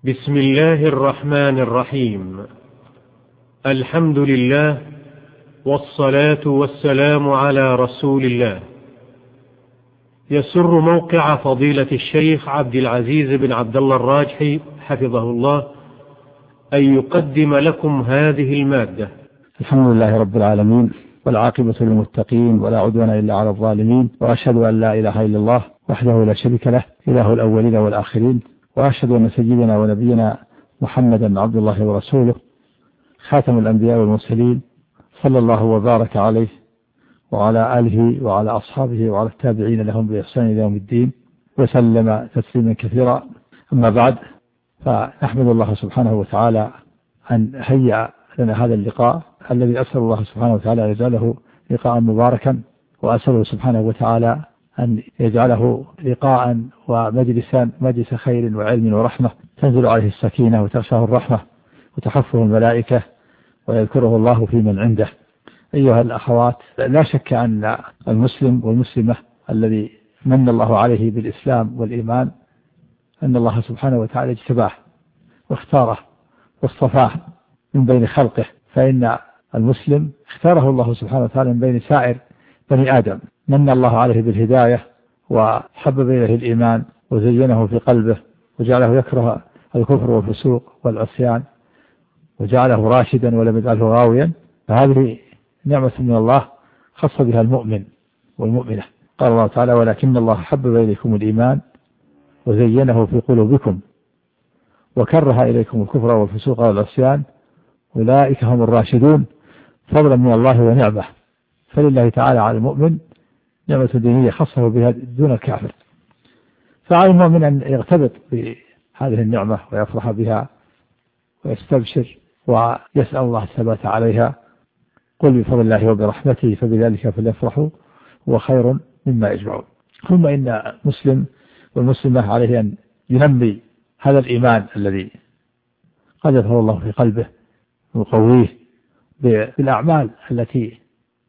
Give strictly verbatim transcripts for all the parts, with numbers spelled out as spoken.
بسم الله الرحمن الرحيم. الحمد لله والصلاة والسلام على رسول الله. يسر موقع فضيلة الشيخ عبد العزيز بن عبد الله الراجحي حفظه الله أن يقدم لكم هذه المادة. الحمد لله رب العالمين، والعاقبة للمتقين، ولا عدوان إلا على الظالمين، وأشهد أن لا إله إلا الله وحده لا شريك له، إله الأولين والآخرين، وأشهد أن سيدنا ونبينا محمدا عبد الله ورسوله، خاتم الأنبياء والمرسلين، صلى الله وبارك عليه وعلى آله وعلى أصحابه وعلى التابعين لهم بإحسان إلى يوم الدين، وسلم تسليما كثيرا. أما بعد، فنحمد الله سبحانه وتعالى أن هيأ لنا هذا اللقاء الذي أسأل الله سبحانه وتعالى أن يجعله لقاء مباركا، وأسأله سبحانه وتعالى أن يجعله لقاء ومجلسا مجلس خير وعلم ورحمة تنزل عليه السكينة وتغشاه الرحمة وتحفه الملائكة ويذكره الله في من عنده. أيها الأخوات، لا شك أن المسلم والمسلمة الذي من الله عليه بالإسلام والإيمان أن الله سبحانه وتعالى اجتباه واختاره واصطفاه من بين خلقه، فإن المسلم اختاره الله سبحانه وتعالى من بين سائر بني آدم. من الله عليه بالهداية وحبب إليه الإيمان وزينه في قلبه وجعله يكره الكفر والفسوق والعصيان وجعله راشدا ولم يجعله غاويا، فهذه نعمة من الله خص بها المؤمن والمؤمنة. قال الله تعالى: ولكن الله حبب إليكم الإيمان وزينه في قلوبكم وكره إليكم الكفر والفسوق والعصيان أولئك هم الراشدون فضلا من الله ونعمة. فلله تعالى على المؤمن نعمة دينية خصه بها دون الكافر، فعلى المؤمن أن يغتبط بهذه النعمة ويفرح بها ويستبشر ويسأل الله الثبات عليها. قل بفضل الله وبرحمته فبذلك فليفرحوا هو خير مما يجمعون. ثم إن المسلم والمسلمة عليه أن ينمي هذا الإيمان الذي قذفه الله في قلبه ويقويه بالأعمال التي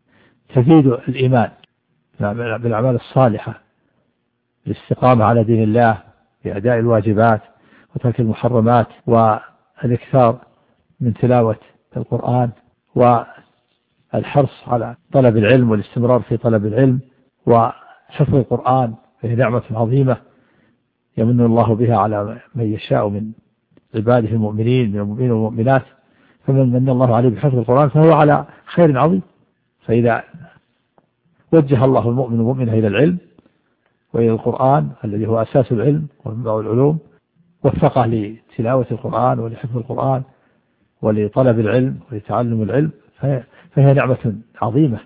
تزيد الإيمان، بالأعمال الصالحة، الاستقامة على دين الله بأداء الواجبات وترك المحرمات والإكثار من تلاوة القرآن والحرص على طلب العلم والاستمرار في طلب العلم وحفظ القرآن، فهي نعمة عظيمة يمن الله بها على من يشاء من عباده المؤمنين من المؤمنين والمؤمنات. فمن من الله عليه بحفظ القرآن فهو على خير عظيم. فإذا وجه الله المؤمن والمؤمنة إلى العلم وإلى القرآن الذي هو أساس العلم ومنبع العلوم، وفقه لتلاوة القرآن ولحفظ القرآن ولطلب العلم ولتعلم العلم، فهي نعمة عظيمة،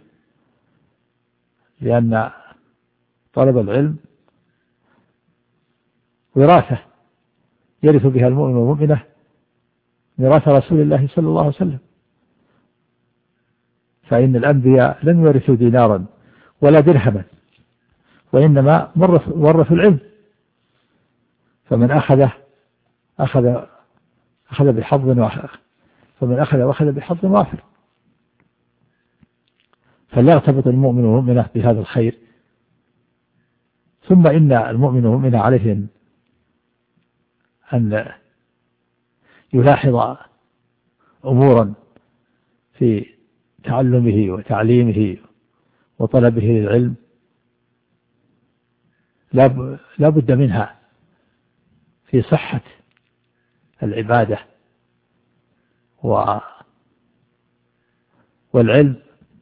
لأن طلب العلم وراثة يرث بها المؤمن والمؤمنة ميراث رسول الله صلى الله عليه وسلم. فإن الأنبياء لم يورثوا دينارا ولا درهما، وإنما ورثوا العلم، فمن أخذ أخذ أخذ بحظ وافر فمن أخذ وأخذ بحظ وافر. فليرتبط المؤمن والمؤمنة بهذا الخير. ثم إن المؤمن والمؤمنة عليهم أن يلاحظ أمورا في تعلمه وتعليمه وطلبه للعلم لا بد منها في صحة العبادة، والعلم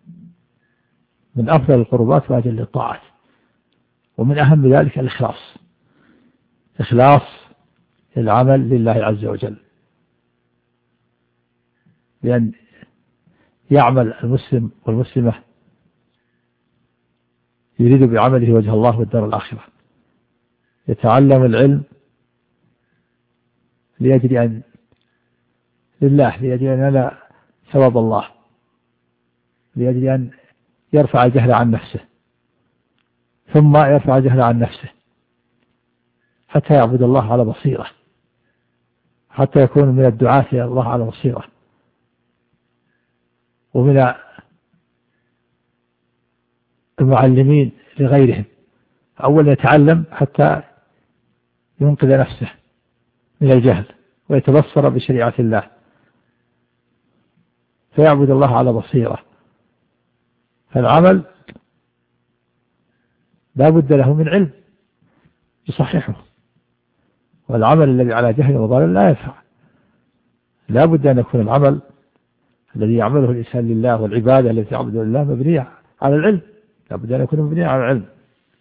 من أفضل القربات وأجل الطاعات، ومن أهم ذلك الإخلاص، إخلاص العمل لله عز وجل، لأن يعمل المسلم والمسلمة يريد بعمله وجه الله والدار الآخرة، يتعلم العلم ليجري أن لله، ليجري أن ينال ثواب الله، ليجري أن يرفع الجهل عن نفسه، ثم يرفع الجهل عن نفسه حتى يعبد الله على بصيرة، حتى يكون من الدعاة إلى الله على بصيرة، ومن المعلمين لغيرهم. أولا يتعلم حتى ينقذ نفسه من الجهل ويتبصر بشريعة الله فيعبد الله على بصيرة. فالعمل لا بد له من علم يصححه، والعمل الذي على جهل وضلال لا ينفع. لا بد أن يكون العمل الذي يعمله الإنسان لله والعبادة التي يعبد لله مبنية على العلم، لا بد أن يكون مبنية على العلم.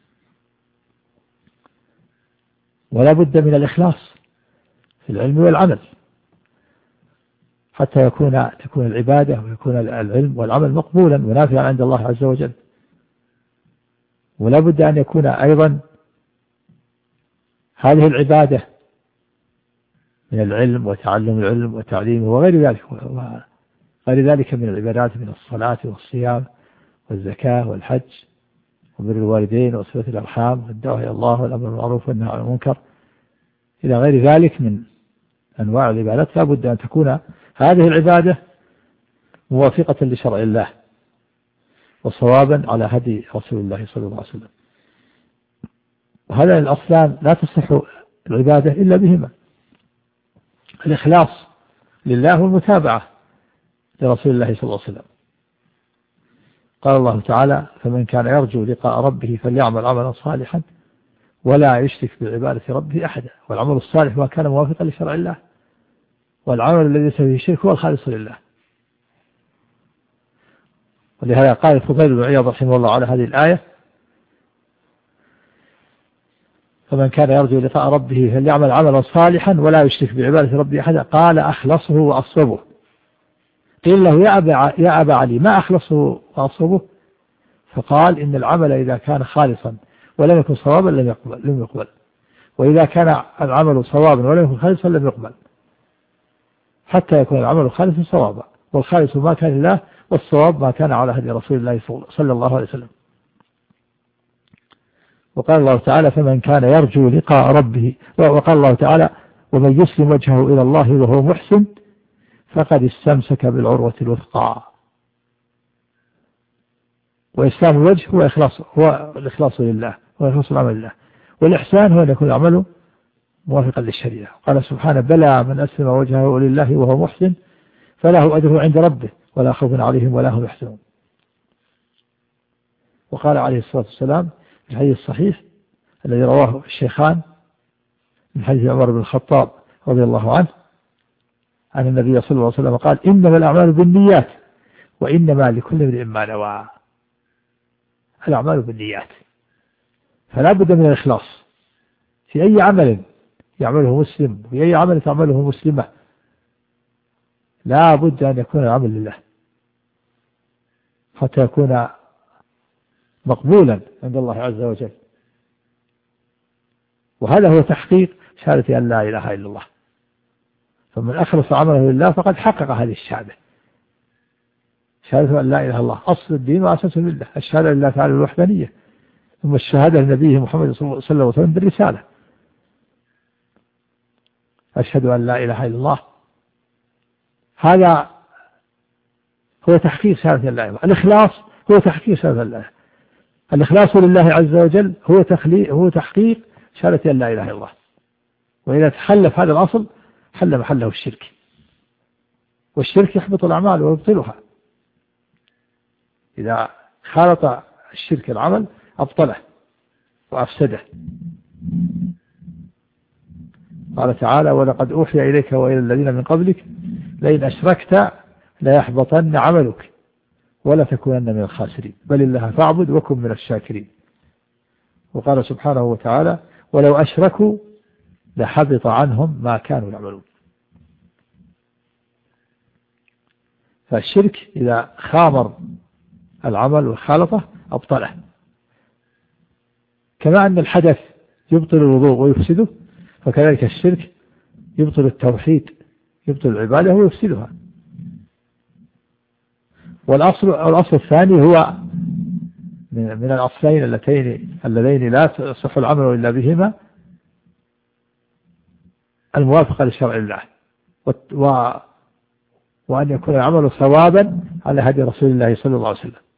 ولا بد من الإخلاص في العلم والعمل حتى يكون تكون العبادة ويكون العلم والعمل مقبولا ونافعا عند الله عز وجل. ولا بد أن يكون أيضا هذه العبادة من العلم وتعلم العلم وتعليمه وغير ذلك غير ذلك من العبادات من الصلاة والصيام والزكاة والحج وبر الوالدين وصلة الأرحام والدعوة إلى الله والأمر بالمعروف والنهي عن المنكر إلى غير ذلك من أنواع العبادات. لا بد أن تكون هذه العبادة موافقة لشرع الله وصوابا على هدي رسول الله صلى الله عليه وسلم. وهذا الأصلان لا تصح العبادة إلا بهما: الإخلاص لله والمتابعة لرسول الله صلى الله عليه وسلم. قال الله تعالى: فمن كان يرجو لقاء ربه فليعمل عملا صالحا ولا يشرك بعبادة ربه أحدا. والعمل الصالح ما كان موافقا لشرع الله، والعمل الذي ليس فيه شرك هو الخالص لله. ولهذا قال الفضيل بن عياض رحمه الله على هذه الآية: فمن كان يرجو لقاء ربه فليعمل عملا صالحا ولا يشرك بعبادة ربه أحدا. قال: أخلصه وأصوبه. قيل له: يا أبا, يا أبا علي ما أخلصه وأصوبه؟ فقال: إن العمل إذا كان خالصا ولم يكن صوابا لم يقبل, لم يقبل وإذا كان العمل صوابا ولم يكن خالصا لم يقبل، حتى يكون العمل خالصا صوابا، والخالص ما كان لله والصواب ما كان على هدي رسول الله صلى الله عليه وسلم. وقال الله تعالى: فمن كان يرجو لقاء ربه. وقال الله تعالى: ومن يسلم وجهه إلى الله وهو محسن فقد استمسك بالعروة الوثقى. وإسلام الوجه هو إخلاص، هو الإخلاص لله، هو إخلاص العمل لله. والإحسان هو أن يكون العمل موافقا للشريعة. قال سبحانه: بلى من أسلم وجهه لله وهو محسن فله أجره عند ربه ولا خوف عليهم ولا هم يحزنون. وقال عليه الصلاة والسلام في الحديث الصحيح الذي رواه الشيخان من حديث عمر بن الخطاب رضي الله عنه عن النبي صلى الله عليه وسلم قال: إنما الأعمال بالنيات وإنما لكل امرئ ما نوى. الأعمال بالنيات، فلا بد من الإخلاص في أي عمل يعمله مسلم وفي أي عمل تعمله مسلمة. لا بد أن يكون العمل لله حتى يكون مقبولا عند الله عز وجل. وهذا هو تحقيق شهادة أن لا إله إلا الله. فمن أخلص عمله لله فقد حقق هذه الشهادة، شهادة أن لا إله إلا الله أصل الدين وأساسه لله، الشهادة لله تعالى بالوحدانية، ثم الشهادة لنبيه محمد صلى الله عليه وسلم بالرسالة. أشهد أن لا إله إلا الله، هذا هو تحقيق شهادة لا إله إلا الله. الإخلاص هو تحقيق شهادة لا إله. الإخلاص لله عز وجل هو تخليق هو تحقيق شهادة أن لا إله إلا الله. وإذا تخلف هذا الأصل حل محله الشرك، والشرك يحبط الأعمال ويبطلها. إذا خالط الشرك العمل أبطله وأفسده. قال تعالى: ولقد أوحي إليك وإلى الذين من قبلك لئن أشركت ليحبطن عملك ولا تكونن من الخاسرين بل الله فاعبد وكن من الشاكرين. وقال سبحانه وتعالى: ولو أشركوا لحبط عنهم ما كانوا يعملون. فالشرك إذا خامر العمل وخالطه أبطله، كما أن الحدث يبطل الوضوء ويفسده، فكذلك الشرك يبطل التوحيد، يبطل العبادة ويفسدها. والأصل الأصل الثاني هو من الأصلين اللتين اللذين لا يصح العمل إلا بهما: الموافقة لشرع الله، و وأن يكون العمل صوابا على هدي رسول الله صلى الله عليه وسلم.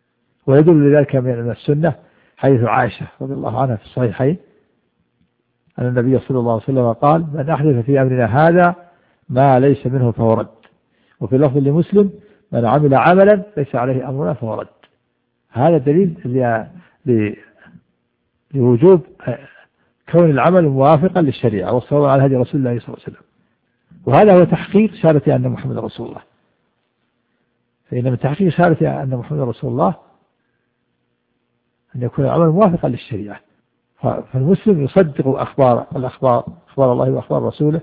ويدل لذلك من السنة حديث عائشة رضي الله عنها في الصحيحين أن النبي صلى الله عليه وسلم قال: من أحدث في أمرنا هذا ما ليس منه فهو رد. وفي لفظ لمسلم: من عمل عملا ليس عليه أمرنا فهو رد. هذا دليل لوجوب كون العمل موافقا للشريعة والصواب على هدي رسول الله صلى الله عليه وسلم. وهذا هو تحقيق شهادة أن محمد رسول الله. فإن من تحقيق شهادة أن محمد رسول الله أن يكون العمل موافقا للشريعة. فالمسلم يصدق أخبار الأخبار أخبار الله وأخبار رسوله،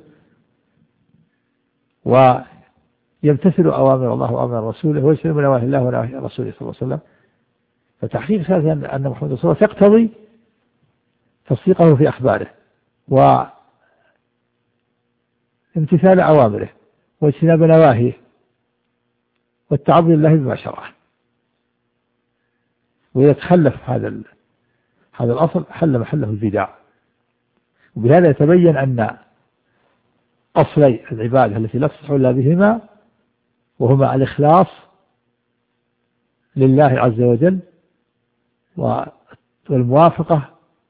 ويمتثل أوامر الله وأوامر رسوله، ويسلم نواهي الله ونواهي رسوله صلى الله عليه وسلم. فتحقيق شهادة أن محمد رسول الله تقتضي تصديقه في أخباره وامتثال أوامره واجتناب نواهيه والتعبد لله بما شرعه. وإذا تخلف هذا هذا الأصل حل محله البدع. وبهذا يتبين أن أصلي العبادة التي لا تصح إلا بهما، وهما الإخلاص لله عز وجل والموافقة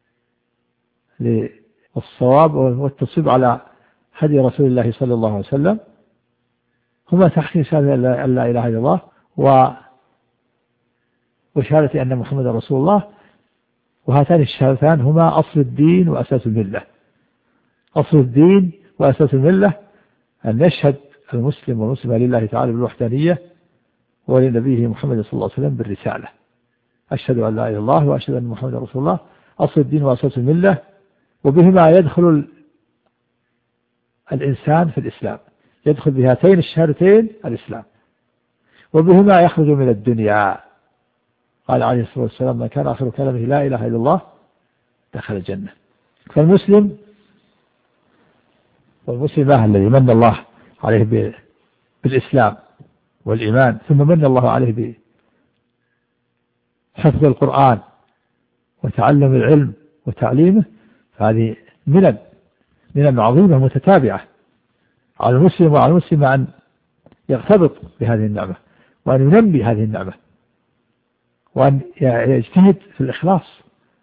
للصواب والتصويب على هدي رسول الله صلى الله عليه وسلم، هما تحقيق شهادة أن لا إله إلا الله وشهادة أن محمد رسول الله. وهاتان الشهادتان هما أصل الدين وأساس الملة. أصل الدين وأساس الملة أن يشهد المسلم والمسلمة لله تعالى بالوحدانية ولنبيه محمد صلى الله عليه وسلم بالرسالة. أشهد أن لا إله إلا الله وأشهد أن محمد رسول الله أصل الدين وأساس الملة، وبهما يدخل الإنسان في الإسلام، يدخل بهاتين الشهادتين الإسلام، وبهما يخرج من الدنيا. قال عليه الصلاة والسلام: من كان آخر كلامه لا إله إلا الله دخل الجنة. فالمسلم والمسلمة الذي من الله عليه بالإسلام والإيمان، ثم من الله عليه بحفظ القرآن وتعلم العلم وتعليمه، فهذه منن منن عظيمة متتابعة على المسلم وعلى المسلم أن يرتبط بهذه النعمة وأن ينمي هذه النعمة وأن يجتهد في الإخلاص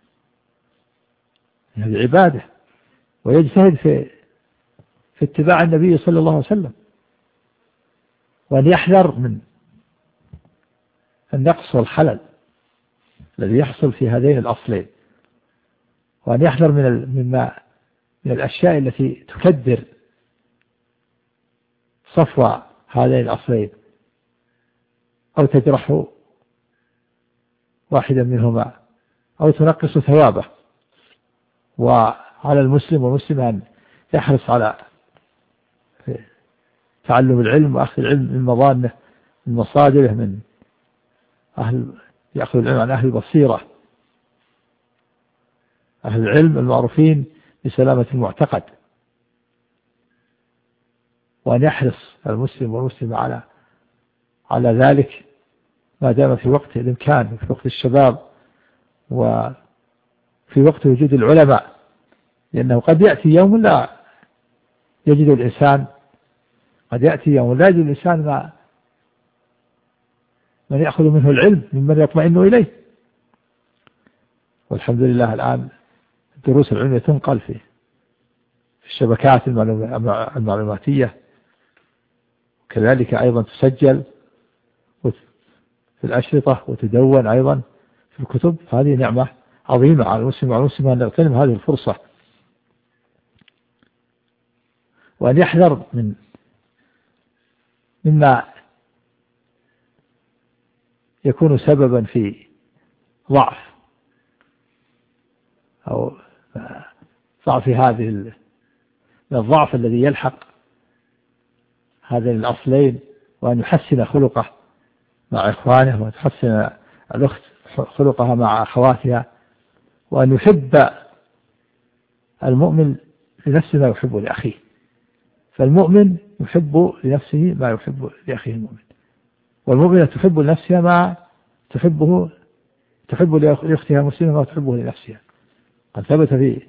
من هذه العبادة، ويجتهد في في اتباع النبي صلى الله عليه وسلم، وأن يحذر من النقص والخلل الذي يحصل في هذين الأصلين، وأن يحذر من مما من الأشياء التي تكدر صفوة هذين الأصلين أو تجرح واحدا منهما أو تنقص ثوابه. وعلى المسلم والمسلم أن يحرص على تعلم العلم وأخذ العلم من مظانه من مصادره، من أهل يأخذ العلم عن أهل البصيرة، أهل العلم المعروفين بسلامة المعتقد. وأن يحرص المسلم والمسلم على على ذلك ما دام في وقت الإمكان، في وقت الشباب وفي وقت وجود العلماء، لأنه قد يأتي يوم لا يجد الإنسان قد يأتي يوم لا يجد الإنسان ما من يأخذ منه العلم ممن يطمئن إليه. والحمد لله الآن الدروس العلمية تنقل في الشبكات المعلوماتية، وكذلك أيضا تسجل في الأشرطة وتدون أيضا في الكتب. هذه نعمة عظيمة على المسلم وعلى المسلم أن يغتنم هذه الفرصة، وأن يحذر من مما يكون سببا في ضعف أو ضعف هذه من الضعف الذي يلحق هذين الأصلين، وأن يحسن خلقه مع إخوانه، وتحسن الأخت خلقها مع أخواتها، وأن يحب المؤمن لنفسه ما يحب لأخيه. فالمؤمن يحب لنفسه ما يحب لأخيه المؤمن، والمؤمنة تحب لنفسها ما تحبه تحب لأختها المسلمة ما تحبه لنفسها. قد ثبت في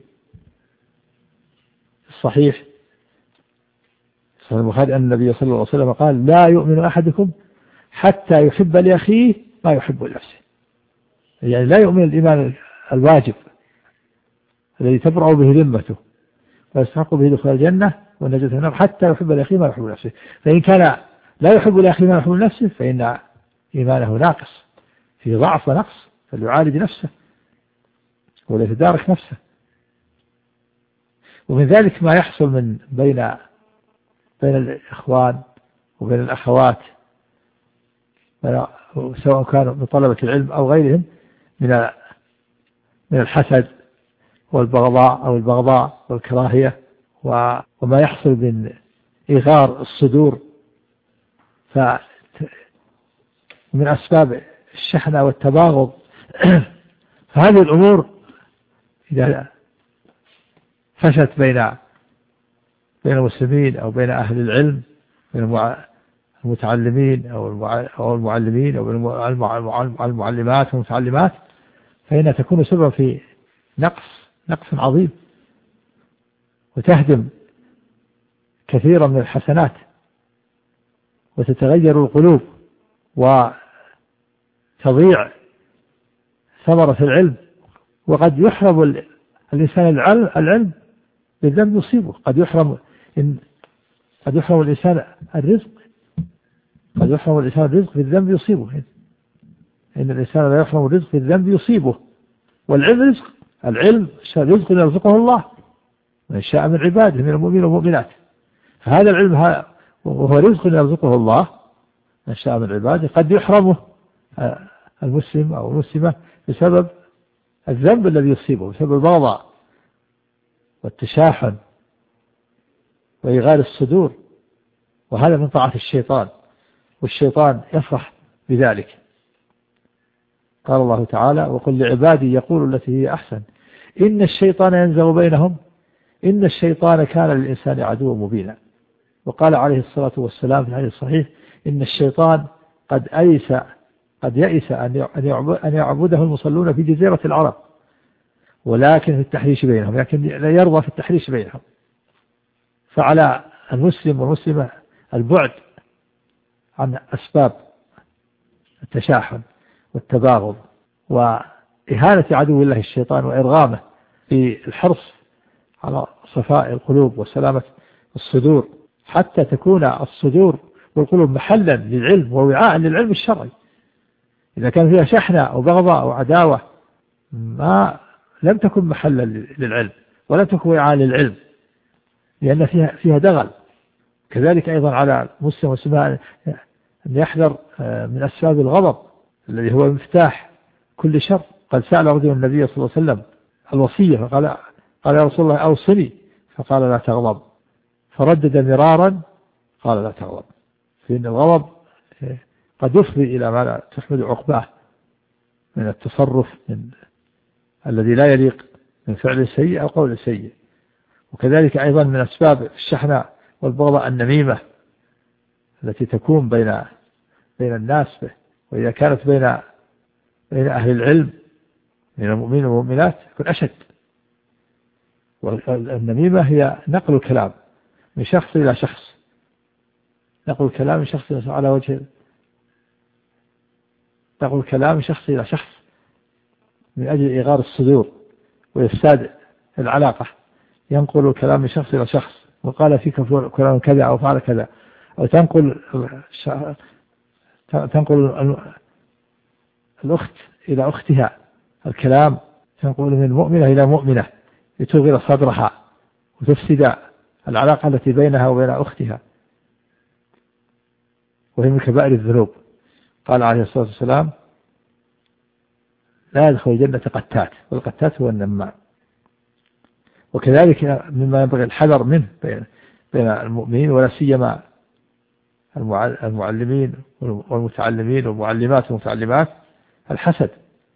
الصحيح صحيح البخاري أن النبي صلى الله عليه وسلم قال: لا يؤمن أحدكم حتى يحب لأخيه ما يحب لنفسه. يعني لا يؤمن الإيمان الواجب الذي تبرأ به ذمته ويستحق به دخول الجنة والنجاة من النار حتى يحب لأخيه ما يحب نفسه. فإن كان لا يحب لأخيه ما يحب نفسه فإن إيمانه ناقص، في ضعف ونقص، فليعالج نفسه وليتدارك نفسه. ومن ذلك ما يحصل من بين بين الإخوان وبين الأخوات سواء كانوا من طلبة العلم أو غيرهم من من الحسد والبغضاء أو البغضاء والكراهية وما يحصل من إغار الصدور، فمن أسباب الشحنة والتباغض. فهذه الأمور إذا فشت بين بين المسلمين أو بين أهل العلم، بين المتعلمين أو المعلمين أو المعلمات والمتعلمات، فإنها تكون سببا في نقص نقص عظيم، وتهدم كثيرا من الحسنات، وتتغير القلوب، وتضيع ثمرة العلم. وقد يحرم الإنسان العلم بالذنب يصيبه، قد يحرم إن قد يحرم الإنسان الرزق قد يحرم الإنسان الرزق بالذنب يصيبه. إن الإنسان لا يحرم الرزق بالذنب يصيبه، والعلم رزق، العلم رزق يرزقه الله من شاء من عباده من المؤمنين والمؤمنات. فهذا العلم وهو رزق يرزقه الله من شاء من عباده، قد يحرمه المسلم أو المسلمة بسبب الذنب الذي يصيبه، بسبب البغضاء والتشاحن وإغار الصدور، وهذا من طاعة الشيطان، والشيطان يفرح بذلك. قال الله تعالى: وقل لعبادي يقولوا التي هي أحسن إن الشيطان ينزغ بينهم إن الشيطان كان للإنسان عدوا مبينا. وقال عليه الصلاة والسلام في الحديث الصحيح: إن الشيطان قد أيس قد يئس أن يعبده المصلون في جزيرة العرب، ولكن في التحريش بينهم، لكن لا يرضى في التحريش بينهم. فعلى المسلم والمسلمة البعد عن أسباب التشاحن والتباغض وإهانة عدو الله الشيطان وإرغامه في الحرص على صفاء القلوب وسلامة الصدور، حتى تكون الصدور والقلوب محلا للعلم ووعاء للعلم الشرعي. إذا كان فيها شحنة أو بغضاء أو عداوة ما لم تكن محلا للعلم ولا تكن وعاء للعلم، لأن فيها فيها دغل. كذلك أيضا على المسلم والمسلمة أن يحذر من أسباب الغضب الذي هو مفتاح كل شر. قد سأل رجل النبي صلى الله عليه وسلم الوصية فقال قال يا رسول الله أوصني، فقال لا تغضب، فردد مرارا قال لا تغضب، فإن الغضب قد يفضي إلى ما لا تحمد عقباه من التصرف من الذي لا يليق من فعل سيء أو قول سيء. وكذلك أيضا من أسباب الشحنة والبغضاء النميمة التي تكون بين بين الناس به، وإذا كانت بين بين أهل العلم من المؤمنين والمؤمنات يكون أشد. والنميمة هي نقل الكلام من شخص إلى شخص، نقل الكلام من شخص إلى شخص على وجه نقل الكلام من شخص إلى شخص من أجل إغار الصدور وإفساد العلاقة. ينقل الكلام من شخص إلى شخص، وقال فيك كلام كذا أو فعل كذا، أو تنقل تنقل الأخت إلى أختها الكلام، تنقل من مؤمنة إلى مؤمنة لتغير صدرها وتفسد العلاقة التي بينها وبين أختها، وهي من كبائر الذنوب. قال عليه الصلاة والسلام: لا يدخل الجنة قتات، والقتات هو النمام. وكذلك مما ينبغي الحذر منه بين بين المؤمنين ولا سيما المعلمين والمتعلمين والمعلمات والمتعلمات الحسد،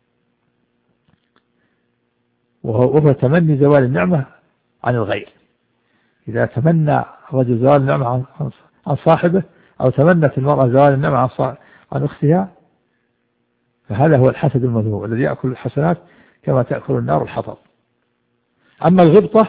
وهو تمني زوال النعمة عن الغير. إذا تمنى الرجل زوال النعمة عن صاحبه، أو تمنت المرأة زوال النعمة عن عن أختها، فهذا هو الحسد المذموم الذي يأكل الحسنات كما تأكل النار الحطب. أما الغبطة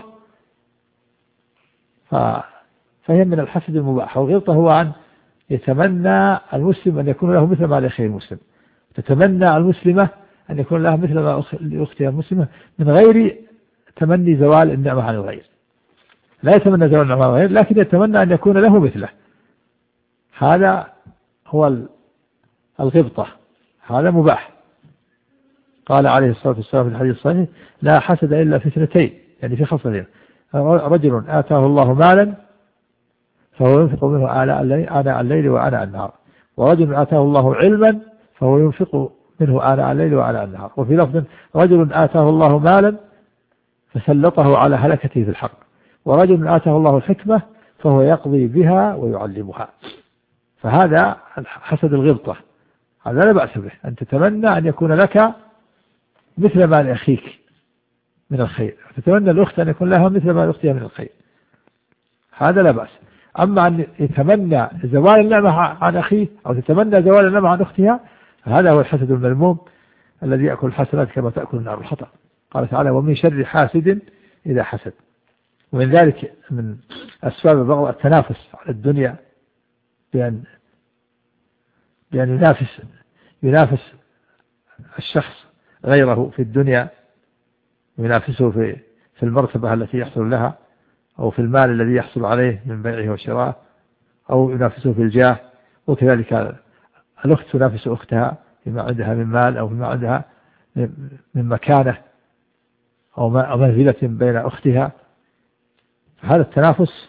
فهي من الحسد المباح، والغبطة هو أن يتمنى المسلم أن يكون له مثل ما لأخيه المسلم، تتمنى المسلمة أن يكون لها مثل ما لأختها المسلمة من غير تمني زوال النعمة عن الغير. لا يتمنى زوال النعمة غير، لكن يتمنى أن يكون له مثله. هذا هو الغبطة، هذا مباح. قال عليه الصلاة والسلام في الحديث الصحيح: لا حسد إلا في اثنتين، يعني في خصلين: رجل آتاه الله مالا فهو ينفق منه آناء الليل, آناء الليل وآناء النهار، ورجل آتاه الله علما فهو ينفق منه آناء الليل وآناء النهار. وفي لفظ: رجل آتاه الله مالا فسلطه على هلكته في الحق، ورجل آتاه الله الحكمة فهو يقضي بها ويعلمها. فهذا حسد الغبطة، هذا لا بأس به، أن تتمنى أن يكون لك مثل ما لأخيك من الخير، تتمنى الأخت أن يكون لها مثل ما لأختها من الخير، هذا لا بأس. أما أن يتمنى زوال النعمة عن أخيه أو تتمنى زوال النعمة عن أختها، هذا هو الحسد المذموم الذي يأكل الحسنات كما تأكل النار الحطب. قال تعالى: ومن شر حاسد إذا حسد. ومن ذلك من أسباب البغض التنافس على الدنيا، بأن بأن ينافس ينافس الشخص غيره في الدنيا، ينافسه في في المرتبة التي يحصل لها، أو في المال الذي يحصل عليه من بيعه وشرائه، أو ينافسه في الجاه. وكذلك الأخت تنافس أختها فيما عندها من مال، أو فيما عندها من مكانة أو منزلة بين أختها. هذا التنافس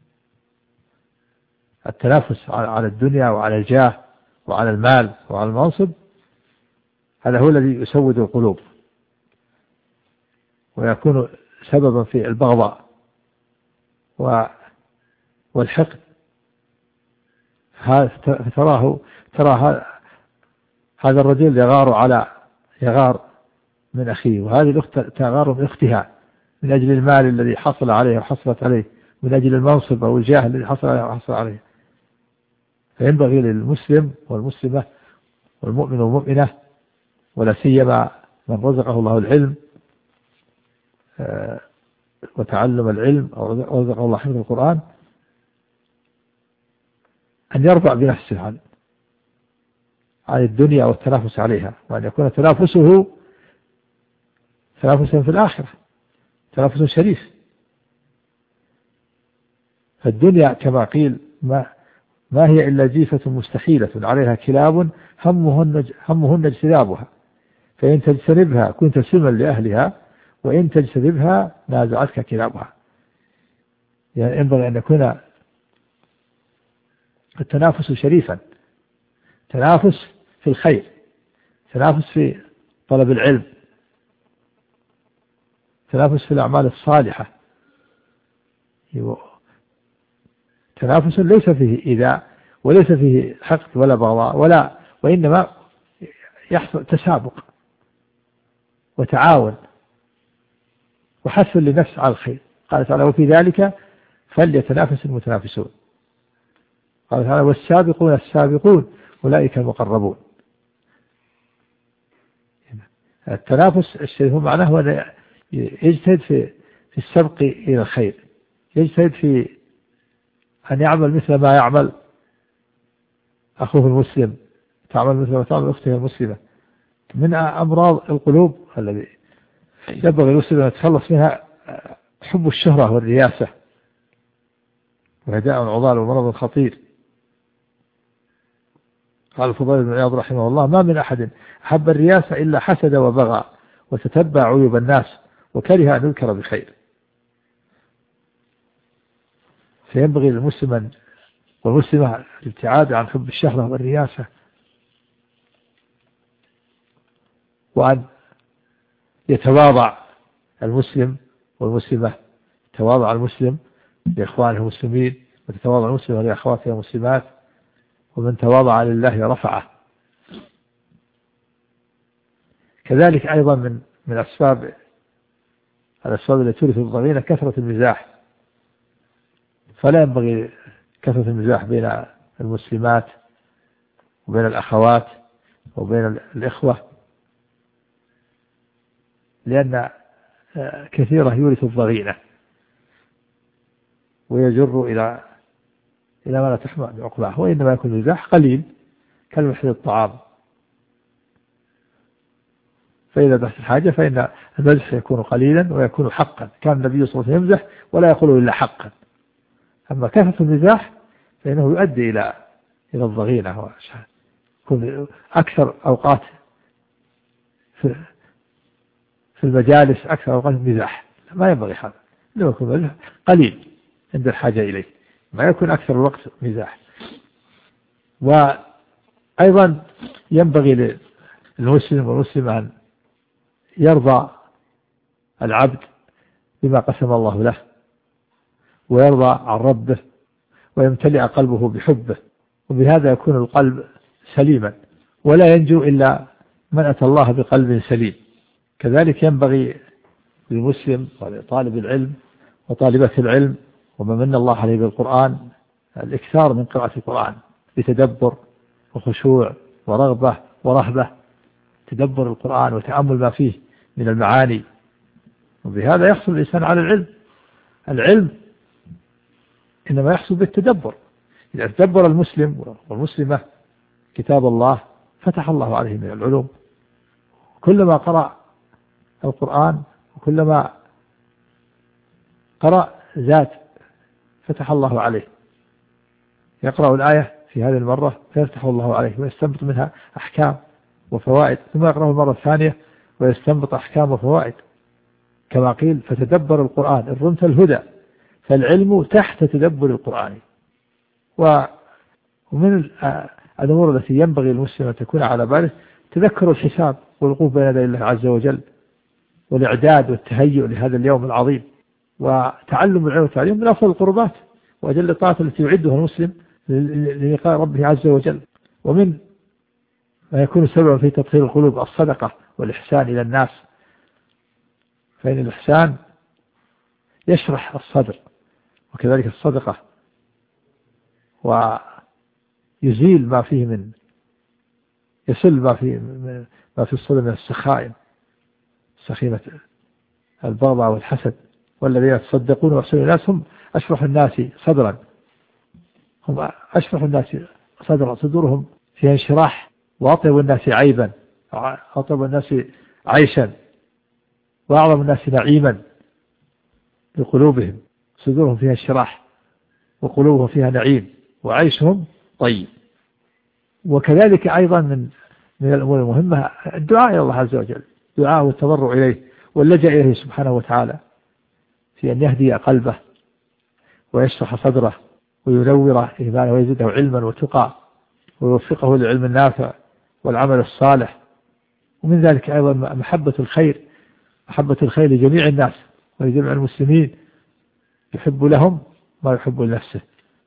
التنافس على الدنيا وعلى الجاه وعلى المال وعلى المنصب، هذا هو الذي يسود القلوب ويكون سببا في البغضاء والحقد. تراه ترى هذا الرجل يغار على يغار من أخيه، وهذه الأخت تغار من أختها من أجل المال الذي حصل عليه وحصلت عليه، من أجل المنصب أو الجاه الذي حصل عليه وحصل عليه. فينبغي للمسلم والمسلمة والمؤمن والمؤمنة، ولا سيما من رزقه الله العلم وتعلم العلم أو رزقه الله حفظ القرآن، أن يرفع بنفسه عن عن الدنيا والتنافس عليها، وأن يكون تنافسه تنافسا في الآخرة، تنافس شريف. فالدنيا كما قيل ما ما هي إلا جيفة مستحيلة عليها كلاب همهن همهن اجتنابها، فإن تجتنبها كنت سلما لأهلها، وإن تجتنبها نازعتك كلابها. يعني ينبغي أن يكون التنافس شريفا، تنافس في الخير، تنافس في طلب العلم، تنافس في الأعمال الصالحة، تنافس ليس فيه إيذاء وليس فيه حقد ولا بغضاء، ولا وإنما يحصل تسابق وتعاون وحث للنفس على الخير. قال تعالى: وفي ذلك فليتنافس المتنافسون. قال تعالى: والسابقون السابقون أولئك المقربون. التنافس الشريف معناه هو أن يجتهد في في السبق إلى الخير، يجتهد في أن يعمل مثل ما يعمل أخوه المسلم، تعمل مثل ما تعمل أخته المسلمة. من أمراض القلوب الذي ينبغي المسلم أن يتخلص منها حب الشهرة والرياسة، وهداء العضال ومرض خطير. قال الفضيل بن عياض رحمه الله: ما من أحد أحب الرياسة إلا حسد وبغى وتتبع عيوب الناس وكره أن يذكر بخير. فينبغي للمسلم والمسلمة الابتعاد عن حب الشهرة والرياسة، وأن يتواضع المسلم والمسلمة، يتواضع المسلم لإخوانه المسلمين، وتتواضع المسلمة لأخواتها المسلمات، ومن تواضع لله رفعه. كذلك أيضا من من أسباب الأسباب التي تورث الضغينة كثرة المزاح، فلا ينبغي كثرة المزاح بين المسلمات وبين الأخوات وبين الإخوة، لأن كثيرة يورث الضغينة ويجر إلى إلى ما لا تحمل عقباه. وإنما يكون المزاح قليل كالمحل الطعام. فإذا بحث الحاجة فإن المزح يكون قليلا ويكون حقا. كان النبي صلى الله عليه وسلم يمزح ولا يقول إلا حقا. أما كثرة المزاح فإنه يؤدي إلى إلى الضغينة، يكون أكثر أوقات في في المجالس أكثر أوقات مزاح، ما ينبغي هذا. لو يكون مزح قليل عند الحاجة إليه، ما يكون أكثر الوقت مزاح. وأيضا ينبغي للمسلم والمسلم أن يرضى العبد بما قسم الله له، ويرضى عن ربه، ويمتلئ قلبه بحبه، وبهذا يكون القلب سليما، ولا ينجو إلا من أتى الله بقلب سليم. كذلك ينبغي للمسلم ولطالب العلم وطالبة العلم ومن من الله عليه بالقرآن الإكثار من قراءة القرآن بتدبر وخشوع ورغبة ورهبة، تدبر القرآن وتأمل ما فيه من المعاني، وبهذا يحصل الإنسان على العلم. العلم إنما يحصل بالتدبر. إذا تدبر المسلم والمسلمة كتاب الله فتح الله عليه من العلوم. كلما قرأ القرآن وكلما قرأ ذات فتح الله عليه. يقرأ الآية في هذه المرة فيفتح الله عليه ويستنبط منها أحكام وفوائد، ثم يقرأه المرة الثانية ويستنبط أحكام وفوائد. كما قيل فتدبر القرآن إن رمت الهدى، فالعلم تحت تدبر القرآن. ومن الأمور التي ينبغي المسلم أن تكون على باله تذكر الحساب والوقوف بين يدي الله عز وجل، والإعداد والتهيؤ لهذا اليوم العظيم، وتعلم العلم والتعليم من أفضل القربات وأجل الطاعات التي يعدها المسلم للقاء ربه عز وجل. ومن ما يكون سببا في تطهير القلوب الصدقة والإحسان إلى الناس، فإن الإحسان يشرح الصدر، وكذلك الصدقة ويزيل ما فيه من يسل ما فيه ما في الصدر من السخائم، سخيمة البغضاء والحسد. والذين يتصدقون ويحسنون الناس هم أشرح الناس صدرا، هم أشرح الناس صدرا، صدورهم فيها انشراح، وأطيب الناس عيبا، أطيب الناس عيشا، وأعظم الناس نعيما لقلوبهم، صدورهم فيها انشراح وقلوبهم فيها نعيم وعيشهم طيب. وكذلك أيضا من من الأمور المهمة الدعاء إلى الله عز وجل، دعاء والتضرع إليه واللجأ إليه سبحانه وتعالى، في أن يهدي قلبه ويشرح صدره وينور إيمانه ويزيده علما وتقى ويوفقه للعلم النافع والعمل الصالح. ومن ذلك أيضا محبة الخير، محبة الخير لجميع الناس ولجميع المسلمين، يحب لهم ما يحب لنفسه.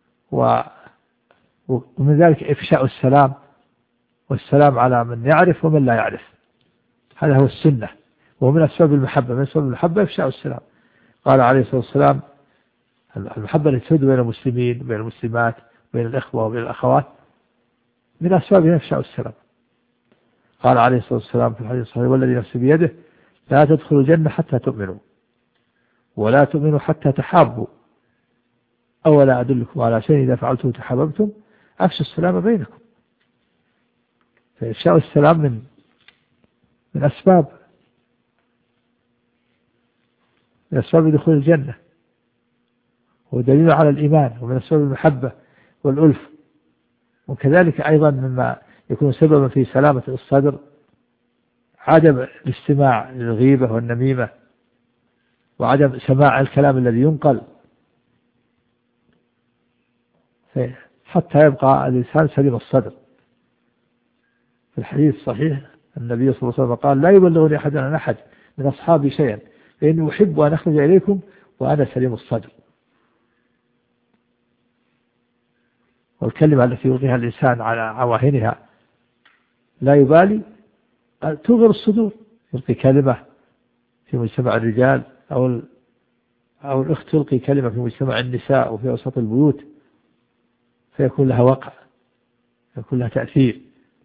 ومن ذلك إفشاء السلام، والسلام على من يعرف ومن لا يعرف، هذا هو السنة، وهو من أسباب المحبة. من أسباب المحبة إفشاء السلام. قال عليه الصلاة والسلام المحبة التي تسود بين المسلمين وبين المسلمات وبين الإخوة وبين الأخوات من أسبابها إفشاء السلام. قال عليه الصلاة والسلام في الحديث الصحيح والذي نفسي بيده لا تدخلوا الجنة حتى تؤمنوا ولا تؤمنوا حتى تحابوا أولا أدلكم على شيء إذا فعلتم تحاببتم أفشوا السلام بينكم. فإفشاء السلام من من أسباب من أسباب دخول الجنة، ودليل على الإيمان، ومن أسباب المحبة والألف. وكذلك أيضا مما يكون سببا في سلامة الصدر عدم الاستماع للغيبة والنميمة، وعدم سماع الكلام الذي ينقل، حتى يبقى الإنسان سليم الصدر. في الحديث الصحيح النبي صلى الله عليه وسلم قال لا يبلغني أحد عن أحد من أصحابي شيئا فإني أحب أن أخرج إليكم وأنا سليم الصدر. والكلمة التي يلقيها الإنسان على عواهنها لا يبالي توغر الصدور. يلقي كلمة في مجتمع الرجال أو أو الأخت تلقي كلمة في مجتمع النساء وفي وسط البيوت فيكون لها وقع، يكون لها تأثير،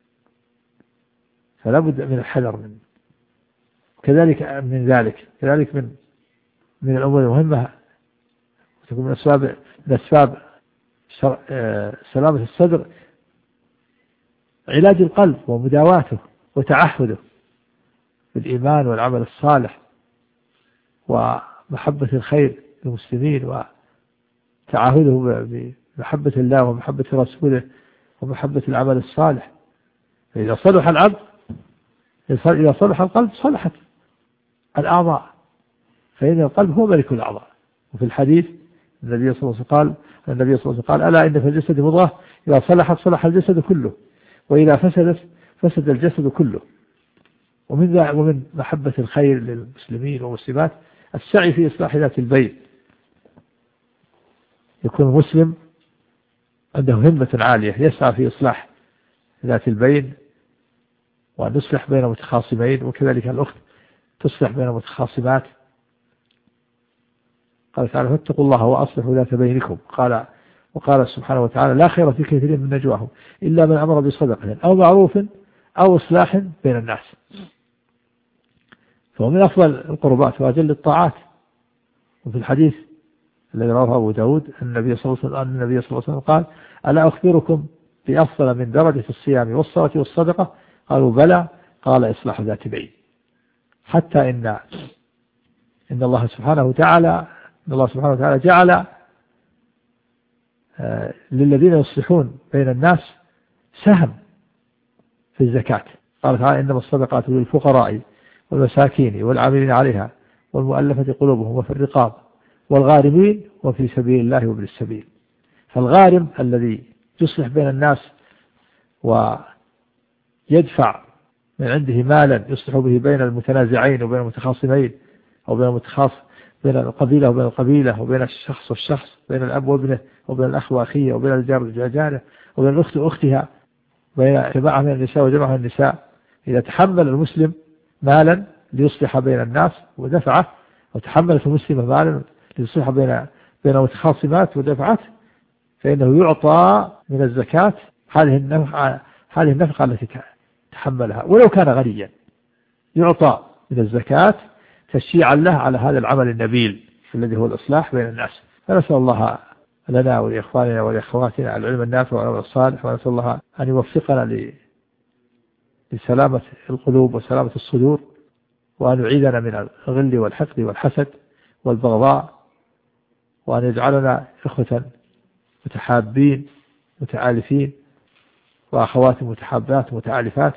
فلا بد من الحذر منه. كذلك من ذلك كذلك من من الأمور المهمة تكون من أسباب من أسباب سلامة الصدر علاج القلب ومداواته وتعهده بالإيمان والعمل الصالح ومحبة الخير للمسلمين وتعاهده بمحبة الله ومحبة رسوله ومحبة العمل الصالح. فإذا صلح العبد، إذا صلح القلب صلحت الأعضاء، فإن القلب هو ملك الأعضاء. وفي الحديث النبي صلى الله عليه وسلم قال النبي صلى الله عليه وسلم قال: ألا إن في الجسد مضغة إذا صلحت صلح الجسد كله، وإذا فسدت فسد الجسد كله. ومن ومن محبة الخير للمسلمين والمسلمات السعي في إصلاح ذات البين. يكون مسلم عنده همة عالية يسعى في إصلاح ذات البين وأن يصلح بين متخاصمين، وكذلك الأخت تصلح بين متخاصمات. قال تعالى: فاتقوا الله وأصلحوا ذات بينكم. قال وقال سبحانه وتعالى: لا خير في كثير من نجواهم إلا من أمر بصدقة أو معروف أو إصلاح بين الناس. فهو من أفضل القربات وأجل الطاعات. وفي الحديث الذي رواه أبو داود النبي صلى الله عليه وسلم النبي صلى الله عليه وسلم قال: ألا أخبركم بأفضل من درجة الصيام والصلاة والصدقة؟ قالوا: بلى. قال: إصلاح ذات بين. حتى إن إن الله سبحانه وتعالى إن الله سبحانه وتعالى جعل آه للذين يصلحون بين الناس سهم في الزكاة. قال تعالى: إنما الصدقات للفقراء والمساكين والعاملين عليها والمؤلفة قلوبهم وفي الرقاب والغارمين وفي سبيل الله وابن السبيل. فالغارم الذي يصلح بين الناس ويدفع من عنده مالا يصلح به بين المتنازعين وبين المتخاصمين أو بين المتخاصم بين القبيلة وبين القبيلة وبين الشخص والشخص، بين الأب وابنه وبين الأخ وأخيه وبين الجار وجاره وبين الأخت وأختها، بين جماعة من النساء وجماعة من النساء. إذا تحمل المسلم مالا ليصلح بين الناس ودفعه، وتحملت المسلمة مالا ليصلح بين بين متخاصمات ودفعته، فإنه يعطى من الزكاة هذه النفقة هذه النفقة التي تحملها ولو كان غنيا، يعطى من الزكاة تشجيعا له على هذا العمل النبيل الذي هو الإصلاح بين الناس. فنسأل الله لنا ولإخواننا ولأخواتنا العلم النافع والعمل الصالح، ونسأل الله أن يوفقنا لسلامة القلوب وسلامة الصدور، وأن يعيذنا من الغل والحقد والحسد والبغضاء، وأن يجعلنا إخوة متحابين متآلفين وأخوات متحابات متآلفات،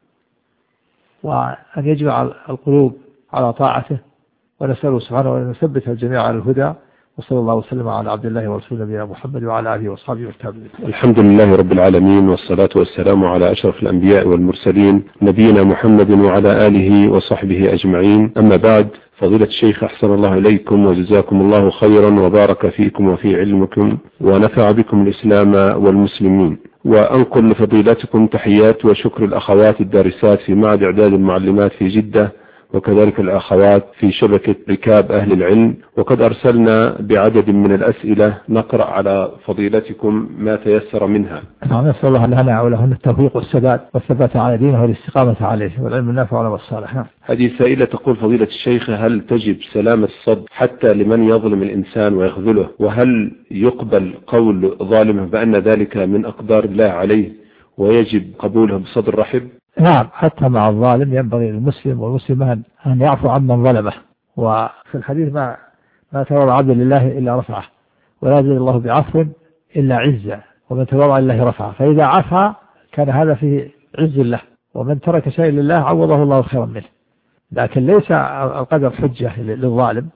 وأن يجمع القلوب على طاعته. ونسأله سبحانه أن يثبت الجميع على الهدى. وصلى الله وسلم على عبد الله ورسول نبينا محمد وعلى آله وأصحابه والتابعين. الحمد لله رب العالمين، والصلاة والسلام على أشرف الأنبياء والمرسلين نبينا محمد وعلى آله وصحبه أجمعين. أما بعد، فضيلة الشيخ أحسن الله إليكم وجزاكم الله خيرا وبارك فيكم وفي علمكم ونفع بكم الإسلام والمسلمين. وأنقل لفضيلتكم تحيات وشكر الأخوات الدارسات في معهد إعداد المعلمات في جدة، وكذلك الأخوات في شبكة ركاب أهل العلم. وقد أرسلنا بعدد من الأسئلة نقرأ على فضيلتكم ما تيسر منها. نسأل الله لنا ولهن التوفيق والسداد والثبات على دينه والاستقامة عليه والعلم النافع والعمل الصالح. هذه سائلة تقول: فضيلة الشيخ، هل تجب سلامة الصدر حتى لمن يظلم الإنسان ويخذله؟ وهل يقبل قول ظالمه بأن ذلك من أقدار الله عليه ويجب قبوله بصدر رحب؟ نعم، حتى مع الظالم ينبغي للمسلم والمسلمان أن يعفو عمن ظلمه. وفي الحديث: ما ما تواضع عبد لله إلا رفعه، ولا يزيد الله بعفو إلا عزة، ومن تواضع لله رفعه. فإذا عفا كان هذا فيه عز الله، ومن ترك شيء لله عوضه الله خيرا منه. لكن ليس القدر حجة للظالم،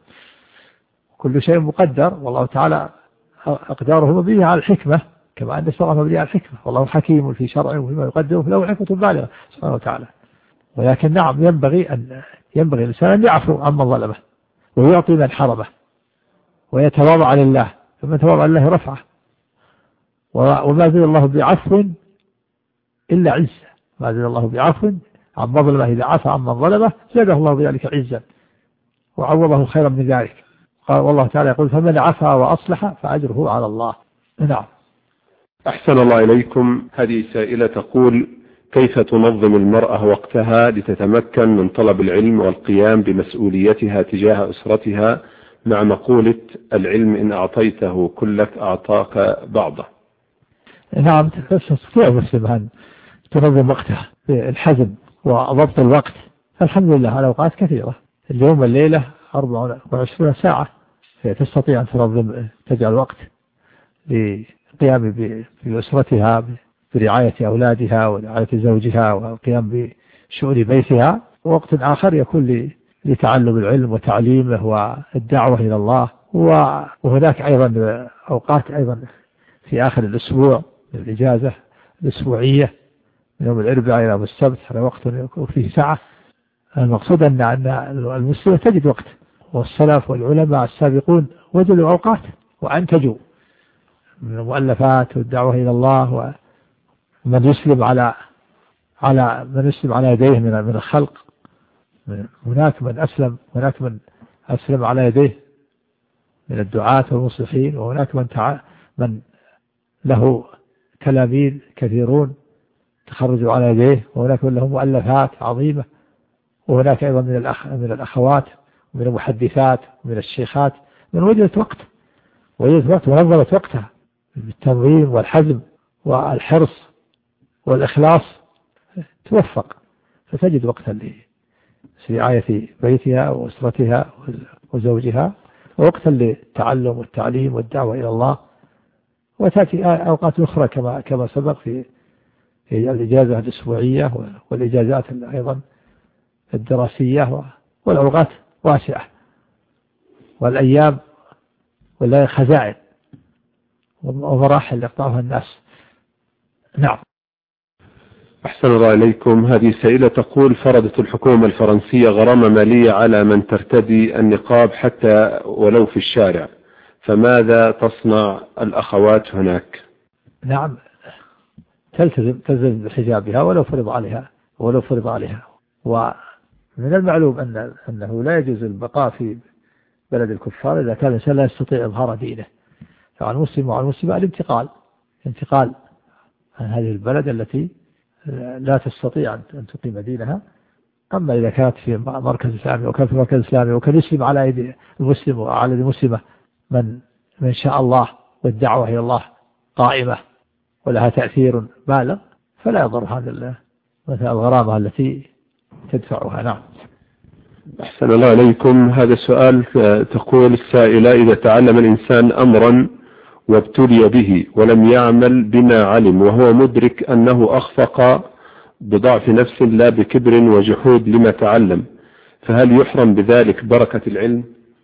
كل شيء مقدر، والله تعالى أقداره مبنية على الحكمة، كما أن الشرع مبني على الحكمة، والله حكيم في شرعه وفيما يقدره له حكمة بالغة سبحانه وتعالى. ولكن نعم، ينبغي أن ينبغي الإنسان أن يعفو عمن ظلمه ويعطي من حرمه ويتواضع لله، فمن تواضع لله رفعه. وما زال الله بعفو إلا عزة، ما زال الله بعفو عمن ظلمه، إذا عفى عمن ظلمه زاده الله بذلك عزا وعوضه خيرا من ذلك. قال والله تعالى يقول: فمن عفا وأصلح فأجره على الله. نعم. أحسن الله إليكم. هذه سائلة تقول: كيف تنظم المرأة وقتها لتتمكن من طلب العلم والقيام بمسؤوليتها تجاه أسرتها، مع مقولة العلم إن أعطيته كلك أعطاك بعضه؟ نعم، تستطيع مسلم أن تنظم وقتها بالحزم وضبط الوقت، الحمد لله الأوقات كثيرة، اليوم والليلة أربع وعشرين ساعة، تستطيع أن تنظم تجعل وقت للقيام بأسرتها، برعاية أولادها ورعاية زوجها والقيام بشؤون بيتها، ووقت آخر يكون لتعلم العلم وتعليمه والدعوة إلى الله. وهناك أيضا أوقات أيضا في آخر الأسبوع الإجازة الأسبوعية من يوم الأربعاء إلى يوم السبت، هذا وقت يكون فيه ساعة. المقصود أن المسلم تجد وقت، والسلف والعلماء السابقون وجدوا أوقات وأنتجوا من المؤلفات والدعوة إلى الله، ومن يسلم على على من يسلم على يديه من من الخلق. هناك من أسلم هناك من أسلم على يديه من الدعاة والمصلحين، وهناك من تع... من له تلاميذ كثيرون تخرجوا على يديه، وهناك من له مؤلفات عظيمة، وهناك أيضا من الأخ... من الأخوات ومن المحدثات ومن الشيخات من وجدت وقت وجدت وقت ونظمت وقتها بالتنظيم والحزم والحرص والإخلاص، توفق فتجد وقتا لرعاية بيتها وأسرتها وزوجها، ووقتا للتعلم والتعليم والدعوة إلى الله. وتأتي أوقات أخرى كما كما سبق في الإجازة الأسبوعية والإجازات أيضا الدراسية، والأوقات واسعة، والأيام والليالي خزائن ومراحل يقطعها الناس. نعم. أحسن الله إليكم. هذه سائلة تقول: فرضت الحكومة الفرنسية غرامة مالية على من ترتدي النقاب حتى ولو في الشارع، فماذا تصنع الأخوات هناك؟ نعم، تلتزم تلتزم بحجابها ولو فرض عليها ولو فرض عليها ومن المعلوم أن أنه لا يجوز البقاء في بلد الكفار إذا كان الإنسان لا يستطيع إظهار دينه، فعلى المسلم وعلى المسلم الانتقال انتقال عن هذه البلد التي لا تستطيع أن تقيم دينها. أما إذا كانت في مركز إسلامي وكان في مركز إسلامي وكان يسلم على يد المسلم وعلى يد المسلمة من من شاء الله، والدعوة إلى الله قائمة ولها تأثير بالغ، فلا يضر هذا مثل الغرامة التي تدفعها. نعم. أحسن الله عليكم. هذا السؤال تقول السائلة: إذا تعلم الإنسان أمرا وابتلي به ولم يعمل بما علم وهو مدرك أنه أخفق بضعف نفس لا بكبر وجحود لما تعلم، فهل يحرم بذلك بركة العلم؟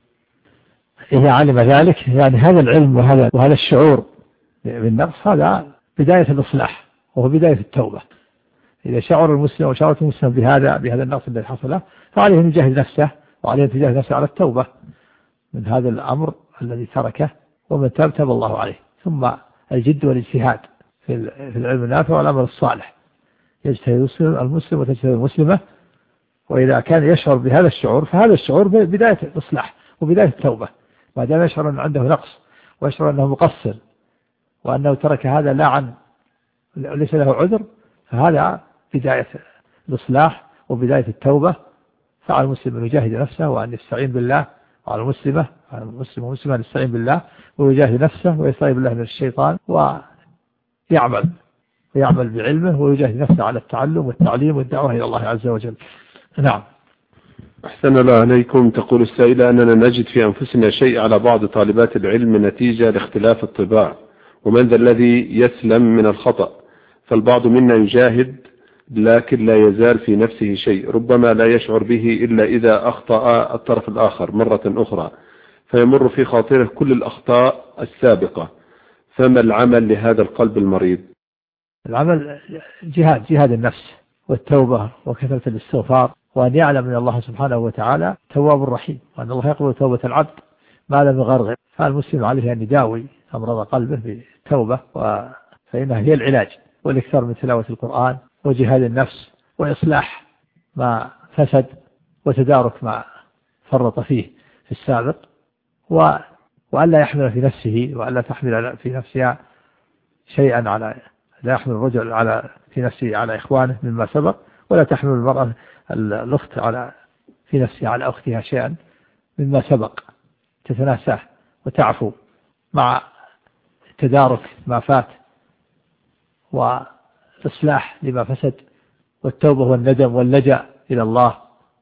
إذا علم ذلك يعني هذا العلم وهذا وهذا الشعور بالنقص هذا بداية الإصلاح وهو بداية التوبة. إذا شعر المسلم وشعرت المسلم بهذا بهذا النقص الذي حصل له، فعليه أن يجاهد نفسه وعليه أن يجاهد نفسه على التوبة من هذا الأمر الذي تركه، ومن تاب تاب الله عليه. ثم الجد والاجتهاد في العلم النافع والعمل الصالح، يجتهد المسلم وتجتهد المسلمة، وإذا كان يشعر بهذا الشعور فهذا الشعور بداية الإصلاح وبداية التوبة. ما دام يشعر أن عنده نقص ويشعر أنه مقصر وأنه ترك هذا لا عن ليس له عذر، فهذا بداية الإصلاح وبداية التوبة. فعلى المسلم أن يجاهد نفسه وأن يستعين بالله، وعلى المسلمة على المسلم والمسلمة أن يستعين بالله ويجاهد نفسه ويستعين بالله من الشيطان، ويعمل ويعمل بعلمه ويجاهد نفسه على التعلم والتعليم والدعوة إلى الله عز وجل. نعم. أحسن الله عليكم. تقول السائلة: أننا نجد في أنفسنا شيء على بعض طالبات العلم نتيجة لاختلاف الطباع، ومن ذا الذي يسلم من الخطأ؟ فالبعض منا يجاهد لكن لا يزال في نفسه شيء ربما لا يشعر به إلا إذا أخطأ الطرف الآخر مرة أخرى، فيمر في خاطره كل الأخطاء السابقة، فما العمل لهذا القلب المريض؟ العمل جهاد جهاد النفس والتوبة وكثرة الاستغفار، وأن يعلم من الله سبحانه وتعالى تواب رحيم، وأن الله يقبل توبة العبد ما لم يغرغر. فالمسلم عليه أن يداوي أمراض قلبه بالتوبة، فإنها هي العلاج، والإكثار من تلاوة القرآن وجهاد النفس وإصلاح ما فسد وتدارك ما فرط فيه في السابق، وأن لا يحمل في نفسه وأن لا تحمل في نفسها شيئا على لا يحمل الرجل على في نفسه على إخوانه مما سبق، ولا تحمل المرأة الأخت على في نفسها على أختها شيئا مما سبق، تتناساه وتعفو مع تدارك ما فات وإصلاح لما فسد، والتوبة والندم واللجأ إلى الله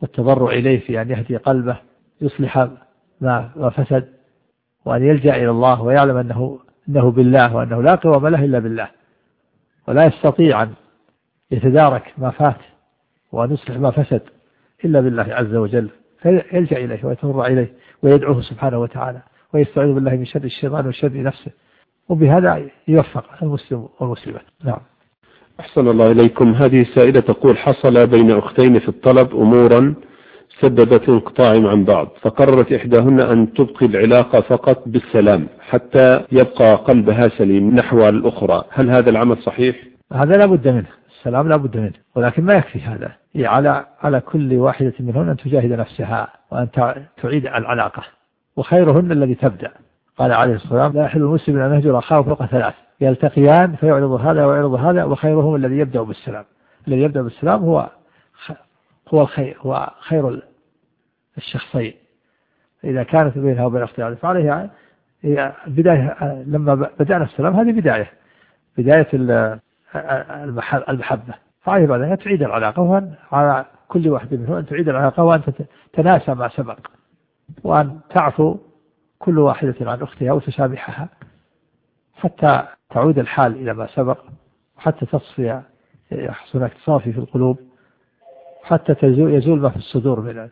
والتضرع إليه في أن يهدي قلبه يصلح ما فسد، وأن يلجأ إلى الله ويعلم أنه أنه بالله، وأنه لا قوام له إلا بالله، ولا يستطيع أن يتدارك ما فات وأن يصلح ما فسد إلا بالله عز وجل، فيلجأ إليه ويتضرع إليه ويدعوه سبحانه وتعالى ويستعيذ بالله من شر الشيطان وشر نفسه، وبهذا يوفق المسلم والمسلمة. نعم. أحسن الله إليكم. هذه السائلة تقول: حصل بين أختين في الطلب أمورا سببت انقطاعهم عن بعض، فقررت إحداهن أن تبقي العلاقة فقط بالسلام حتى يبقى قلبها سليم نحو الأخرى، هل هذا العمل صحيح؟ هذا لا بد منه، السلام لا بد منه، ولكن ما يكفي هذا، على على كل واحدة منهن أن تجاهد نفسها وأن تعيد العلاقة، وخيرهن الذي تبدأ. قال عليه الصلاة والسلام: لا يحل المسلم أن يهجر أخاه فوق ثلاث، يلتقيان فيعرض هذا ويعرض هذا، وخيرهم الذي يبدأ بالسلام. الذي يبدأ بالسلام هو هو الخير، هو خير الشخصين. إذا كانت بينها وبين أختها فعليها بداية، لما بدأنا السلام هذه بداية بداية المحبة، فعليها بعد أن تعيد العلاقة، وأن على كل واحد منهم أن تعيد العلاقة وأن تتناسى ما سبق، وأن تعفو كل واحدة عن أختها وتسامحها حتى تعود الحال إلى ما سبق، وحتى تصفي يحصل هناك تصافي في القلوب، حتى يزول ما في الصدور من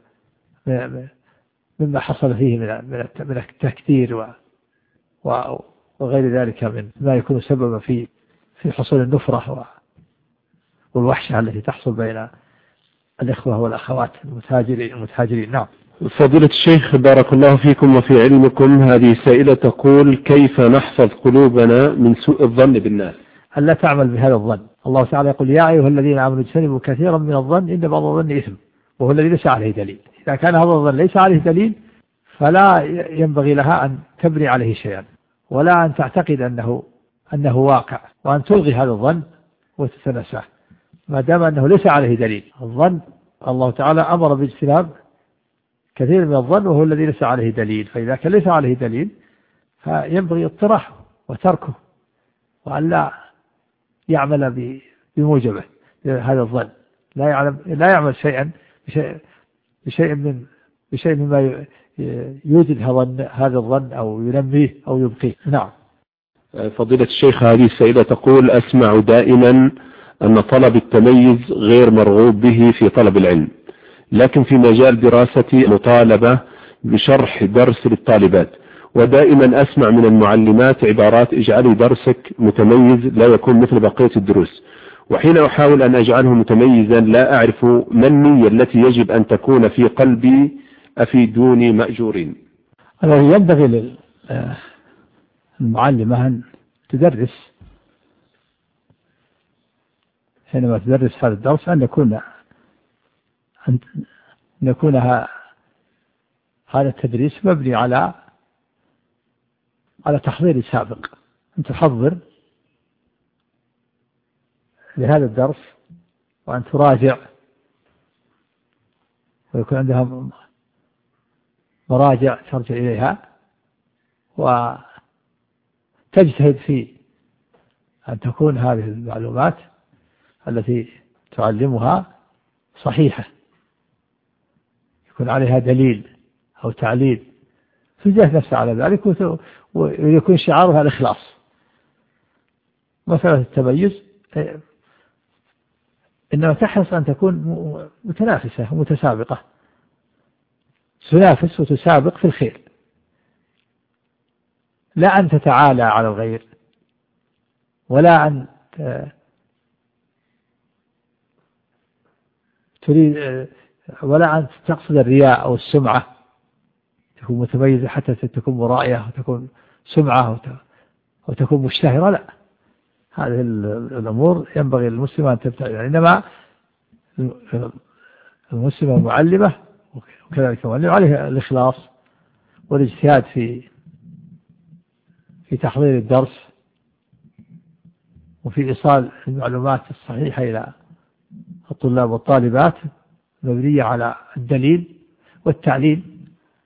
مما حصل فيه من من التكدير وغير ذلك من ما يكون سببا في في حصول النفرة والوحشة التي تحصل بين الإخوة والأخوات المتهاجرين المتهاجرين. نعم. فضيلة الشيخ بارك الله فيكم وفي علمكم، هذه السائلة تقول: كيف نحفظ قلوبنا من سوء الظن بالناس؟ ألا تعمل بهذا الظن. الله تعالى يقول: يا أيها الذين آمنوا اجتنبوا كثيرا من الظن إن بعض الظن إثم وهو الذي ليس عليه دليل. إذا كان هذا الظن ليس عليه دليل فلا ينبغي لها أن تبني عليه شيئا، ولا أن تعتقد أنه أنه واقع، وأن تلغي هذا الظن وتتنساه ما دام أنه ليس عليه دليل. الظن الله تعالى أمر باجتناب كثير من الظن وهو الذي ليس عليه دليل، فإذا كان ليس عليه دليل فينبغي اطراحه وتركه، وأن لا يعمل بموجبه هذا الظن، لا يعلم لا يعمل شيئا بشيء بشيء من بشيء مما يوجد هذا الظن أو ينميه أو يبقيه. نعم. فضيلة الشيخ هذه السيدة تقول: أسمع دائما أن طلب التميز غير مرغوب به في طلب العلم، لكن في مجال دراستي مطالبة بشرح درس للطالبات، ودائما أسمع من المعلمات عبارات: اجعلي درسك متميز لا يكون مثل بقية الدروس، وحين أحاول أن أجعله متميزا لا أعرف ما النية التي يجب أن تكون في قلبي، أفيدوني مأجورين. الذي ينبغي للمعلمة أن تدرس، حينما تدرس هذا الدرس أن يكون أن يكون هذا التدريس مبني على على تحضير سابق، أن تحضر لهذا الدرس وأن تراجع، ويكون عندها مراجع ترجع إليها، وتجتهد في أن تكون هذه المعلومات التي تعلمها صحيحة، يكون عليها دليل أو تعليل، تجاهد نفسها على ذلك، ويكون شعارها الإخلاص. مسألة التميز إنما تحرص أن تكون متنافسة ومتسابقة، تنافس وتسابق في الخير، لا أن تتعالى على الغير، ولا أن تريد ولا أن تقصد الرياء أو السمعة، تكون متميزة حتى تكون مرائية وتكون سمعة وتكون مشتهرة. لا، هذه الأمور ينبغي للمسلم أن تبتعد. إنما المسلم المعلمة وكذلك المعلم عليه الإخلاص والاجتهاد في في تحضير الدرس وفي إيصال المعلومات الصحيحة إلى الطلاب والطالبات مبنية على الدليل والتعليل،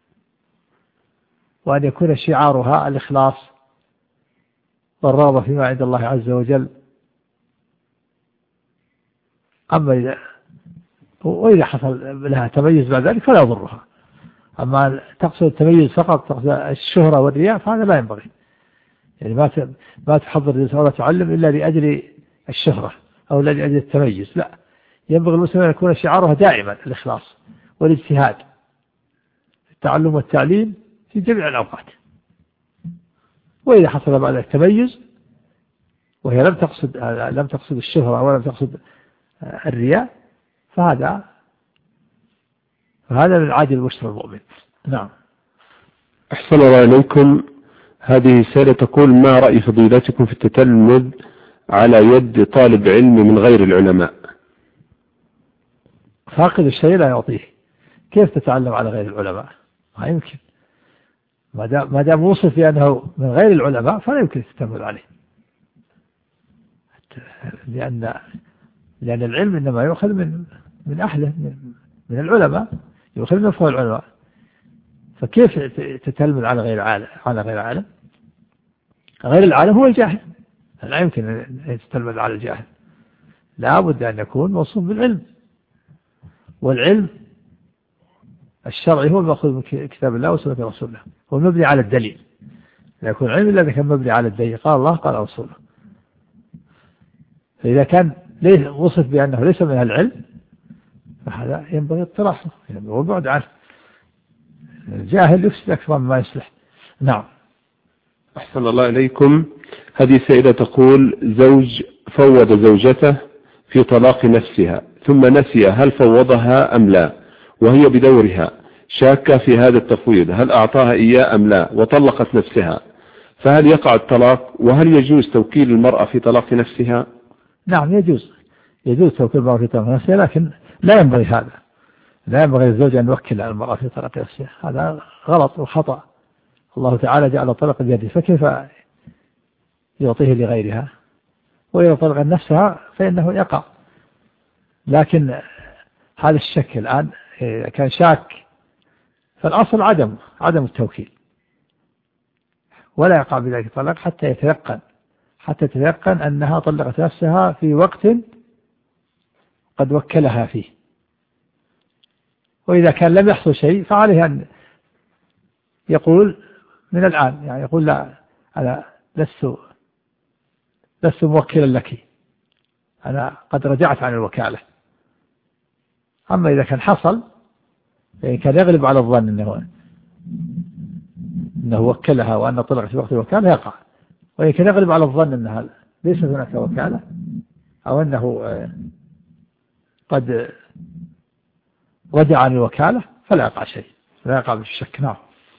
وأن يكون شعارها الإخلاص والرغبة فيما عند الله عز وجل. أما إذا وإذا حصل لها تميز بعد ذلك فلا يضرها. أما تقصد التميز فقط، تقصد الشهرة والرياء، فهذا لا ينبغي. يعني ما ما تحضر رسالة تعلم إلا لأجل الشهرة أو لأجل التميز، لا، ينبغي المسلم أن يكون شعاره دائما الإخلاص والاجتهاد في التعلم والتعليم في جميع الأوقات. وإذا حصل بعد التميز وهي لم تقصد لم تقصد الشهرة ولم تقصد الرياء، فهذا فهذا من عادل البشرى المؤمن. نعم. أحسن الله إليكم. هذه سائلة تقول: ما رأي فضيلتكم في التتلمذ على يد طالب علم من غير العلماء؟ فاقد الشيء لا يعطيه، كيف تتعلم على غير العلماء؟ ما يمكن، ما دام ما دام وصف بأنه من غير العلماء فلا يمكن التتلمذ عليه، لأن لأن العلم إنما يؤخذ من من أهله، من, من العلماء، يؤخذ من فوق العلماء، فكيف تتلمذ على غير عالم؟ على غير عالم غير العالم هو الجاهل، لا يمكن أن تتلمذ على الجاهل، لا بد أن يكون موصوف بالعلم، والعلم الشرعي هو المأخوذ من كتاب الله وسنة رسول الله، هو مبني على الدليل، لا يكون علم إلا إذا كان مبني على الدليل، قال الله قال رسوله. فإذا كان ليس وصف بأنه ليس من العلم فهذا ينبغي اطراحه، ينبغي البعد عنه، الجاهل يفسد أكثر مما يصلح. نعم. أحسن الله إليكم. هذه سيدة تقول: زوج فوض زوجته في طلاق نفسها ثم نسي هل فوضها أم لا، وهي بدورها شاكة في هذا التفويض، هل أعطاها إياه أم لا، وطلقت نفسها، فهل يقع الطلاق؟ وهل يجوز توكيل المرأة في طلاق نفسها؟ نعم يجوز، يجوز توكيل المرأة في طلاق نفسها، لكن لا ينبغي هذا، لا ينبغي الزوج أن يوكل المرأة في طلاق نفسها، هذا غلط وخطأ. الله تعالى جعل الطلاق بيده، فكيف يعطيه لغيرها؟ وإذا طلق نفسها فإنه يقع. لكن هذا الشك الآن إذا كان شاك فالأصل عدم عدم التوكيل، ولا يقع بذلك الطلاق حتى يتيقن حتى يتيقن أنها طلقت نفسها في وقت قد وكلها فيه. وإذا كان لم يحصل شيء فعليه أن يقول من الآن، يعني يقول: لا، أنا لست لست موكلا لك، أنا قد رجعت عن الوكالة. أما إذا كان حصل، يعني كان يغلب على الظن أنه أنه وكلها وأن طلقت في وقت الوكالة يقع، وإذا كان يغلب على الظن أنها ليست هناك وكالة أو أنه قد رجع عن الوكالة فلا يقع شيء، لا يقع بالشك. نعم.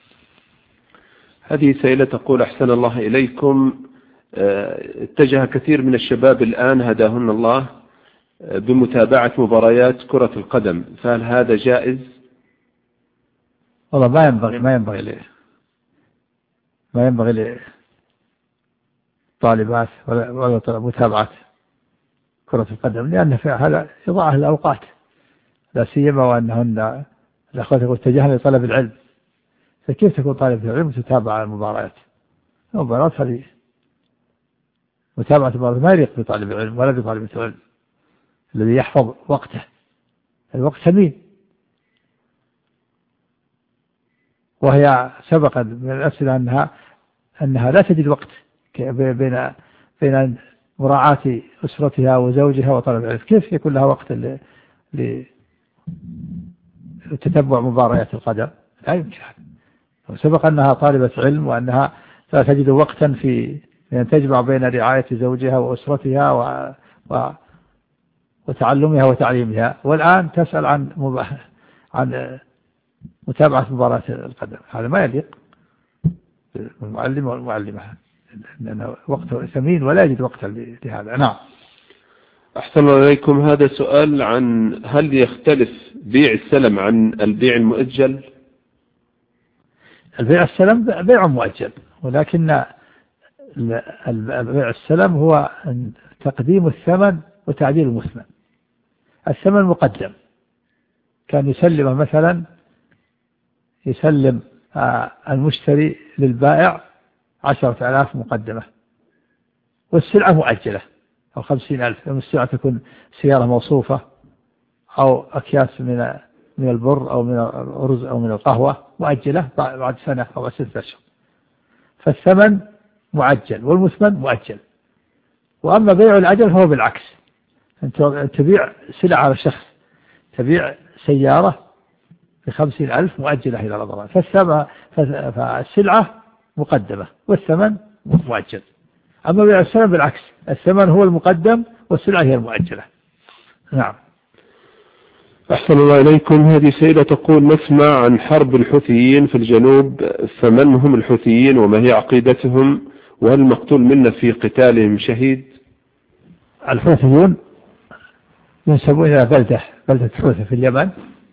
هذه سائلة تقول: أحسن الله إليكم، اتجه كثير من الشباب الآن هداهن الله بمتابعة مباريات كرة القدم، فهل هذا جائز؟ والله ما ينبغي ما ينبغي لي ما ينبغي لطالبات ولا متابعة كرة القدم، لأن هذا إضاعة الأوقات، لا سيما وأنهن الأخوات اتجهن لطلب العلم، فكيف تكون طالب العلم تتابع المباريات؟ المباريات هذه متابعة المباريات ما يليق بطالب العلم ولا بطالب العلم الذي يحفظ وقته، الوقت ثمين. وهي سبق من الأسئلة أنها أنها لا تجد وقت بين بين مراعاة أسرتها وزوجها وطلب العلم، كيف يكون لها وقت لتتبع مباريات القدم؟ لا يمكن. سبق أنها طالبة علم وأنها لا تجد وقتا في أن تجمع بين رعاية زوجها وأسرتها و... و... وتعلمها وتعليمها، والآن تسأل عن مب... عن متابعة مباراة القدم. هذا ما يليق بالمعلم والمعلمة، لأنه وقته ثمين ولا يجد وقتا لهذا. نعم. أحسن الله إليكم. هذا سؤال عن هل يختلف بيع السلم عن البيع المؤجل؟ البيع السلم بيع مؤجل، ولكن البيع السلم هو تقديم الثمن وتعديل المثمن. الثمن مقدم، كان يسلم مثلا يسلم المشتري للبائع عشرة آلاف مقدمة، والسلعة مؤجلة أو خمسين ألف، السلعة تكون سيارة موصوفة أو أكياس من من البر أو من الأرز أو من القهوة مؤجلة بعد سنة أو ستة أشهر. فالثمن معجل والمثمن مؤجل. وأما بيع الأجل فهو بالعكس، أنت تبيع سلعة على شخص، تبيع سيارة بخمسين ألف مؤجلة إلى رمضان، فالسلعة مقدمة والثمن مؤجل. أما بيع الثمن بالعكس، الثمن هو المقدم والسلعة هي المؤجلة. نعم. أحسن الله إليكم. هذه سيدة تقول: نسمع عن حرب الحوثيين في الجنوب، فمن هم الحوثيين وما هي عقيدتهم، وهل المقتول منا في قتالهم شهيد؟ الحوثيون ينسبون إلى بلدة بلدة حوثة في اليمن،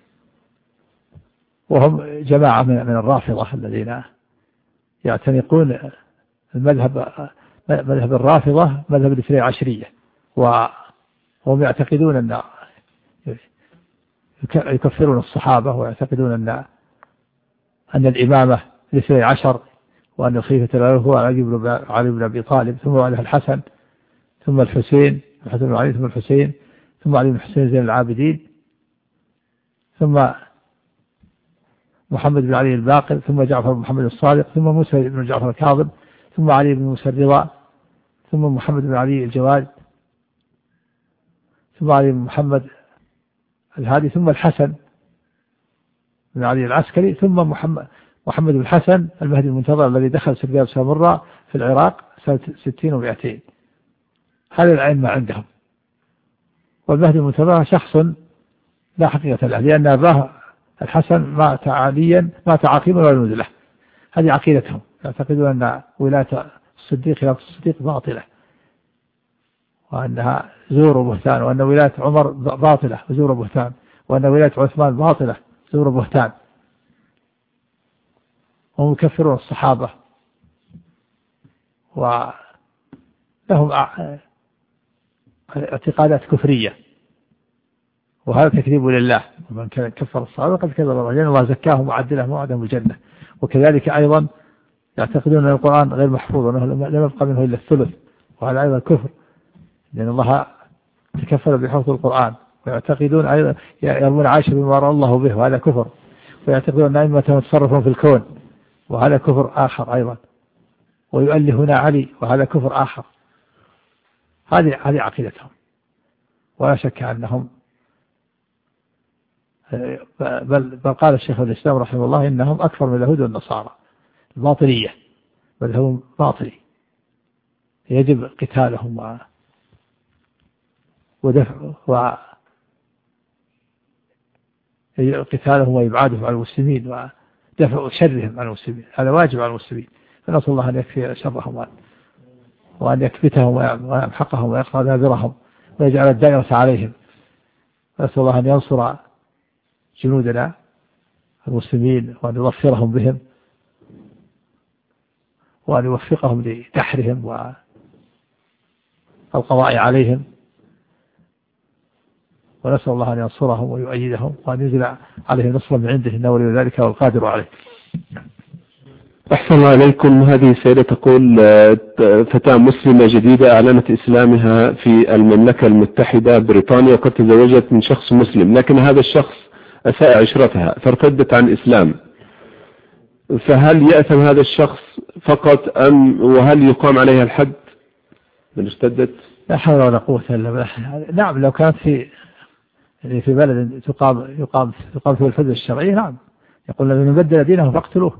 وهم جماعة من الرافضة الذين يعتنقون المذهب مذهب الرافضة، مذهب الاثني عشرية، وهم يعتقدون أن يكفرون الصحابة، ويعتقدون أن أن الإمامة الاثني عشر، وأن الخليفة له هو علي بن أبي طالب، ثم عليه الحسن، ثم الحسين الحسن بن علي، ثم الحسين، ثم علي بن حسين زين العابدين، ثم محمد بن علي الباقر، ثم جعفر بن محمد الصادق، ثم موسى بن جعفر الكاظم، ثم علي بن موسى الرضا، ثم محمد بن علي الجواد، ثم علي بن محمد الهادي، ثم الحسن بن علي العسكري، ثم محمد محمد بن الحسن المهدي المنتظر الذي دخل سرقاب سامراء في العراق سنة ستين ومئتين. هذه الأئمة عندهم. والمهدي المنتظر شخص لا حقيقة له، لأن أباه الحسن مات عاليا مات عقيما ولا ولد له. هذه عقيدتهم، يعتقدون أن ولاية الصديق خلافة الصديق باطلة، وأنها زور وبهتان، وأن ولاية عمر باطلة وزور وبهتان، وأن ولاية عثمان باطلة زور وبهتان. هم يكفرون الصحابة، ولهم اعتقادات كفرية، وهذا تكذيب لله. ومن كفر الصحابة قد كذب الله، لأن الله زكاهم وعدلهم وعدهم الجنة. وكذلك أيضا يعتقدون أن القرآن غير محفوظ، وأنه لم يبقى منه إلا الثلث، وهذا أيضا كفر، لأن الله تكفل بحفظ القرآن. ويعتقدون أيضا يرمون عائشة بما رأى الله به، وهذا كفر. ويعتقدون أن أئمة يتصرفون في الكون، وهذا كفر آخر أيضا. ويؤلهون علي، وهذا كفر آخر. هذه هذه عقيدتهم، ولا شك أنهم بل, بل قال الشيخ الإسلام رحمه الله إنهم أكثر من اليهود والنصارى الباطلية، بل هم باطلي، يجب قتالهم و ودفع و قتالهم وإبعادهم عن المسلمين ودفع شرهم عن المسلمين. هذا واجب على المسلمين، فنسأل الله أن يكفي شرهم وأن يكبتهم ويمحقهم ويقطع دابرهم ويجعل الدائرة عليهم. نسأل الله أن ينصر جنودنا المسلمين، وأن يظفرهم بهم، وأن يوفقهم لدحرهم والقضاء عليهم. ونسأل الله أن ينصرهم ويؤيدهم، وأن ينزل عليهم نصرا من عنده، إنه ولي ذلك والقادر عليه. أحسن الله إليكم. هذه السيدة تقول: فتاة مسلمة جديدة أعلنت إسلامها في المملكة المتحدة بريطانيا، وقد تزوجت من شخص مسلم، لكن هذا الشخص أساء عشرتها فارتدت عن الإسلام، فهل يأثم هذا الشخص فقط أم وهل يقام عليها الحد من ارتدت؟ لا حول ولا قوة إلا بالله. نعم، لو كانت في في بلد تقام يقام يقام في الحدود الشرعية، نعم، يقول من بدل دينه فاقتلوه.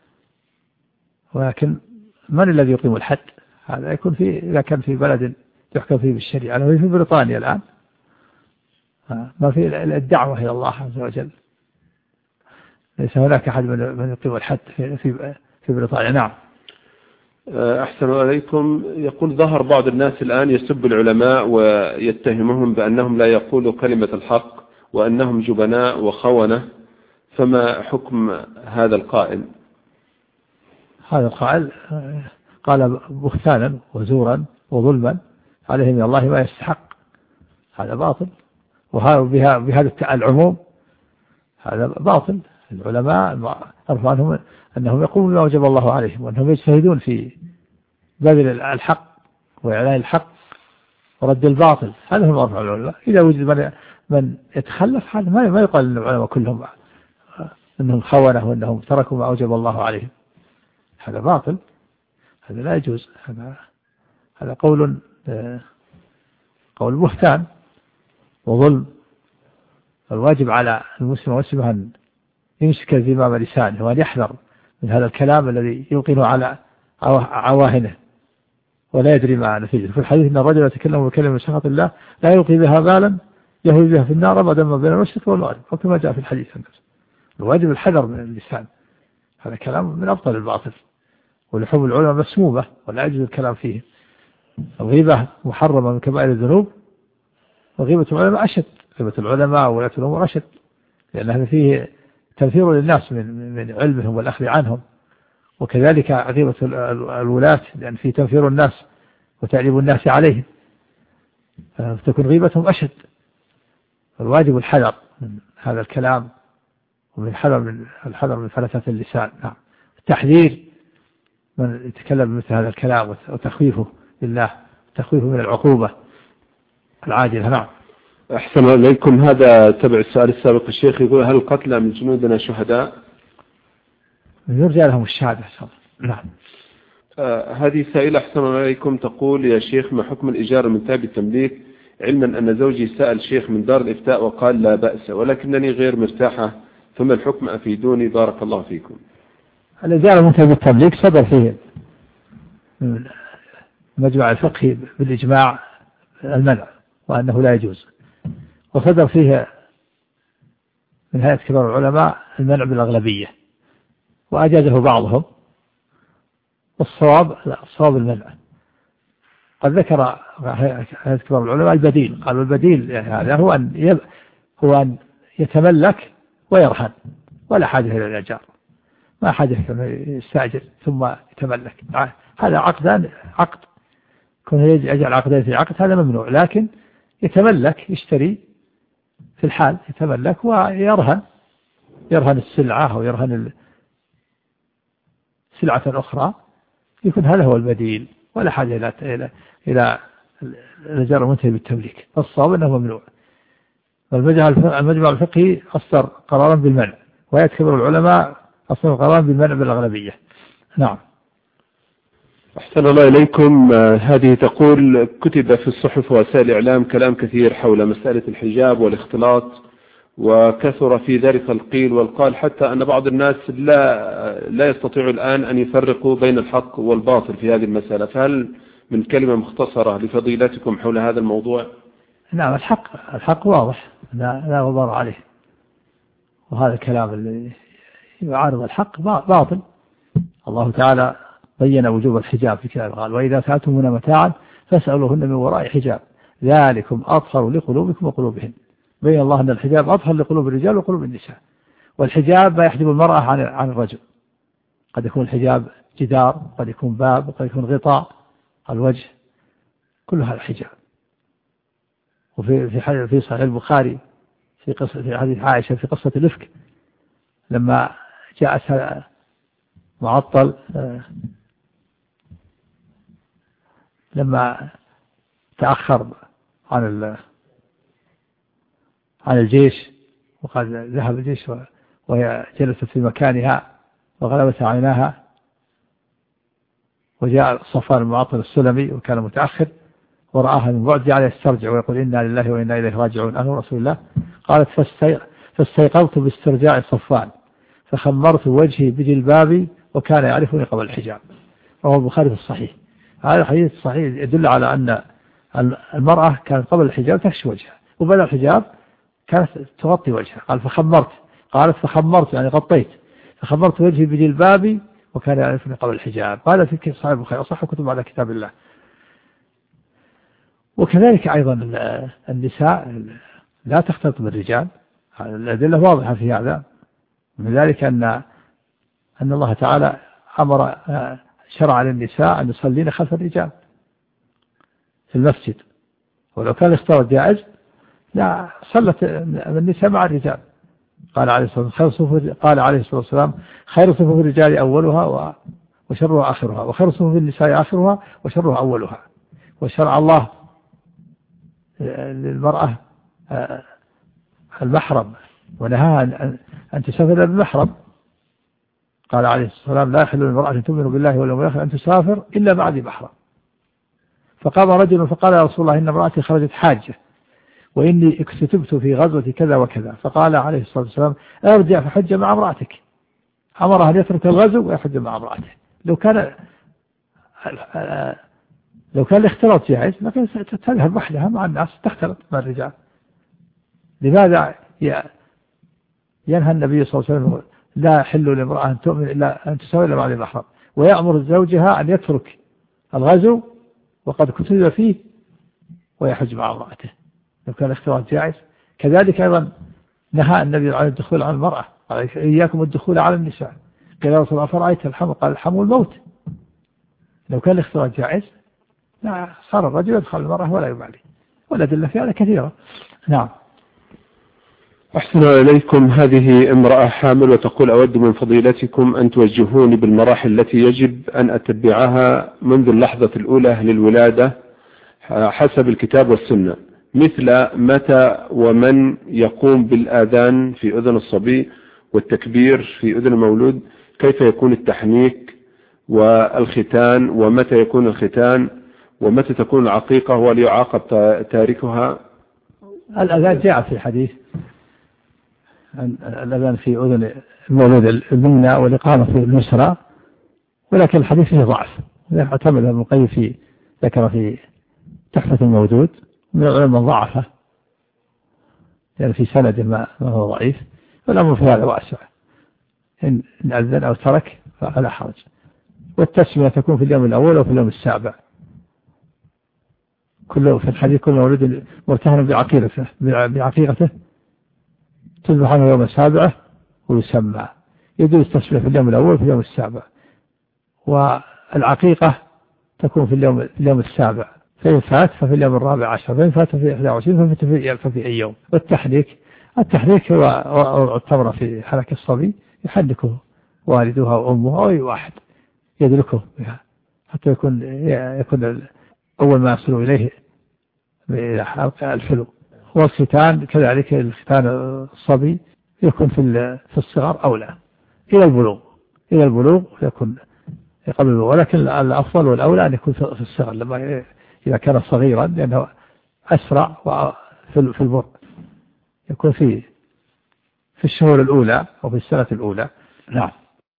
ولكن من الذي يقيم الحد؟ هذا يكون في إذا كان في بلد يحكم فيه بالشريعة. أنا في بريطانيا الآن ما في الدعوة إلى الله عز وجل، ليس هناك أحد من يقيم الحد في في في بريطانيا. نعم. أحسن عليكم. يقول: ظهر بعض الناس الآن يسب العلماء ويتهمهم بأنهم لا يقولوا كلمة الحق وأنهم جبناء وخونة، فما حكم هذا القائل؟ هذا القائل قال بهتانا وزورا وظلما عليه من الله ما يستحق، هذا باطل. وهذا بهذا العموم هذا باطل. العلماء أرفع عنهم أنهم يقومون بما وجب الله عليهم، وأنهم يجتهدون في بذل الحق وإعلان الحق ورد الباطل، هذا هو مرفع العلماء. إذا وجد من من يتخلف هذا ما ما يقال أن العلماء كلهم أنهم خونة وأنهم تركوا ما أوجب الله عليهم، هذا باطل، هذا لا يجوز، هذا هذا قول قول بهتان وظلم. الواجب على المسلم والمسلمة أن يمسك زمام لسانه وأن يحذر من هذا الكلام الذي يوقن على عواهنه ولا يدري ما نتيجه. في الحديث أن الرجل يتكلم بكلمة من سخط الله لا يلقي بها بالا يهوي بها في النار أبدا ما بين المشرق والمغرب، وكما جاء في الحديث. الواجب الحذر من اللسان، هذا كلام من أبطل الباطل، ولحوم العلماء مسمومة ولا يجوز الكلام فيه. الغيبة محرمة من كبائر الذنوب، وغيبة العلماء أشد، غيبة العلماء وولاة الأمور أشد، لأن هذا فيه تنفير للناس من من علمهم والأخذ عنهم، وكذلك غيبة الولاة لأن فيه تنفير الناس وتعليم الناس عليهم، فتكون غيبتهم أشد. الواجب الحذر من هذا الكلام ومن الحذر من الحذر من فلتات اللسان. نعم. التحذير من يتكلم بمثل هذا الكلام وتخويفه لله، تخويفه من العقوبة العاجلة. نعم. أحسن إليكم. هذا تبع السؤال السابق الشيخ، يقول هل القتلى من جنودنا شهداء؟ يرجع لهم الشهادة. نعم. آه هذه سائلة أحسن إليكم تقول يا شيخ ما حكم الإيجار من تاب التمليك، علما أن زوجي سأل شيخ من دار الإفتاء وقال لا بأس ولكنني غير مرتاحة، فما الحكم أفيدوني بارك الله فيكم. الإيجار من تاب التمليك صدر فيه المجمع الفقهي بالإجماع المنع وأنه لا يجوز، وصدر فيه من هيئة كبار العلماء المنع بالأغلبية، وأجازه بعضهم، والصواب لا، الصواب المنع. قد ذكر هيئة كبار العلماء البديل، قالوا البديل يعني هذا هو أن يب... هو أن يتملك ويرهن، ولا حاجة إلى الإيجار، ما حاجة يستأجر ثم يتملك. هذا عقدان، عقد كون يجعل عقدين في عقد هذا ممنوع، لكن يتملك، يشتري في الحال، يتملك ويرهن، يرهن السلعة أو يرهن سلعة أخرى، يكون هذا هو البديل، ولا حاجة إلى إلى إلى الإيجار المنتهي بالتمليك. الصواب أنه ممنوع. المجمع الفقهي أصدر قرارا بالمنع، ويكبر العلماء أصدر قرارا بالمنع بالأغلبية. نعم. أحسن الله إليكم. هذه تقول كتب في الصحف ووسائل الإعلام كلام كثير حول مسألة الحجاب والاختلاط، وكثر في ذلك القيل والقال، حتى أن بعض الناس لا لا يستطيعوا الآن أن يفرقوا بين الحق والباطل في هذه المسألة، فهل من كلمة مختصرة لفضيلتكم حول هذا الموضوع؟ نعم. الحق الحق واضح، لا لا غبار عليه، وهذا الكلام اللي يعارض الحق باطل. الله تعالى بين وجوب الحجاب في كتابه، قال وإذا سألتمونا متاعا فاسألوهن من وراء حجاب ذلكم أطهر لقلوبكم وقلوبهن. بين الله أن الحجاب أطهر لقلوب الرجال وقلوب النساء، والحجاب ما يحجب المرأة عن عن الرجل، قد يكون الحجاب جدار، قد يكون باب، قد يكون غطاء الوجه، كل هذا حجاب. وفي في في صحيح البخاري في قصة في حديث عائشة في قصة الإفك، لما جاءت معطل لما تأخر عن عن الجيش، وقال ذهب الجيش وهي جلست في مكانها وغلبت عيناها، وجاء صفوان المعطل السلمي وكان متأخر ورآها من بعد جعل يسترجع ويقول إنا لله وإنا إليه راجعون أنه رسول الله. قالت فاستيقظت باسترجاع صفوان فخمرت وجهي بجلبابي وكان يعرفني قبل الحجاب. رواه البخاري في الصحيح. هذا الحديث الصحيح يدل على أن المرأة كانت قبل الحجاب تكشف وجهها، وبعد الحجاب كانت تغطي وجهها. قال فخمرت، قالت فخمرت يعني غطيت، فخمرت وجهي بجلبابي وكان يعرفني قبل الحجاب. هذا في صحيح البخاري وصح كتب على كتاب الله. وكذلك أيضا النساء لا تختلط بالرجال، الأدلة واضحة في هذا، من ذلك أن أن الله تعالى أمر شرع للنساء أن يصلين خلف الرجال في المسجد، ولو كان الاختلاط جائز لا صلت النساء مع الرجال. قال عليه الصلاة والسلام قال عليه الصلاة والسلام خير صفوف الرجال أولها وشرها آخرها، وخير صفوف النساء آخرها وشرها أولها. وشرع الله للمرأة المحرم، ونهى أن تسافر بالمحرم. قال عليه الصلاة والسلام لا يحل للمرأة تؤمن بالله واليوم الآخر أن تسافر إلا بعد محرم. فقام رجل فقال يا رسول الله إن امرأتي خرجت حاجة وإني اكتتبت في غزوة كذا وكذا. فقال عليه الصلاة والسلام ارجع فحج مع امرأتك. أمره أن يترك الغزو ويحج مع امرأته. لو كان لو كان الاختلاط جائز لكن تذهب وحدها مع الناس تختلط مع الرجال. لماذا ينهى النبي صلى الله عليه وسلم لا يحل لامرأة أن تؤمن إلا أن تسافر إلا بعد المحرم، ويأمر زوجها أن يترك الغزو وقد كتب فيه ويحج مع امرأته لو كان الاختلاط جائز؟ كذلك أيضا نهى النبي عن الدخول على المرأة، قال إياكم الدخول على النساء. قال يا رسول الله فرأيت الحمل؟ قال الحمل الموت. لو كان الاختلاط جائز لا صار الرجل يدخل المرأة ولا يبالي، والأدلة في هذا كثيرة. نعم. أحسن إليكم. هذه امرأة حامل وتقول أود من فضيلتكم أن توجهوني بالمراحل التي يجب أن أتبعها منذ اللحظة الأولى للولادة حسب الكتاب والسنة، مثل متى ومن يقوم بالآذان في أذن الصبي والتكبير في أذن المولود، كيف يكون التحنيك والختان، ومتى يكون الختان، ومتى تكون العقيقة وليعاقب تاركها. الأذان جاء في الحديث الأذان في أذن المولود اليمنى والإقامة في اليسرى، ولكن الحديث فيه ضعف. اعتمد ابن القيم في ذكر في تحفة المودود من العلماء ضعفه يعني في سند ما هو ضعيف، والأمر في هذا واسع، إن أذن أو ترك فلا حرج. والتسمية تكون في اليوم الأول وفي اليوم السابع، كله في الحديث كل مولود مرتهن بعقيقته بعقيقته تذبح عنه يوم السابع ويسمى. يجوز التسمية في اليوم الأول وفي اليوم السابع، والعقيقة تكون في اليوم اليوم السابع، فإن فات ففي اليوم الرابع عشر، فإن فات في إحدى وعشرين ففي ففي أي يوم. والتحريك التحريك هو التمرة في حلق الصبي يحركه والدها وأمه أو أي واحد يدركه بها حتى يكون يكون أول ما يصل إليه بحلق الحلو. والختان كذلك، الختان الصبي يكون في في الصغر أولى إلى البلوغ إلى البلوغ يكون قبل البلوغ، ولكن الأفضل والأولى أن يكون في الصغر لما إذا كان صغيرا لأنه أسرع في في البر يكون في في الشهور الأولى أو في السنة الأولى. نعم.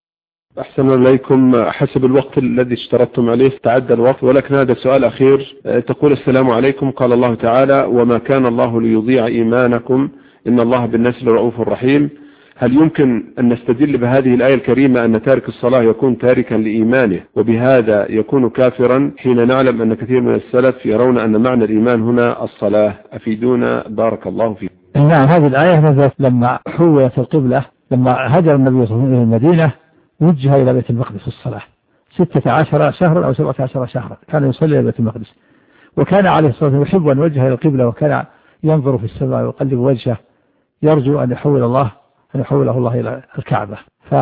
أحسن إليكم. حسب الوقت الذي اشترطتم عليه تعدى الوقت، ولكن هذا سؤال أخير. تقول السلام عليكم، قال الله تعالى وما كان الله ليضيع إيمانكم إن الله بالناس لرؤوف رحيم. هل يمكن أن نستدل بهذه الآية الكريمة أن تارك الصلاة يكون تاركا لإيمانه وبهذا يكون كافرا، حين نعلم أن كثير من السلف يرون أن معنى الإيمان هنا الصلاة؟ أفيدونا بارك الله فيكم. نعم، هذه الآية نزلت لما حولت القبلة، لما هجر النبي صلى الله عليه وسلم إلى المدينة وجه إلى بيت المقدس الصلاة ستة عشر شهرا أو سبعة عشر شهرا كان يصلي إلى بيت المقدس، وكان عليه الصلاة والسلام يحب أن يوجه إلى القبلة، وكان ينظر في السماء ويقلب وجهه يرجو أن يحول الله أن يحوله الله إلى الكعبة.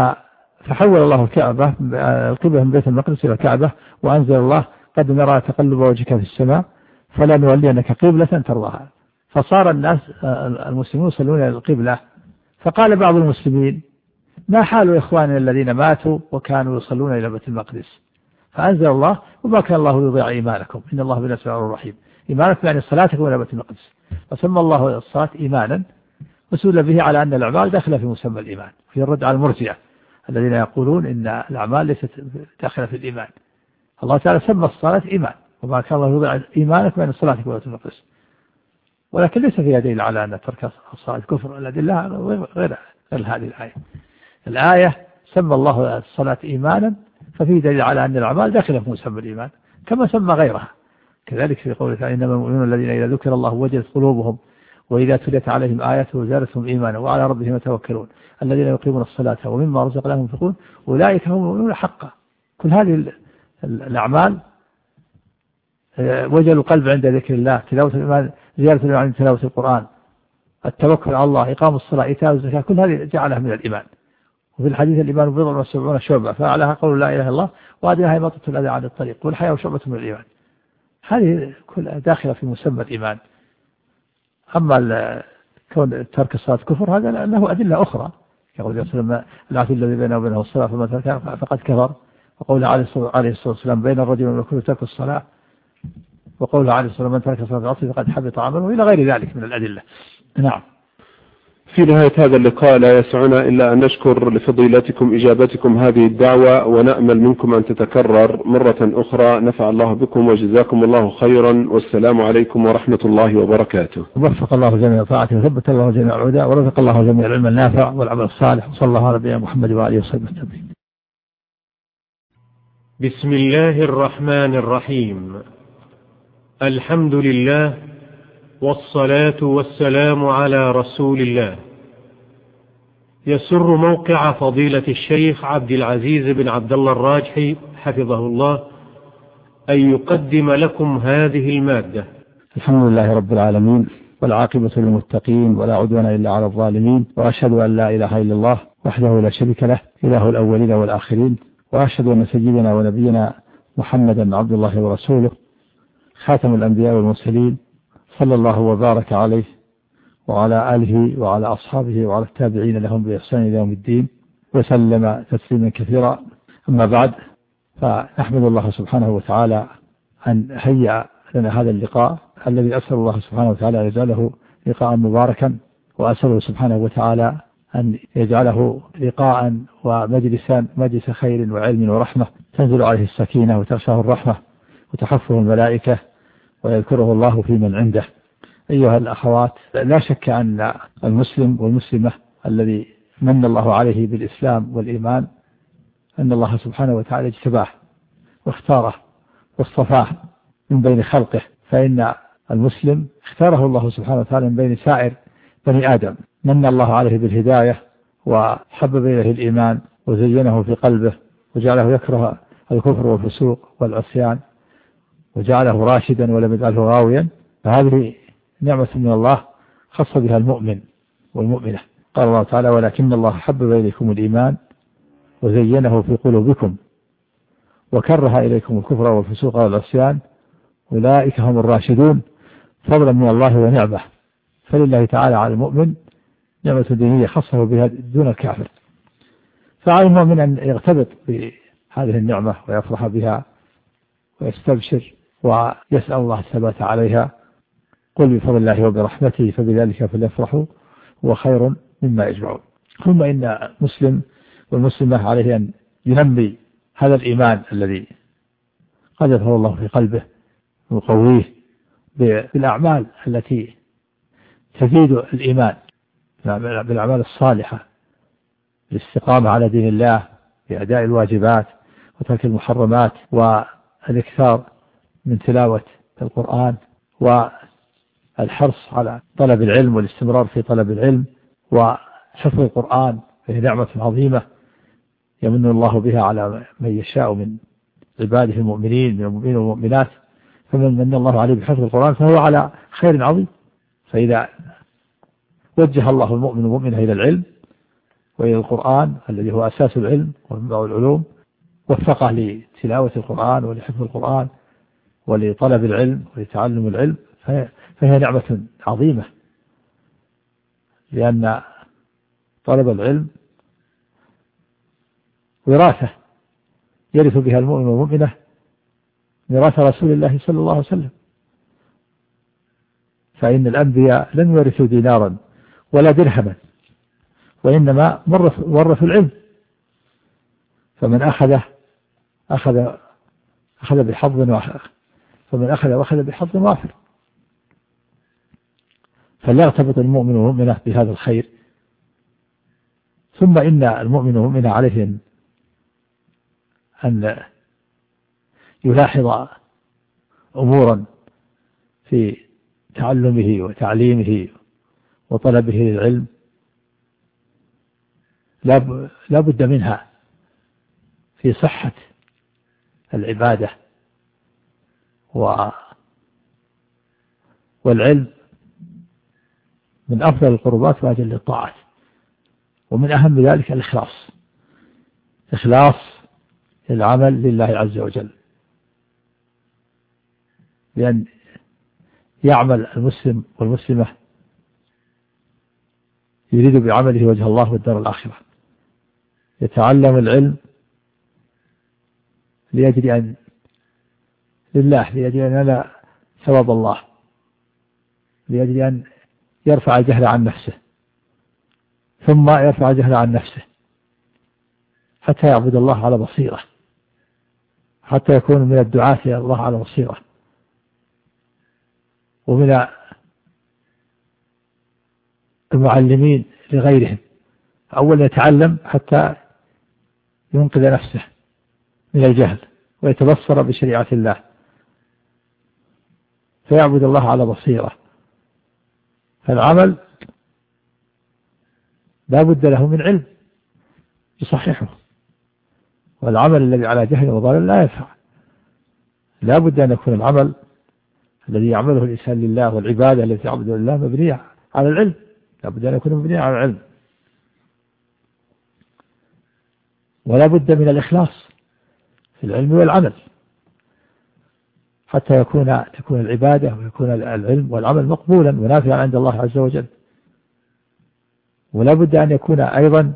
فحول الله الكعبة القبلة من بيت المقدس إلى الكعبة، وأنزل الله قد نرى تقلب وجهك في السماء فلا نولينك قبلة ترضاها. فصار الناس المسلمون يصلون إلى القبلة، فقال بعض المسلمين ما حال إخواننا الذين ماتوا وكانوا يصلون إلى بيت المقدس؟ فأنزل الله وما كان الله يضيع إيمانكم إن الله بالناس لرؤوف رحيم. إيمانكم يعني صلاتكم إلى بيت المقدس، فسمى الله الصلاة إيمانا وسئل به على أن الأعمال داخلة في مسمى الإيمان، في الرد على المرجئة الذين يقولون إن الأعمال ليست داخلة في الإيمان. الله تعالى سمى الصلاة إيمان وما كان الله يضيع إيمانكم يعني صلاتكم إلى بيت المقدس، ولكن ليس فيها دليل على أن ترك الصلاة كفر. الأدلة غير غير هذه الآية. الآية سمى الله الصلاة إيمانا ففيه دليل على أن الأعمال داخلة في مسمى الإيمان كما سمى غيرها. كذلك في قوله تعالى إنما المؤمنون الذين إذا ذكر الله وجلت قلوبهم وإذا تليت عليهم آياته زادتهم إيمانا وعلى ربهم يتوكلون الذين يقيمون الصلاة ومما رزقناهم ينفقون أولئك هم المؤمنون حقا. كل هذه الأعمال وجل القلب عند ذكر الله، تلاوة الإيمان، زيادة الإيمان عند تلاوة القرآن، التوكل على الله، إقام الصلاة، إيتاء الزكاة، كل هذه جعلها من الإيمان. وفي الحديث الإيمان بضع وسبعون شعبة فأعلاها قول لا إله إلا الله وأدناها إماطة الأذى عن الطريق والحياة شعبة من الإيمان. هذه كلها داخلة في مسمى الإيمان. أما كون ترك الصلاة كفر هذا له أدلة أخرى، يقول النبي صلى الله عليه وسلم العهد الذي بينه وبينه الصلاة فمن تركها فقد كفر، وقول عليه الصلاة والسلام بين الرجل والمكروه ترك الصلاة، وقول عليه الصلاة والسلام من ترك صلاة العصر فقد حبط عمله، إلى غير ذلك من الأدلة. نعم. في نهاية هذا اللقاء لا يسعنا إلا أن نشكر لفضيلتكم إجابتكم هذه الدعوة، ونأمل منكم أن تتكرر مرة أخرى. نفع الله بكم وجزاكم الله خيرا، والسلام عليكم ورحمة الله وبركاته. وفق الله جميع طاعته وثبت الله جميع الهدى ورزق الله جميع العلم النافع والعمل الصالح، وصلى الله على نبينا محمد وآله وصحبه وسلم. بسم الله الرحمن الرحيم. الحمد لله والصلاة والسلام على رسول الله. يسر موقع فضيلة الشيخ عبد العزيز بن عبد الله الراجحي حفظه الله أن يقدم لكم هذه المادة. الحمد لله رب العالمين، والعاقبة للمتقين، ولا عدوان إلا على الظالمين، وأشهد أن لا إله إلا الله وحده لا شريك له إله الأولين والآخرين، وأشهد أن سيدنا ونبينا محمدا عبد الله ورسوله خاتم الأنبياء والمرسلين، صلى الله وبارك عليه وعلى آله وعلى أصحابه وعلى التابعين لهم بإحسان إلى يوم الدين، وسلم تسليما كثيرا. أما بعد، فنحمد الله سبحانه وتعالى أن هيأ لنا هذا اللقاء الذي أسأل الله سبحانه وتعالى أن يجعله لقاء مباركا، وأسأله سبحانه وتعالى أن يجعله لقاء ومجلسا مجلس خير وعلم ورحمة تنزل عليه السكينة وتغشاه الرحمة وتحفه الملائكة ويذكره الله في من عنده. أيها الأخوات، لا شك أن المسلم والمسلمة الذي من الله عليه بالإسلام والإيمان أن الله سبحانه وتعالى اجتباه واختاره واصطفاه من بين خلقه، فإن المسلم اختاره الله سبحانه وتعالى من بين سائر بني آدم، من الله عليه بالهداية وحبب إليه الإيمان وزينه في قلبه وجعله يكره الكفر والفسوق والعصيان وجعله راشدا ولم يجعله غاويا، فهذه نعمة من الله خص بها المؤمن والمؤمنة. قال الله تعالى: ولكن الله حبب إليكم الإيمان وزينه في قلوبكم وكره إليكم الكفر والفسوق والعصيان أولئك هم الراشدون فضلا من الله ونعمة. فلله تعالى على المؤمن نعمة دينية خصه بها دون الكافر، فعلى المؤمن أن يغتبط بهذه النعمة ويفرح بها ويستبشر ويسأل الله الثبات عليها. قل بفضل الله وبرحمته فبذلك فليفرحوا هو خير مما يجمعون. ثم إن المسلم والمسلمة عليه أن ينمي هذا الإيمان الذي قذفه الله في قلبه ويقويه بالأعمال التي تزيد الإيمان، بالأعمال الصالحة، الاستقامة على دين الله بأداء الواجبات وترك المحرمات، والإكثار من تلاوة القرآن، والحرص على طلب العلم والاستمرار في طلب العلم، وحفظ القرآن فهي نعمة عظيمة يمن الله بها على من يشاء من عباده المؤمنين من المؤمنين والمؤمنات. فمن من الله عليه بحفظ القرآن فهو على خير عظيم. فإذا وجه الله المؤمن والمؤمنة إلى العلم وإلى القرآن الذي هو أساس العلم ومنبع العلوم، وفقه لتلاوة القرآن ولحفظ القرآن ولطلب العلم ولتعلم العلم، فهي نعمة عظيمة، لأن طلب العلم وراثة يرث بها المؤمن والمؤمنة ميراث رسول الله صلى الله عليه وسلم. فإن الأنبياء لم يورثوا دينارا ولا درهما، وإنما ورثوا العلم، فمن أخذ أخذ أخذ بحظ وافر فمن أخذ وأخذ بحظ وافر. فليرتبط المؤمن والمؤمنة بهذا الخير. ثم إن المؤمن والمؤمنة عليهم أن يلاحظ أمورا في تعلمه وتعليمه وطلبه للعلم لا بد منها في صحة العبادة، والعلم من أفضل القربات وأجل الطاعات، ومن أهم ذلك الإخلاص، إخلاص العمل لله عز وجل، لأن يعمل المسلم والمسلمة يريد بعمله وجه الله والدار الآخرة، يتعلم العلم لأجل أن لله، لأجل أن ينال ثواب الله، لأجل أن يرفع الجهل عن نفسه، ثم يرفع الجهل عن نفسه حتى يعبد الله على بصيرة، حتى يكون من الدعاة إلى الله على بصيرة، ومن المعلمين لغيرهم. أولا يتعلم حتى ينقذ نفسه من الجهل ويتبصر بشريعة الله، فيعبد الله على بصيرة. فالعمل لا بد له من علم يصححه، والعمل الذي على جهل وضلال لا ينفع. لا بد أن يكون العمل الذي يعمله الإنسان لله والعبادة التي يعبد لله مبنية على العلم، لا بد أن يكون مبنية على العلم. ولا بد من الإخلاص في العلم والعمل حتى يكون تكون العبادة ويكون العلم والعمل مقبولا ونافعا عند الله عز وجل. ولا بد أن يكون أيضا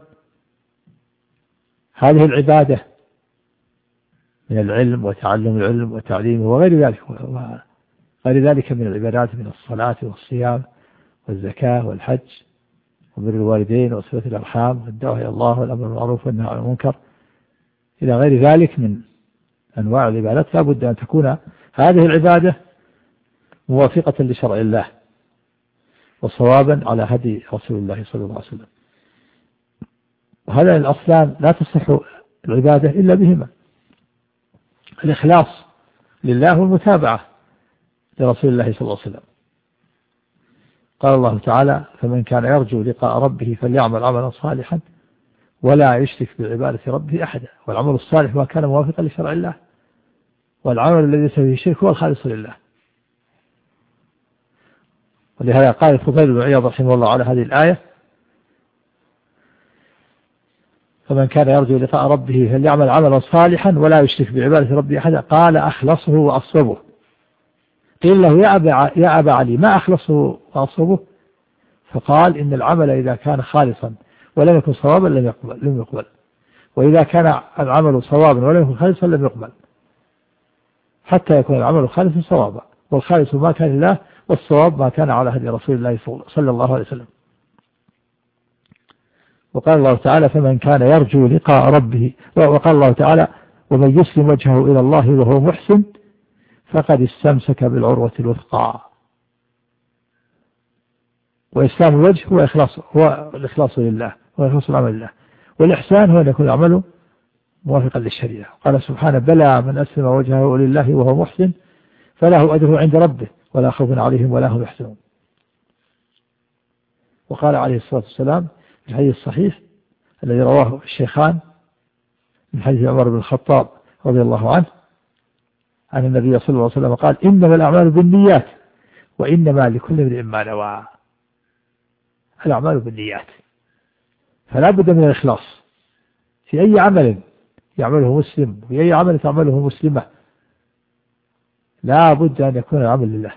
هذه العبادة من العلم وتعلم العلم وتعليمه وغير ذلك وغير ذلك من العبادات من الصلاة والصيام والزكاة والحج وبر الوالدين وصلة الأرحام والدعوة إلى الله والأمر بالمعروف والنهي عن المنكر إلى غير ذلك من أنواع العبادات. لا بد أن تكون هذه العبادة موافقة لشرع الله وصوابا على هدي رسول الله صلى الله عليه وسلم. وهذا الأصلان لا تصح العبادة إلا بهما: الإخلاص لله والمتابعة لرسول الله صلى الله عليه وسلم. قال الله تعالى: فمن كان يرجو لقاء ربه فليعمل عملا صالحا ولا يشرك بعبادة ربه أحدا. والعمل الصالح ما كان موافقا لشرع الله، والعمل الذي ليس فيه شرك هو الخالص لله. ولهذا قال الفضيل بن عياض رحمه الله على هذه الآية: فمن كان يرجو لقاء ربه فليعمل عملا صالحا ولا يشرك بعبادة ربه أحدا. قال: أخلصه وأصوبه. قيل له: يا أبا يا أبا علي ما أخلصه وأصوبه؟ فقال: إن العمل إذا كان خالصا ولم يكن صوابا لم يقبل لم يقبل وإذا كان العمل صوابا ولم يكن خالصا لم يقبل، حتى يكون العمل خالصا صوابا، والخالص ما كان لله والصواب ما كان على هدي رسول الله صلى الله عليه وسلم. وقال الله تعالى: فمن كان يرجو لقاء ربه. وقال الله تعالى: ومن يسلم وجهه إلى الله وهو محسن فقد استمسك بالعروة الوثقى. وإسلام الوجه هو إخلاص هو الإخلاص لله وإخلاص العمل لله، والإحسان هو أن يكون العمل موافقا للشريعة. قال سبحانه: بلى من أسلم وجهه لله وهو محسن فله أجره عند ربه ولا خوف عليهم ولا هم يحزنون. وقال عليه الصلاة والسلام في الحديث الصحيح الذي رواه الشيخان من حديث عمر بن الخطاب رضي الله عنه عن النبي صلى الله عليه وسلم قال: إنما الأعمال بالنيات وإنما لكل امرئ ما نوى. الأعمال بالنيات، فلا بد من الإخلاص في أي عمل يعمله مسلم وفي أي عمل تعمله مسلمة. لا بد أن يكون العمل لله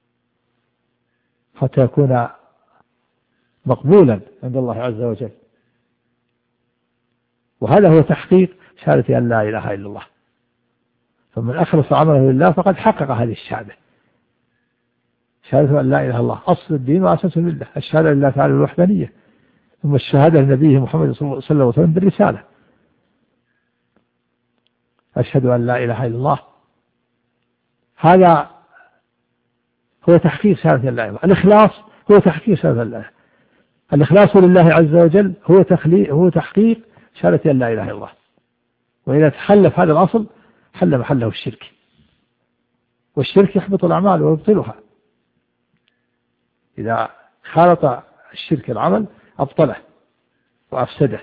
حتى يكون مقبولا عند الله عز وجل. وهذا هو تحقيق شهادة أن لا إله إلا الله. فمن أخلص عمله لله فقد حقق هذه الشهادة، شهادة أن لا إله إلا الله أصل الدين وأساسه لله، الشهادة لله تعالى الوحدانية، ثم الشهادة لنبيه محمد صلى الله عليه وسلم بالرسالة. أشهد أن لا إله إلا الله، هذا هو تحقيق شهادة لا إله إلا الله. الإخلاص هو تحقيق شهادة الله. الإخلاص لله عز وجل هو تخليق هو تحقيق شهادة أن لا إله إلا الله. وإذا تخلف هذا الأصل حل محله الشرك، والشرك يحبط الأعمال ويبطلها. إذا خالط الشرك العمل أبطله وأفسده.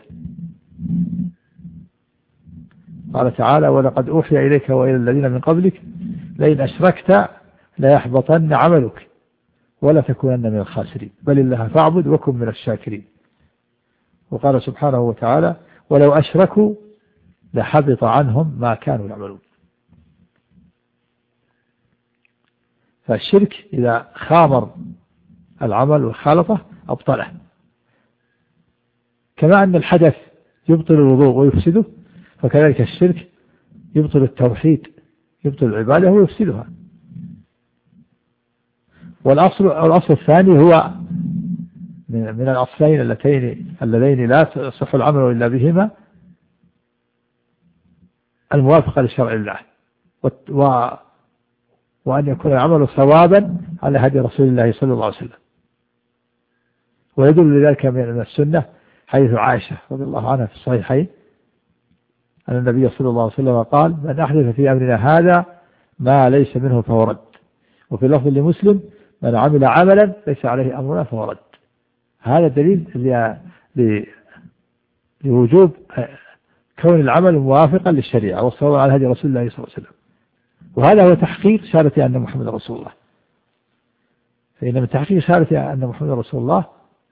قال تعالى: ولقد أوحي إليك وإلى الذين من قبلك لئن أشركت ليحبطن عملك ولا تكونن من الخاسرين بل الله فاعبد وكن من الشاكرين. وقال سبحانه وتعالى: ولو أشركوا لحبط عنهم ما كانوا يعملون. فالشرك إذا خامر العمل وخالطه أبطله كما أن الحدث يبطل الوضوء ويفسده، فكذلك الشرك يبطل التوحيد، يبطل العبادة ويفسدها. والأصل الأصل الثاني هو من من الأصلين اللتين اللذين لا يصح العمل إلا بهما، الموافقة لشرع الله، و وأن يكون العمل صوابا على هدي رسول الله صلى الله عليه وسلم. ويدل لذلك من السنة حيث عائشة رضي الله عنها في الصحيحين أن النبي صلى الله عليه وسلم قال: من أحدث في أمرنا هذا ما ليس منه فهو رد. وفي لفظ لمسلم: من عمل عملا ليس عليه أمرنا فهو رد. هذا دليل لوجوب كون العمل موافقا للشريعة والصواب على هدي رسول الله صلى الله عليه وسلم. وهذا هو تحقيق شهادة أن محمد رسول الله. فإن من تحقيق شهادة أن محمد رسول الله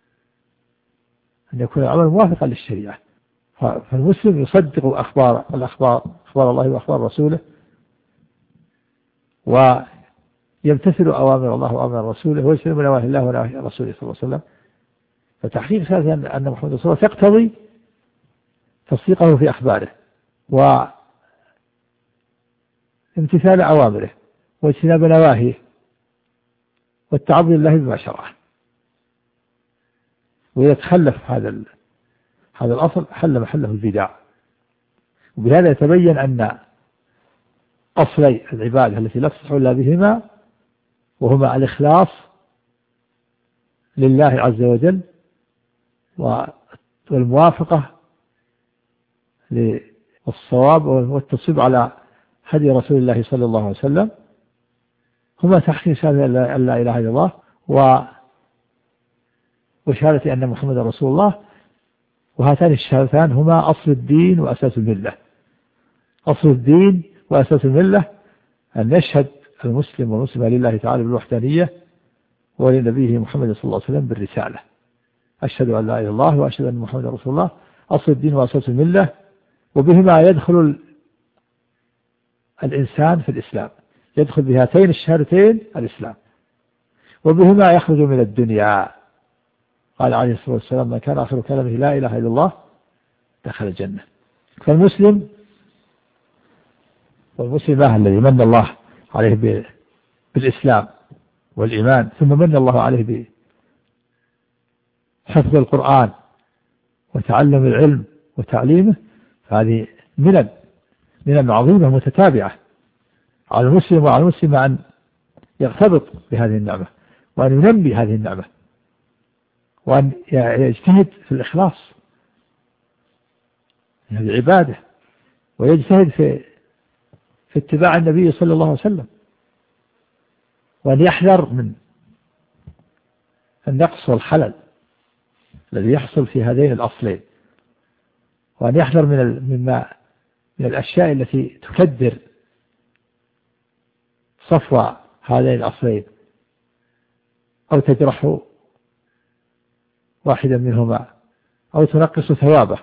أن يكون العمل موافقا للشريعة. فالمسلم يصدق أخبار الأخبار أخبار الله وأخبار رسوله، ويمتثل أوامر الله وأوامر رسوله، ويجتنب نواهي الله ونواهي رسوله صلى الله عليه وسلم. فتحقيق شهادة أن محمد رسول الله تقتضي تصديقه في أخباره وامتثال أوامره واجتناب نواهيه والتعبد لله بما شرعه. وإذا تخلف هذا هذا الأصل حل محله البدع. وبهذا يتبين أن أصلي العبادة التي لا تصح إلا بهما، وهما الإخلاص لله عز وجل والموافقة للصواب والتصويب على هدي رسول الله صلى الله عليه وسلم، هما تحقيق شهادة أن لا إله إلا الله وشهادة أن محمد رسول الله. وهاتان الشهادتان هما أصل الدين وأساس الملة. أصل الدين وأساس الملة أن يشهد المسلم والمسلم لله تعالى بالوحدانية ولنبيه محمد صلى الله عليه وسلم بالرسالة. أشهد أن لا إله إلا الله وأشهد أن محمد رسول الله، أصل الدين وأساس الملة، وبهما يدخل الإنسان في الإسلام، يدخل بهاتين الشهادتين الإسلام، وبهما يخرج من الدنيا. قال عليه الصلاة والسلام: من كان آخر كلامه لا إله إلا الله دخل الجنة. فالمسلم والمسلمة الذي من الله عليه بالإسلام والإيمان، ثم من الله عليه بحفظ القرآن وتعلم العلم وتعليمه، فهذه منن منن عظيمة متتابعة على المسلم وعلى المسلم أن يرتبط بهذه النعمة وأن ينمي هذه النعمة وأن يجتهد في الإخلاص، هذه عبادة، ويجتهد في في اتباع النبي صلى الله عليه وسلم، وأن يحذر من النقص والخلل الذي يحصل في هذين الأصلين، وأن يحذر من مما من الأشياء التي تكدر صفوة هذين الأصلين أو تجرح واحدا منهما أو تنقص ثوابه.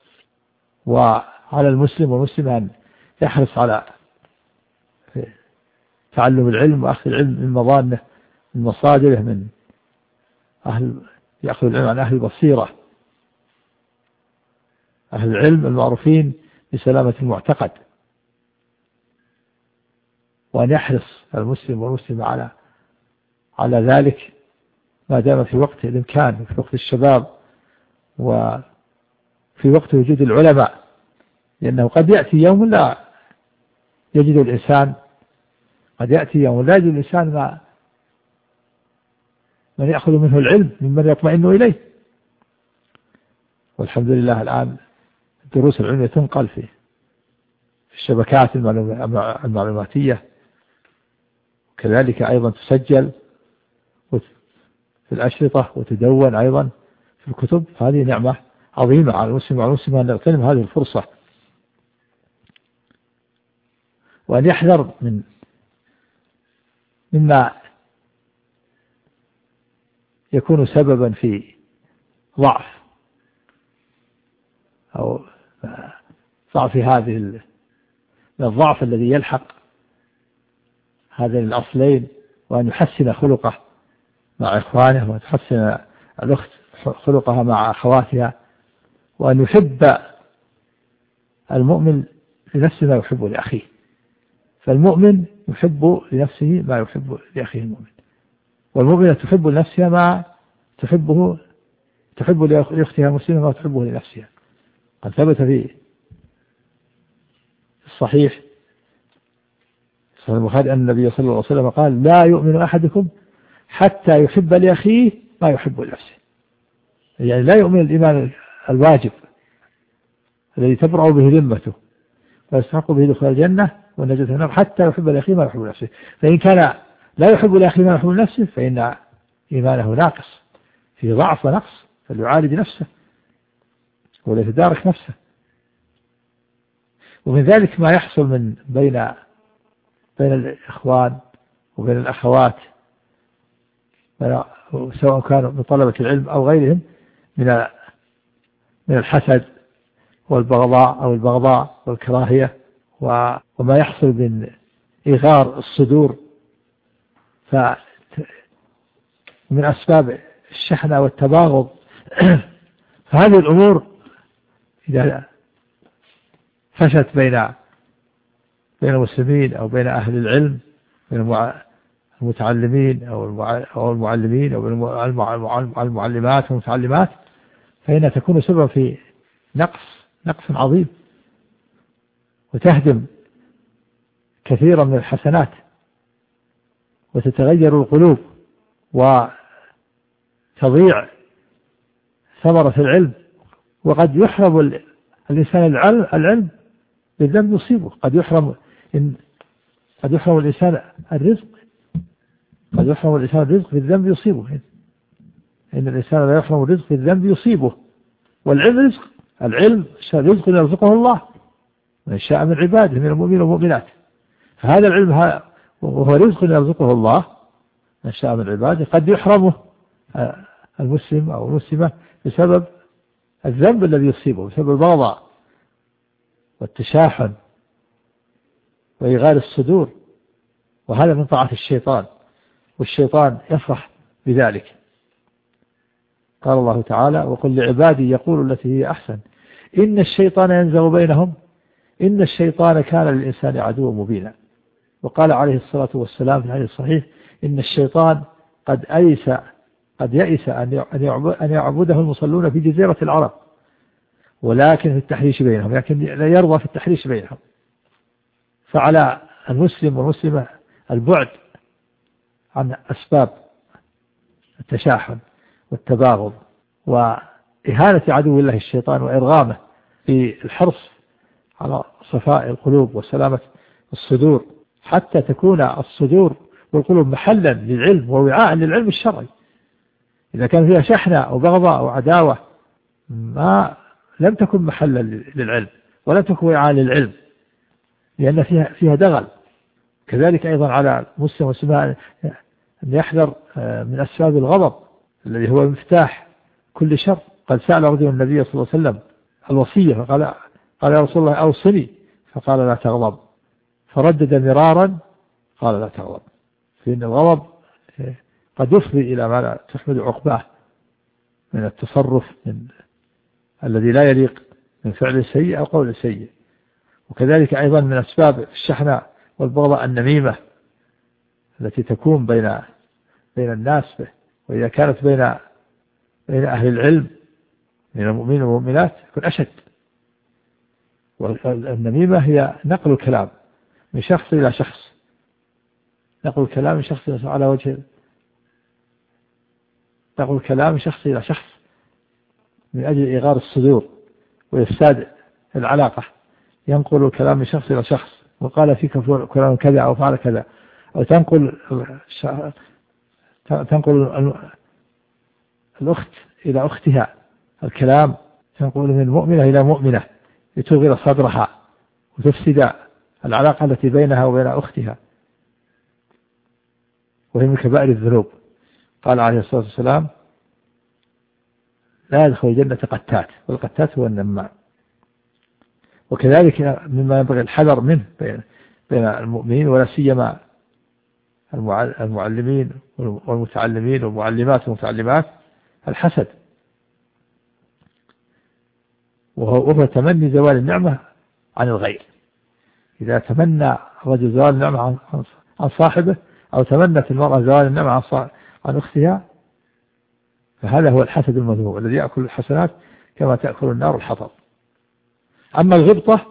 وعلى المسلم والمسلم أن يحرص على تعلم العلم وأخذ العلم من مظانه من مصادره، من أهل يأخذ العلم عن أهل البصيرة، أهل العلم المعروفين بسلامة المعتقد، وأن يحرص المسلم والمسلم على على ذلك ما دام في وقت الإمكان، في وقت الشباب وفي وقت وجود العلماء، لأنه قد يأتي يوم لا يجد الإنسان قد يأتي يوم لا يجد الإنسان ما من يأخذ منه العلم ممن يطمئن إليه. والحمد لله الآن الدروس العلمية تنقل في الشبكات المعلوماتية، وكذلك أيضا تسجل في الأشرطة وتدون أيضا في الكتب. هذه نعمة عظيمة على المسلم وعلى المسلم أن يغتنم هذه الفرصة، وأن يحذر من مما يكون سببا في ضعف أو ضعف هذه من الضعف الذي يلحق هذين الأصلين، وأن يحسن خلقه مع إخوانه، وتحسن الأخت خلقها مع أخواتها، وأن يحب المؤمن لنفسه ما يحب لأخيه. فالمؤمن يحب لنفسه ما يحب لأخيه المؤمن، والمؤمنة تحب لنفسها ما تحبه تحب لأختها المسلمة ما تحبه لنفسها. قد ثبت في الصحيح صحيح البخاري أن النبي صلى الله عليه وسلم قال: لا يؤمن أحدكم حتى يحب لأخيه ما يحب لنفسه. يعني لا يؤمن الإيمان الواجب الذي تبرأ به ذمته ويستحق به دخول الجنة والنجاة من النار حتى يحب لأخيه ما يحب لنفسه. فإن كان لا يحب لأخيه ما يحب لنفسه فإن إيمانه ناقص، في ضعف ونقص، فليعالج نفسه وليتدارك نفسه. ومن ذلك ما يحصل من بين بين الإخوان وبين الأخوات سواء كانوا من طلبة العلم أو غيرهم من من الحسد والبغضاء أو البغضاء والكراهية وما يحصل من إغار الصدور، فمن أسباب الشحنة والتباغض. فهذه الأمور إذا فشت بين بين المسلمين أو بين أهل العلم، بين المتعلمين أو المعلمين أو المعلمات والمتعلمات، فإنها تكون سبب في نقص نقص عظيم، وتهدم كثيرا من الحسنات، وتتغير القلوب، وتضيع ثمرة العلم. وقد يحرم الإنسان العلم بالذنب يصيبه، قد يحرم إن قد يحرم الإنسان الرزق قد يحرم الإنسان الرزق بالذنب يصيبه. إن الإنسان لا يحرم الرزق بالذنب يصيبه، والعلم رزق، العلم رزق يرزقه الله من شاء من عباده من المؤمنين والمؤمنات. فهذا العلم وهو رزق يرزقه الله من شاء من عباده قد يحرمه المسلم أو المسلمة بسبب الذنب الذي يصيبه، بسبب البغضاء والتشاحن وإغار الصدور، وهذا من طاعة الشيطان، والشيطان يفرح بذلك. قال الله تعالى: وقل لعبادي يقولوا التي هي أحسن إن الشيطان ينزغ بينهم إن الشيطان كان للإنسان عدوا مبينا. وقال عليه الصلاة والسلام في الحديث الصحيح: إن الشيطان قد أيس قد يئس أن يعبده المصلون في جزيرة العرب، ولكن في التحريش بينهم، لكن لا يرضى في التحريش بينهم. فعلى المسلم والمسلمة البعد عن أسباب التشاحن والتباغض وإهانة عدو الله الشيطان وإرغامه في الحرص على صفاء القلوب وسلامة الصدور، حتى تكون الصدور والقلوب محلا للعلم ووعاء للعلم الشرعي. إذا كان فيها شحنة أو بغضاء أو عداوة ما لم تكن محلا للعلم ولا تكن وعاء للعلم، لأن فيها فيها دغل. كذلك أيضا على المسلم والمسلمة أن يحذر من أسباب الغضب الذي هو مفتاح كل شر. قد سأل رجل النبي صلى الله عليه وسلم الوصية فقال قال يا رسول الله أوصني، فقال لا تغضب، فردد مرارا قال لا تغضب، فإن الغضب قد يفضي إلى ما لا تحمد عقباه من التصرف من الذي لا يليق من فعل سيء أو قول سيء. وكذلك أيضا من أسباب الشحنة والبغضاء النميمة التي تكون بين بين الناس به، وإذا كانت بين بين أهل العلم من المؤمنين والمؤمنات يكون أشد. والنميمة هي نقل الكلام من شخص إلى شخص، نقل الكلام من شخص إلى على وجه نقل الكلام من شخص إلى شخص من أجل إغار الصدور وإفساد العلاقة. ينقل الكلام من شخص إلى شخص، وقال فيك كلام كذا أو فعل كذا، أو تنقل تنقل الأخت إلى أختها الكلام، تنقل من مؤمنة إلى مؤمنة لتغير صدرها وتفسد العلاقة التي بينها وبين أختها، وهي من كبائر الذنوب. قال عليه الصلاة والسلام: لا يدخل الجنة قتات، والقتات هو النمام. وكذلك مما ينبغي الحذر منه بين المؤمنين ولا سيما المعلمين والمتعلمين والمعلمات والمتعلمات الحسد. وهو تمني زوال النعمة عن الغير. إذا تمنى الرجل زوال النعمة عن صاحبه أو تمنت المرأة زوال النعمة عن عن أختها فهذا هو الحسد المذموم الذي يأكل الحسنات كما تأكل النار الحطب. أما الغبطة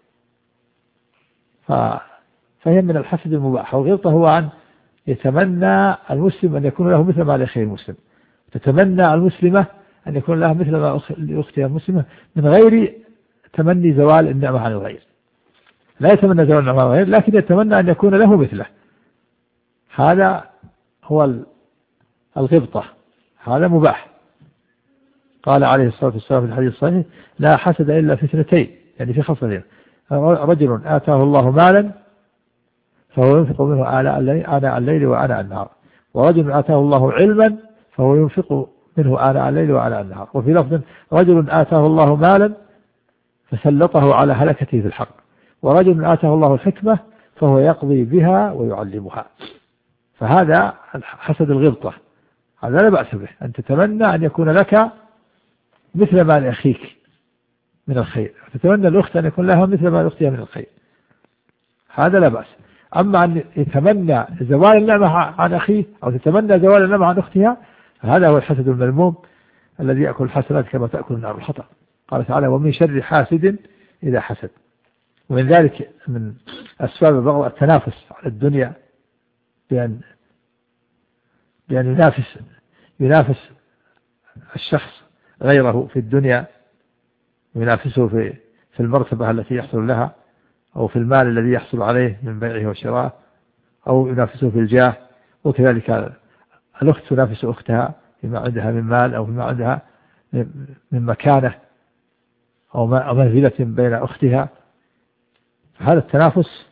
فهي من الحسد المباح، والغبطة هو أن يتمنى المسلم أن يكون له مثل ما لأخيه المسلم، تتمنى المسلمة أن يكون لها مثل ما لأختها المسلمة من غير تمني زوال النعمة عن الغير. لا يتمنى زوال النعمة عن الغير لكن يتمنى أن يكون له مثله. هذا هو الغبطة، هذا مباح. قال عليه الصلاة والسلام في الحديث الصحيح: لا حسد إلا في اثنتين، يعني في خصلتين: رجل آتاه الله مالا فهو ينفق منه آناء الليل وآناء النهار، ورجل آتاه الله علما فهو ينفق منه آناء الليل وآناء النهار. وفي لفظ: رجل آتاه الله مالا فسلطه على هلكته في الحق، ورجل آتاه الله الحكمة فهو يقضي بها ويعلمها. فهذا حسد الغبطة، هذا لا بأس به، أن تتمنى أن يكون لك مثل ما لأخيك من الخير، تتمنى الأخت أن يكون لها مثل ما لأختها من الخير، هذا لا بأس. أما أن يتمنى زوال النعمة عن أخيه أو تتمنى زوال النعمة عن أختها هذا هو الحسد المذموم الذي يأكل الحسنات كما تأكل النار الحطب. قال تعالى: ومن شر حاسد إذا حسد. ومن ذلك من أسباب بعض التنافس على الدنيا بأن بأن ينافس ينافس الشخص غيره في الدنيا، ينافسه في في المرتبة التي يحصل لها أو في المال الذي يحصل عليه من بيعه وشرائه، أو ينافسه في الجاه. وكذلك الأخت تنافس أختها فيما عندها من مال أو فيما عندها من مكانة أو منزلة بين أختها. هذا التنافس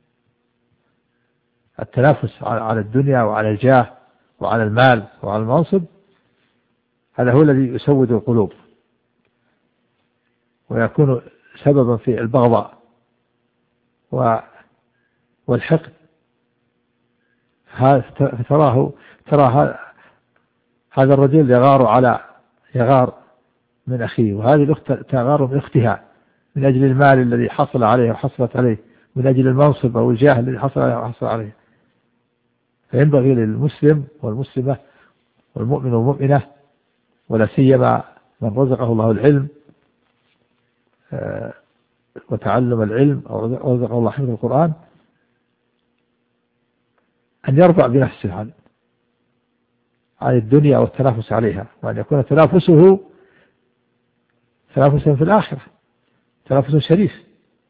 التنافس على الدنيا وعلى الجاه وعلى المال وعلى المنصب، هذا هو الذي يسود القلوب ويكون سببا في البغضاء والحقد. تراه ترى هذا الرجل يغار على يغار من أخيه، وهذه الأخت تغار من أختها من أجل المال الذي حصل عليه وحصلت عليه، من أجل المنصب أو الجاه الذي حصل عليه وحصل عليه. فينبغي للمسلم والمسلمة والمؤمن والمؤمنة ولا سيما من رزقه الله العلم وتعلم العلم أو رزقه الله حفظ القرآن أن يرضى بنفسه عن عن الدنيا والتنافس عليها، وأن يكون تنافسه تنافسا في الآخرة، تنافس شريف.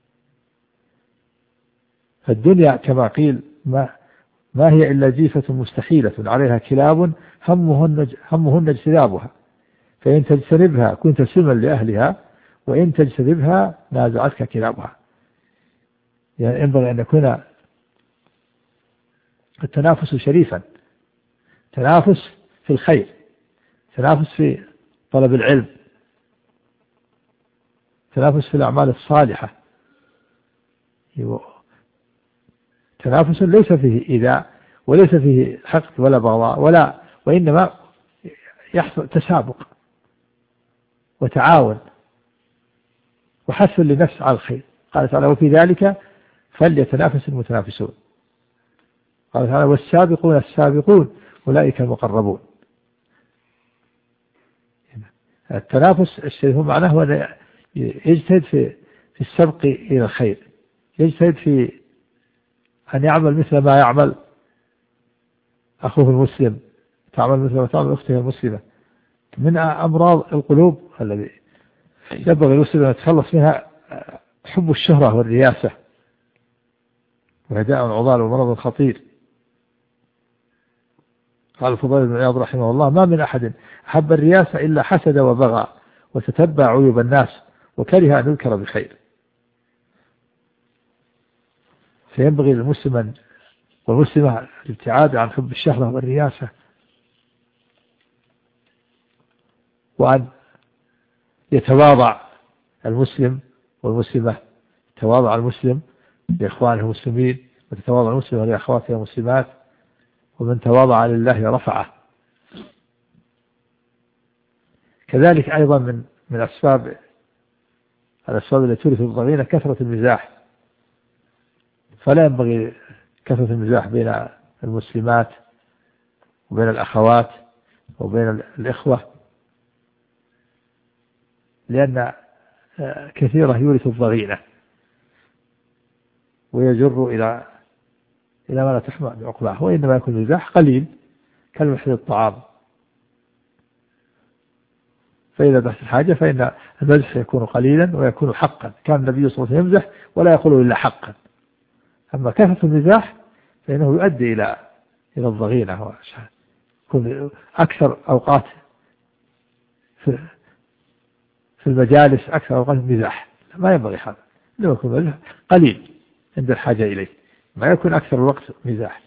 فالدنيا كما قيل ما ما هي إلا جيفة مستحيلة عليها كلاب همهن همهن اجتنابها، فإن تجتنبها كنت سلما لأهلها وإن تجتنبها نازعتك كلابها. يعني ينبغي أن يكون التنافس شريفا، تنافس في الخير، تنافس في طلب العلم، تنافس في الأعمال الصالحة، تنافس ليس فيه إيذاء وليس فيه حقد ولا بغضاء ولا، وإنما يحصل تسابق وتعاون وحث للنفس على الخير. قال تعالى: وفي ذلك فليتنافس المتنافسون. قال تعالى: والسابقون السابقون أولئك المقربون. التنافس الشيء هو معناه هو يجتهد في في السبق إلى الخير، يجتهد في أن يعمل مثل ما يعمل أخوه المسلم، تعمل مثل ما تعمل أخته المسلمة. من أمراض القلوب الذي ينبغي المسلم أن يتخلص منها حب الشهرة والرياسة، وهداء عضال ومرض خطير. قال الفضيل بن عياض رحمه الله: ما من أحد أحب الرياسة إلا حسد وبغى وتتبع عيوب الناس وكره أن يذكر بخير. فينبغي للمسلم والمسلمة الابتعاد عن حب الشهرة والرياسة، وأن يتواضع المسلم والمسلمة، يتواضع المسلم لإخوانه المسلمين وتتواضع المسلمة لأخواتها المسلمات، ومن تواضع لله رفعه. كذلك أيضا من من أسباب الأسباب التي تورث الضغينة كثرة المزاح، فلا ينبغي كثرة المزاح بين المسلمات وبين الأخوات وبين الإخوة، لأن كثيرة يورث الضغينة ويجر إلى إلى ما لا تحمل عقباه، وإنما يكون المزاح قليل كالمحل الطعام، فإذا بحث الحاجة فإن المزح يكون قليلا ويكون حقا. كان النبي صلى الله عليه وسلم يمزح ولا يقول إلا حقا. أما كثرة المزاح فإنه يؤدي إلى إلى الضغينة، يكون أكثر أوقات في في المجالس أكثر أوقات المزاح، ما ينبغي هذا، إنه يكون مزح قليل عند الحاجة إليه، ما يكون أكثر الوقت مزاح.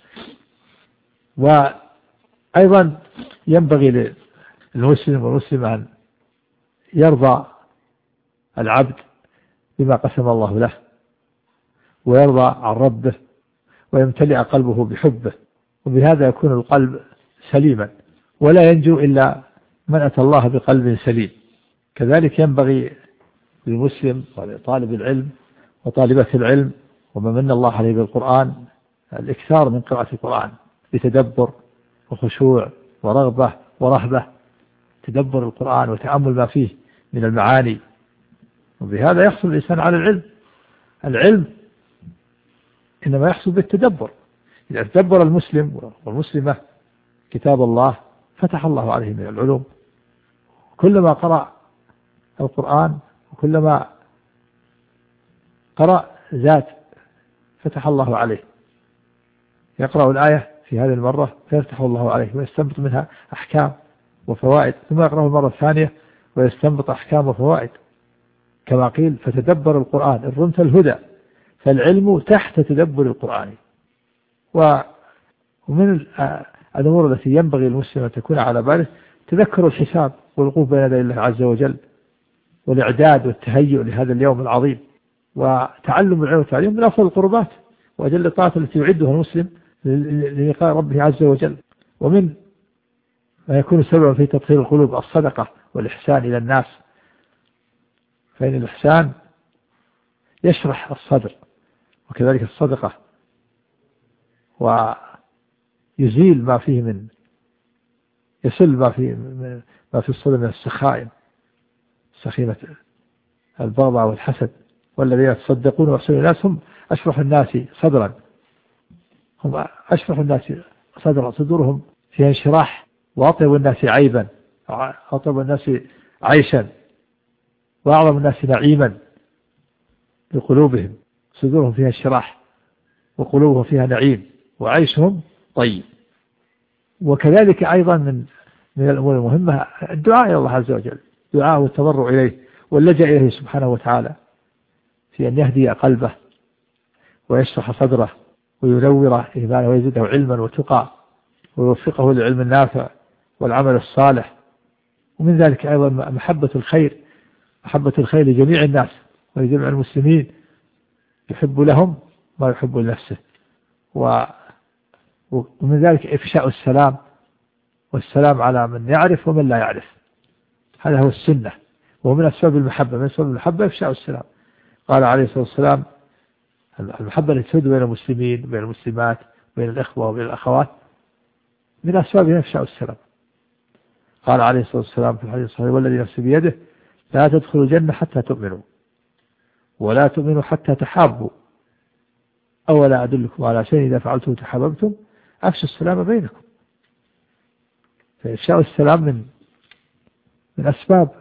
وأيضا ينبغي للمسلم والمسلم أن يرضى العبد بما قسم الله له، ويرضى عن ربه، ويمتلئ قلبه بحبه، وبهذا يكون القلب سليما، ولا ينجو إلا من أتى الله بقلب سليم. كذلك ينبغي للمسلم ولطالب العلم وطالبة العلم ومن من الله عليه بالقرآن الإكثار من قراءة القرآن بتدبر وخشوع ورغبة ورهبة، تدبر القرآن وتأمل ما فيه من المعاني، وبهذا يحصل الإنسان على العلم. العلم إنما يحصل بالتدبر. إذا تدبر المسلم والمسلمة كتاب الله فتح الله عليه من العلوم، كلما قرأ القرآن وكلما قرأ زاد فتح الله عليه، يقرأ الآية في هذه المرة فيفتح الله عليه ويستنبط منها أحكام وفوائد، ثم يقرأه المرة الثانية ويستنبط أحكام وفوائد، كما قيل فتدبر القرآن إن رمت الهدى، فالعلم تحت تدبر القرآن. ومن الأمور التي ينبغي المسلم أن تكون على باله تذكر الحساب والوقوف بين يدي الله عز وجل، والإعداد والتهيؤ لهذا اليوم العظيم، وتعلم العلم والتعليم من أفضل القربات وأجل الطاعات التي يعدها المسلم للقاء ربه عز وجل. ومن ما يكون سببا في تطهير القلوب الصدقة والإحسان إلى الناس، فإن الإحسان يشرح الصدر، وكذلك الصدقة ويزيل ما فيه من يسل ما فيه ما في الصدر من السخائم، سخيمة البغضاء والحسد. والذين يتصدقون ويحسنون الناس هم أشرح الناس صدرا، هم أشرح الناس صدرا، صدورهم فيها انشراح، وأطيب الناس عيبا، أطيب الناس عيشا، وأعظم الناس نعيما بقلوبهم، صدورهم فيها انشراح وقلوبهم فيها نعيم وعيشهم طيب. وكذلك أيضا من من الأمور المهمة الدعاء إلى الله عز وجل، دعاء والتضرع إليه واللجأ إليه سبحانه وتعالى في أن يهدي قلبه ويشرح صدره وينور إيمانه ويزيده علما وتقى ويوفقه للعلم النافع والعمل الصالح. ومن ذلك أيضا محبة الخير، محبة الخير لجميع الناس ولجميع المسلمين، يحب لهم ما يحب لنفسه. ومن ذلك إفشاء السلام، والسلام على من يعرف ومن لا يعرف، هذا هو السنة، وهو من أسباب المحبة. من أسباب المحبة إفشاء السلام. قال عليه الصلاة والسلام المحبة التي تسود بين المسلمين وبين المسلمات بين الإخوة وبين الأخوات من أسبابها إفشاء السلام. قال عليه الصلاة والسلام في الحديث الصحيح والذي نفسي بيده لا تدخلوا الجنة حتى تؤمنوا ولا تؤمنوا حتى تحابوا أولا أدلكم على شيء إذا فعلتم تحاببتم أفشوا السلام بينكم. فإفشاء السلام من من أسباب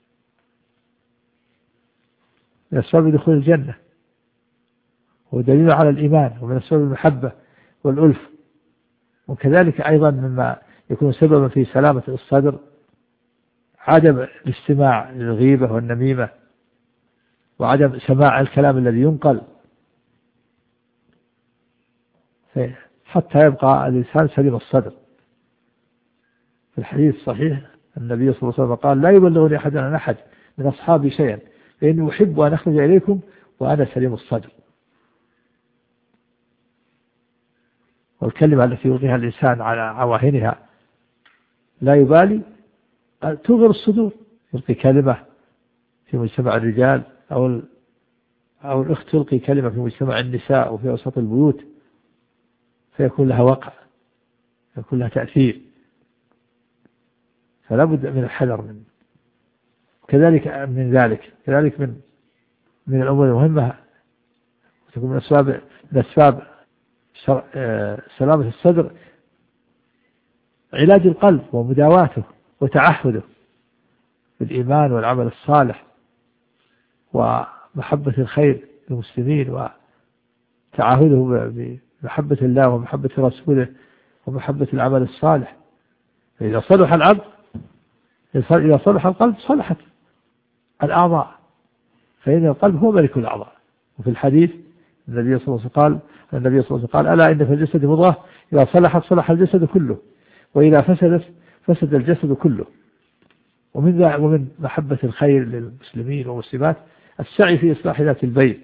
من أسباب دخول الجنة، ودليل على الإيمان، ومن أسباب المحبة والألف. وكذلك أيضا مما يكون سببا في سلامة الصدر عدم الاستماع للغيبة والنميمة، وعدم سماع الكلام الذي ينقل، حتى يبقى الإنسان سليم الصدر. في الحديث الصحيح النبي صلى الله عليه وسلم قال لا يبلغني أحد عن أحد من أصحابي شيئا فإني أحب أن أخرج إليكم وأنا سليم الصدر. والكلمة التي يلقيها الإنسان على عواهنها لا يبالي توغر الصدور. يلقي كلمة في مجتمع الرجال أو أو الأخت تلقي كلمة في مجتمع النساء وفي وسط البيوت فيكون لها وقع، يكون لها تأثير، فلا بد من الحذر من كذلك من ذلك. كذلك من من الأمور المهمة تكون من أسباب من أسباب سلامة الصدر علاج القلب ومداواته وتعهده بالإيمان والعمل الصالح ومحبة الخير للمسلمين وتعهده بمحبة الله ومحبة رسوله ومحبة العمل الصالح. فإذا صلح العبد إذا صلح القلب صلحت الأعضاء، فإن القلب هو ملك الأعضاء. وفي الحديث النبي صلى الله عليه وسلم قال النبي صلى الله عليه وسلم قال ألا إن في الجسد مضغة إذا صلحت صلح الجسد كله وإذا فسدت فسد الجسد كله. ومن ومن محبة الخير للمسلمين والمسلمات السعي في إصلاح ذات البين.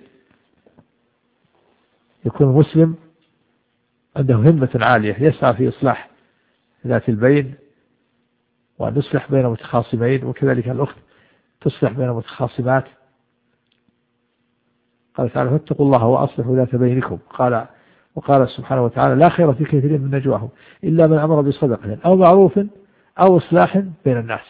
يكون المسلم عنده همة عالية يسعى في إصلاح ذات البين وأن يصلح بين متخاصمين، وكذلك الأخت تصلح بين متخاصمات. قال تعالى فاتقوا الله وأصلحوا ذات بينكم. قال وقال سبحانه وتعالى لا خير في كثير من نجواهم إلا من أمر بصدقة أو معروف أو إصلاح بين الناس.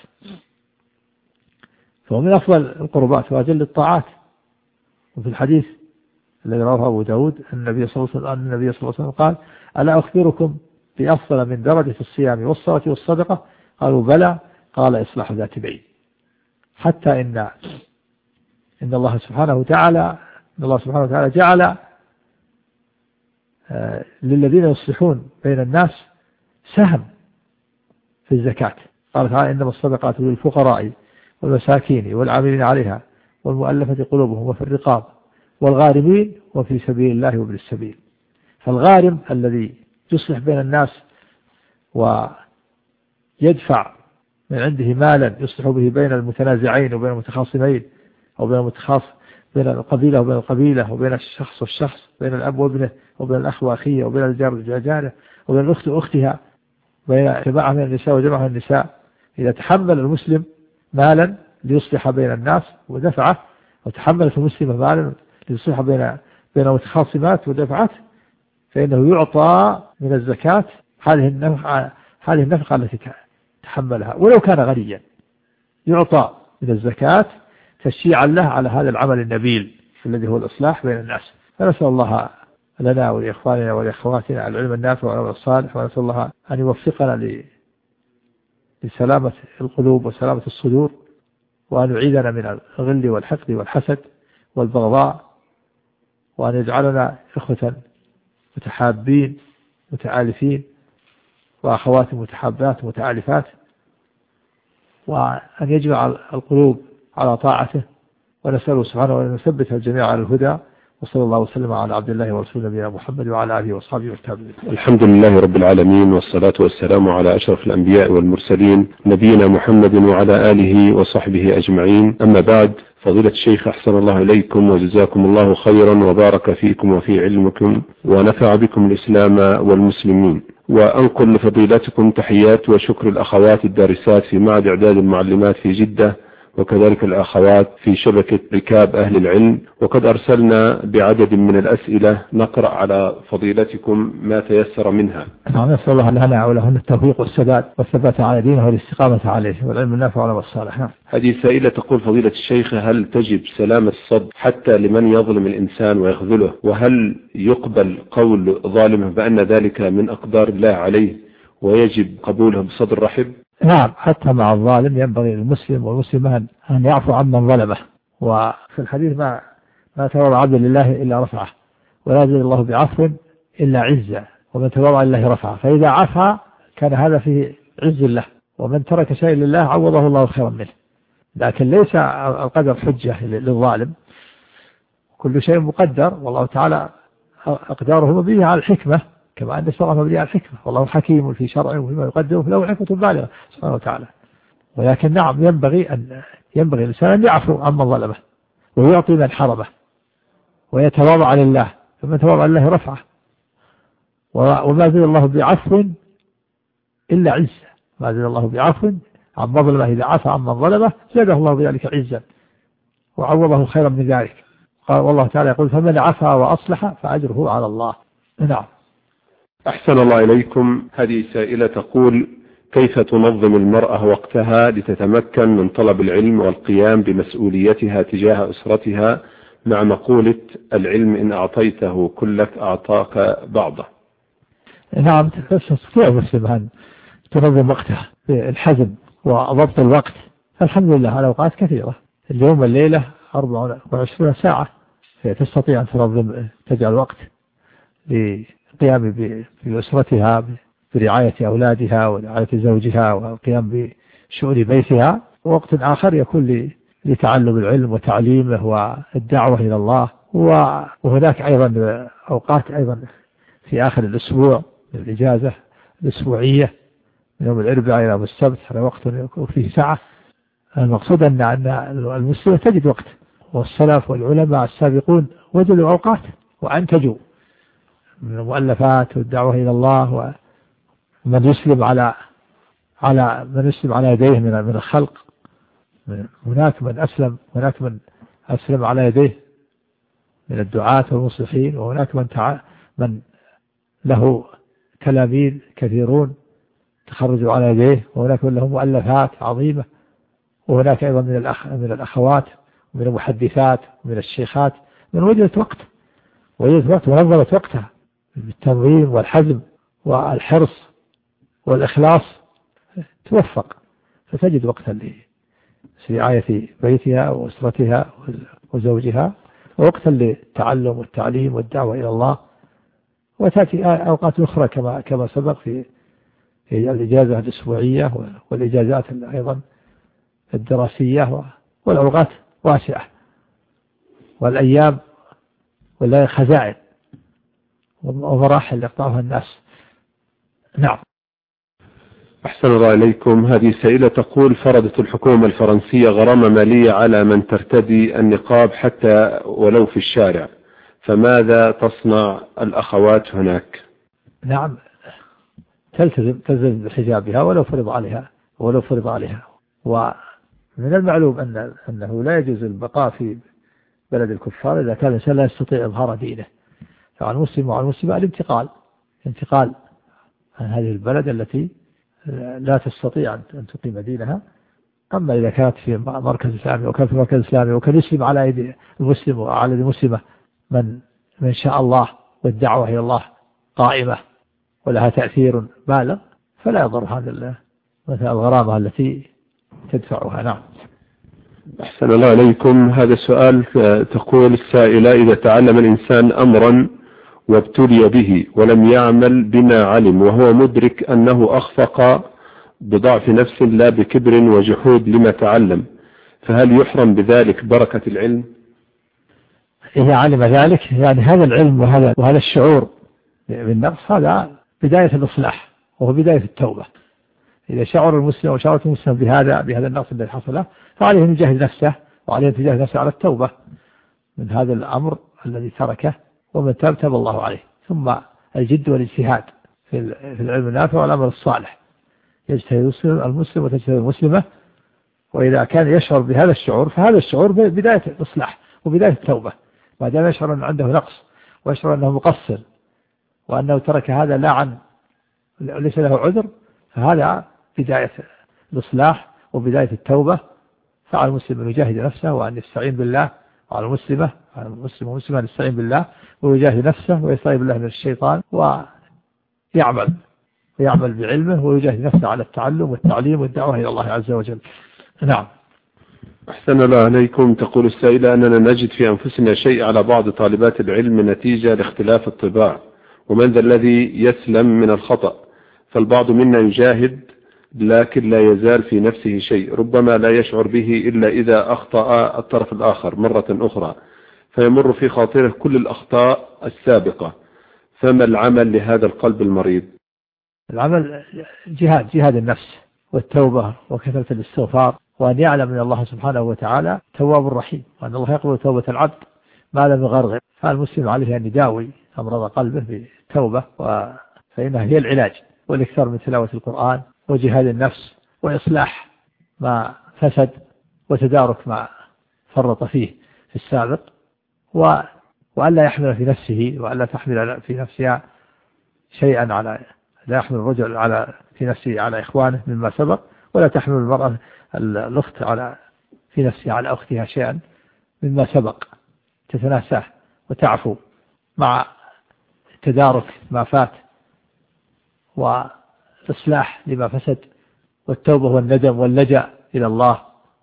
فهو من أفضل القربات وأجل الطاعات. وفي الحديث الذي رواه أبو داود النبي صلى الله عليه وسلم النبي صلى الله عليه وسلم قال ألا أخبركم بأفضل من درجة الصيام والصلاة والصدقة؟ قالوا بلى. قال إصلاح ذات بين. حتى إن إن الله سبحانه وتعالى إن الله سبحانه وتعالى جعل آه للذين يصلحون بين الناس سهم في الزكاة. قال تعالى إنما الصدقات للفقراء والمساكين والعاملين عليها والمؤلفة قلوبهم وفي الرقاب والغارمين وفي سبيل الله وابن السبيل. فالغارم الذي يصلح بين الناس ويدفع من عنده مالا يصلح به بين المتنازعين وبين المتخاصمين أو بين المتخاصم بين القبيلة وبين القبيلة وبين الشخص والشخص بين الأب وابنه وبين الأخ وأخيه وبين الجار وجاره وبين الأخت وأختها بين جماعة من النساء وجماعة من النساء. إذا تحمل المسلم مالا ليصلح بين الناس ودفعه، وتحملت المسلمة مالا ليصلح بين بين المتخاصمات ودفعته، فإنه يعطى من الزكاة هذه النفقة هذه النفقة التي تحملها ولو كان غنيا، يعطى من الزكاة تشجيعا له على هذا العمل النبيل الذي هو الإصلاح بين الناس. فنسأل الله لنا ولإخواننا ولإخواتنا العلم النافع والعمل الصالح، ونسأل الله أن يوفقنا لسلامة القلوب وسلامة الصدور، وأن يعيذنا من الغل والحقد والحسد والبغضاء، وأن يجعلنا إخوة متحابين متآلفين وأخوات متحابات متآلفات، وأن يجمع القلوب على طاعته، ونسأله سبحانه أن يثبت الجميع على الهدى. وصلى الله وسلم على عبد الله ورسوله نبينا محمد وعلى آله وأصحابه والتابعين. الحمد لله رب العالمين، والصلاة والسلام على أشرف الأنبياء والمرسلين نبينا محمد وعلى آله وصحبه أجمعين. أما بعد، فضيلة الشيخ أحسن الله إليكم وجزاكم الله خيرا وبارك فيكم وفي علمكم ونفع بكم الإسلام والمسلمين. وأنقل لفضيلتكم تحيات وشكر الأخوات الدارسات في معهد إعداد المعلمات في جدة، وكذلك الأخوات في شبكة ركاب أهل العلم. وقد أرسلنا بعدد من الأسئلة نقرأ على فضيلتكم ما تيسر منها. نسأل الله لنا ولهن التوفيق والسداد والثبات على دينه والاستقامة عليه والعلم النافع والعمل الصالح. هذه سائلة تقول فضيلة الشيخ هل تجب سلامة الصدر حتى لمن يظلم الإنسان ويخذله؟ وهل يقبل قول ظالمه بأن ذلك من أقدار الله عليه ويجب قبوله بصدر رحب؟ نعم، حتى مع الظالم ينبغي للمسلم والمسلمان أن يعفو عمن ظلمه. وفي الحديث ما ما تواضع عبد لله إلا رفعه، ولا يزيد الله بعفو إلا عزة، ومن تواضع لله رفعه. فإذا عفا كان هذا فيه عز له، ومن ترك شيء لله عوضه الله خيرا منه. لكن ليس القدر حجة للظالم، كل شيء مقدر، والله تعالى أقداره مبنية على الحكمة، كما أن الشرع مبني على الحكمة، والله حكيم في شرعه وفيما يقدره له حكمة بالغة سبحانه وتعالى. ولكن نعم ينبغي أن ينبغي الإنسان أن يعفو عمن ظلمه ويعطي من حرمه ويتواضع لله، فمن تواضع لله رفعه. وما زال الله بعفو إلا عزة، ما زال الله بعفو عمن ظلمه، إذا عفى عمن ظلمه زاده الله بذلك عزا وعوضه خيرا من ذلك. قال والله تعالى يقول فمن عفا وأصلح فأجره على الله. نعم. أحسن الله إليكم. هذه سائلة تقول كيف تنظم المرأة وقتها لتتمكن من طلب العلم والقيام بمسؤوليتها تجاه أسرتها مع مقولة العلم إن أعطيته كلك أعطاك بعضه؟ نعم، تستطيع المسلم أن تنظم وقتها بالحزم وضبط الوقت. الحمد لله على أوقات كثيرة، اليوم والليلة أربع وعشرين ساعة، تستطيع أن تنظم تجعل وقت للقيام بأسرتها برعاية أولادها ورعاية زوجها والقيام بشؤون بيتها، ووقت آخر يكون لتعلم العلم وتعليمه والدعوة إلى الله. وهناك أيضا أوقات أيضا في آخر الأسبوع الإجازة الأسبوعية من يوم الأربعاء إلى يوم السبت، هذا وقت فيه ساعة. المقصود أن المسلم تجد وقت، والسلف والعلماء السابقون وجدوا أوقات وأنتجوا من المؤلفات والدعوة إلى الله، ومن يسلم على على من يسلم على يديه من من الخلق. هناك من أسلم هناك من أسلم على يديه من الدعاة والمصلحين، وهناك من تع... من له تلاميذ كثيرون تخرجوا على يديه، وهناك من له مؤلفات عظيمة، وهناك أيضا من الأخ من الأخوات ومن المحدثات ومن الشيخات من وجدت وقت وجدت وقت ونظمت وقتها بالتنظيم والحزم والحرص والإخلاص، توفق فتجد وقتا لرعاية بيتها وأسرتها وزوجها، ووقتا للتعلم والتعليم والدعوة إلى الله. وتأتي أوقات أخرى كما كما سبق في الإجازة الأسبوعية والإجازات أيضا الدراسية، والأوقات واسعة، والأيام والليالي خزائن ومراحل يقطعها الناس. نعم. أحسن الله إليكم. هذه سائلة تقول فرضت الحكومة الفرنسية غرامة مالية على من ترتدي النقاب حتى ولو في الشارع، فماذا تصنع الأخوات هناك؟ نعم، تلتزم تلتزم بحجابها ولو فرض عليها ولو فرض عليها. ومن المعلوم أن أنه لا يجوز البقاء في بلد الكفار إذا كان الإنسان لا يستطيع إظهار دينه. فعلى المسلم وعلى المسلمة الانتقال انتقال عن هذه البلد التي لا تستطيع أن تقيم دينها. أما إذا كانت في مركز إسلامي وكان في مركز إسلامي وكان يسلم على يد المسلم وعلى المسلمة من من شاء الله، والدعوة إلى الله قائمة ولها تأثير بالغ، فلا يضر هذا مثل الغرامة التي تدفعها. نعم. أحسن الله إليكم. هذا السؤال تقول السائلة إذا تعلم الإنسان أمرا وابتلي به ولم يعمل بما علم وهو مدرك أنه أخفق بضعف نفس لا بكبر وجحود لما تعلم، فهل يحرم بذلك بركة العلم؟ إذا علم ذلك يعني هذا العلم وهذا وهذا الشعور بالنقص هذا بداية الإصلاح وهو بداية التوبة. إذا شعر المسلم وشعرت المسلم بهذا بهذا النقص الذي حصل له فعليه أن يجاهد نفسه، وعليه أن يجاهد نفسه على التوبة من هذا الأمر الذي تركه، ومن تاب تاب الله عليه. ثم الجد والاجتهاد في العلم النافع والعمل الصالح، يجتهد المسلم وتجتهد المسلمة. وإذا كان يشعر بهذا الشعور فهذا الشعور بداية الإصلاح وبداية التوبة، ما دام يشعر أن عنده نقص ويشعر أنه مقصر وأنه ترك هذا لا عن ليس له عذر، فهذا بداية الإصلاح وبداية التوبة. فعلى المسلم أن يجاهد نفسه وأن يستعين بالله، وعلى المسلمة على المسلم والمسلمة أن يستعين بالله ويجاهد نفسه ويستعين بالله من الشيطان، ويعمل ويعمل بعلمه ويجاهد نفسه على التعلم والتعليم والدعوة إلى الله عز وجل. نعم. أحسن الله عليكم. تقول السائلة أننا نجد في أنفسنا شيء على بعض طالبات العلم نتيجة لاختلاف الطباع، ومن ذا الذي يسلم من الخطأ؟ فالبعض منا يجاهد لكن لا يزال في نفسه شيء ربما لا يشعر به إلا إذا أخطأ الطرف الآخر مرة أخرى، فيمر في خاطره كل الأخطاء السابقة، فما العمل لهذا القلب المريض؟ العمل جهاد جهاد النفس والتوبة وكثرة الاستغفار، وأن يعلم من الله سبحانه وتعالى تواب الرحيم، وأن الله يقبل توبة العبد ما لم يغرغر. فالمسلم عليه أن يداوي أمراض قلبه بالتوبة، فإنها هي العلاج، والإكثار من تلاوة القرآن وجهاد النفس وإصلاح ما فسد وتدارك ما فرط فيه في السابق، وألا يحمل في نفسه وألا تحمل في نفسها شيئا على لا يحمل الرجل على في نفسه على إخوانه مما سبق، ولا تحمل المرأة الأخت على في نفسها على أختها شيئا مما سبق، تتناساه وتعفو مع تدارك ما فات وإصلاح لما فسد، والتوبة والندم واللجأ إلى الله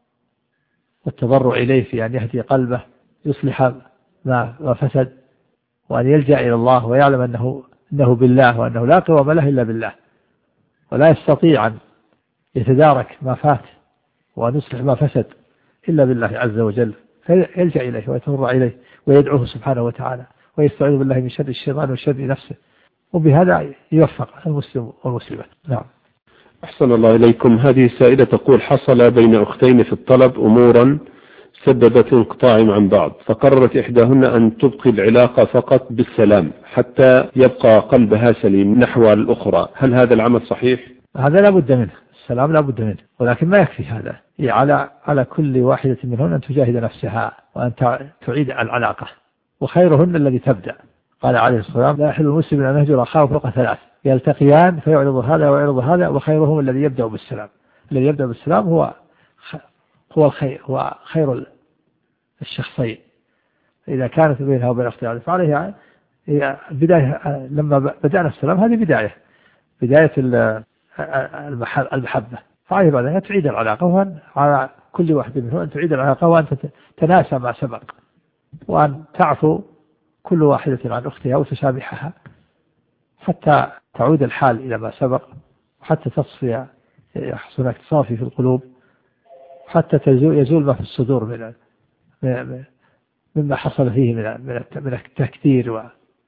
والتضرع إليه في أن يهدي قلبه يصلح ما فسد، وأن يلجأ إلى الله ويعلم أنه إنه بالله وأنه لا قوام له إلا بالله، ولا يستطيع أن يتدارك ما فات وأن يصلح ما فسد إلا بالله عز وجل، فيلجأ إليه ويتضرع إليه ويدعوه سبحانه وتعالى ويستعيذ بالله من شر الشيطان وشر نفسه، وبهذا يوفق المسلم والمسلمة. نعم. أحسن الله إليكم. هذه السائلة تقول: حصل بين أختين في الطلب أمورا سببت انقطاعهم عن بعض، فقررت إحداهن أن تبقي العلاقة فقط بالسلام حتى يبقى قلبها سليم نحو الأخرى، هل هذا العمل صحيح؟ هذا لا بد منه، السلام لا بد منه، ولكن ما يكفي هذا، على على كل واحدة منهن أن تجاهد نفسها وأن تعيد العلاقة، وخيرهن الذي تبدأ. قال عليه الصلاة والسلام: لا يحل المسلم أن يهجر أخاه فوق ثلاث، يلتقيان فيعرض هذا ويعرض هذا، وخيرهم الذي يبدأ بالسلام. الذي يبدأ بالسلام هو هو الخير، هو خير الشخصين. إذا كانت بينها وبين أختها فعليها هي بداية، لما بدأنا السلام هذه بداية بداية المحبة، فعليها بعد أن تعيد العلاقة، وأن على كل واحد منهم أن تعيد العلاقة وأن تتناسى ما سبق، وأن تعفو كل واحدة عن أختها وتسامحها حتى تعود الحال إلى ما سبق، وحتى تصفي يحصل هناك تصافي في القلوب، حتى يزول ما في الصدور من مما حصل فيه من التكدير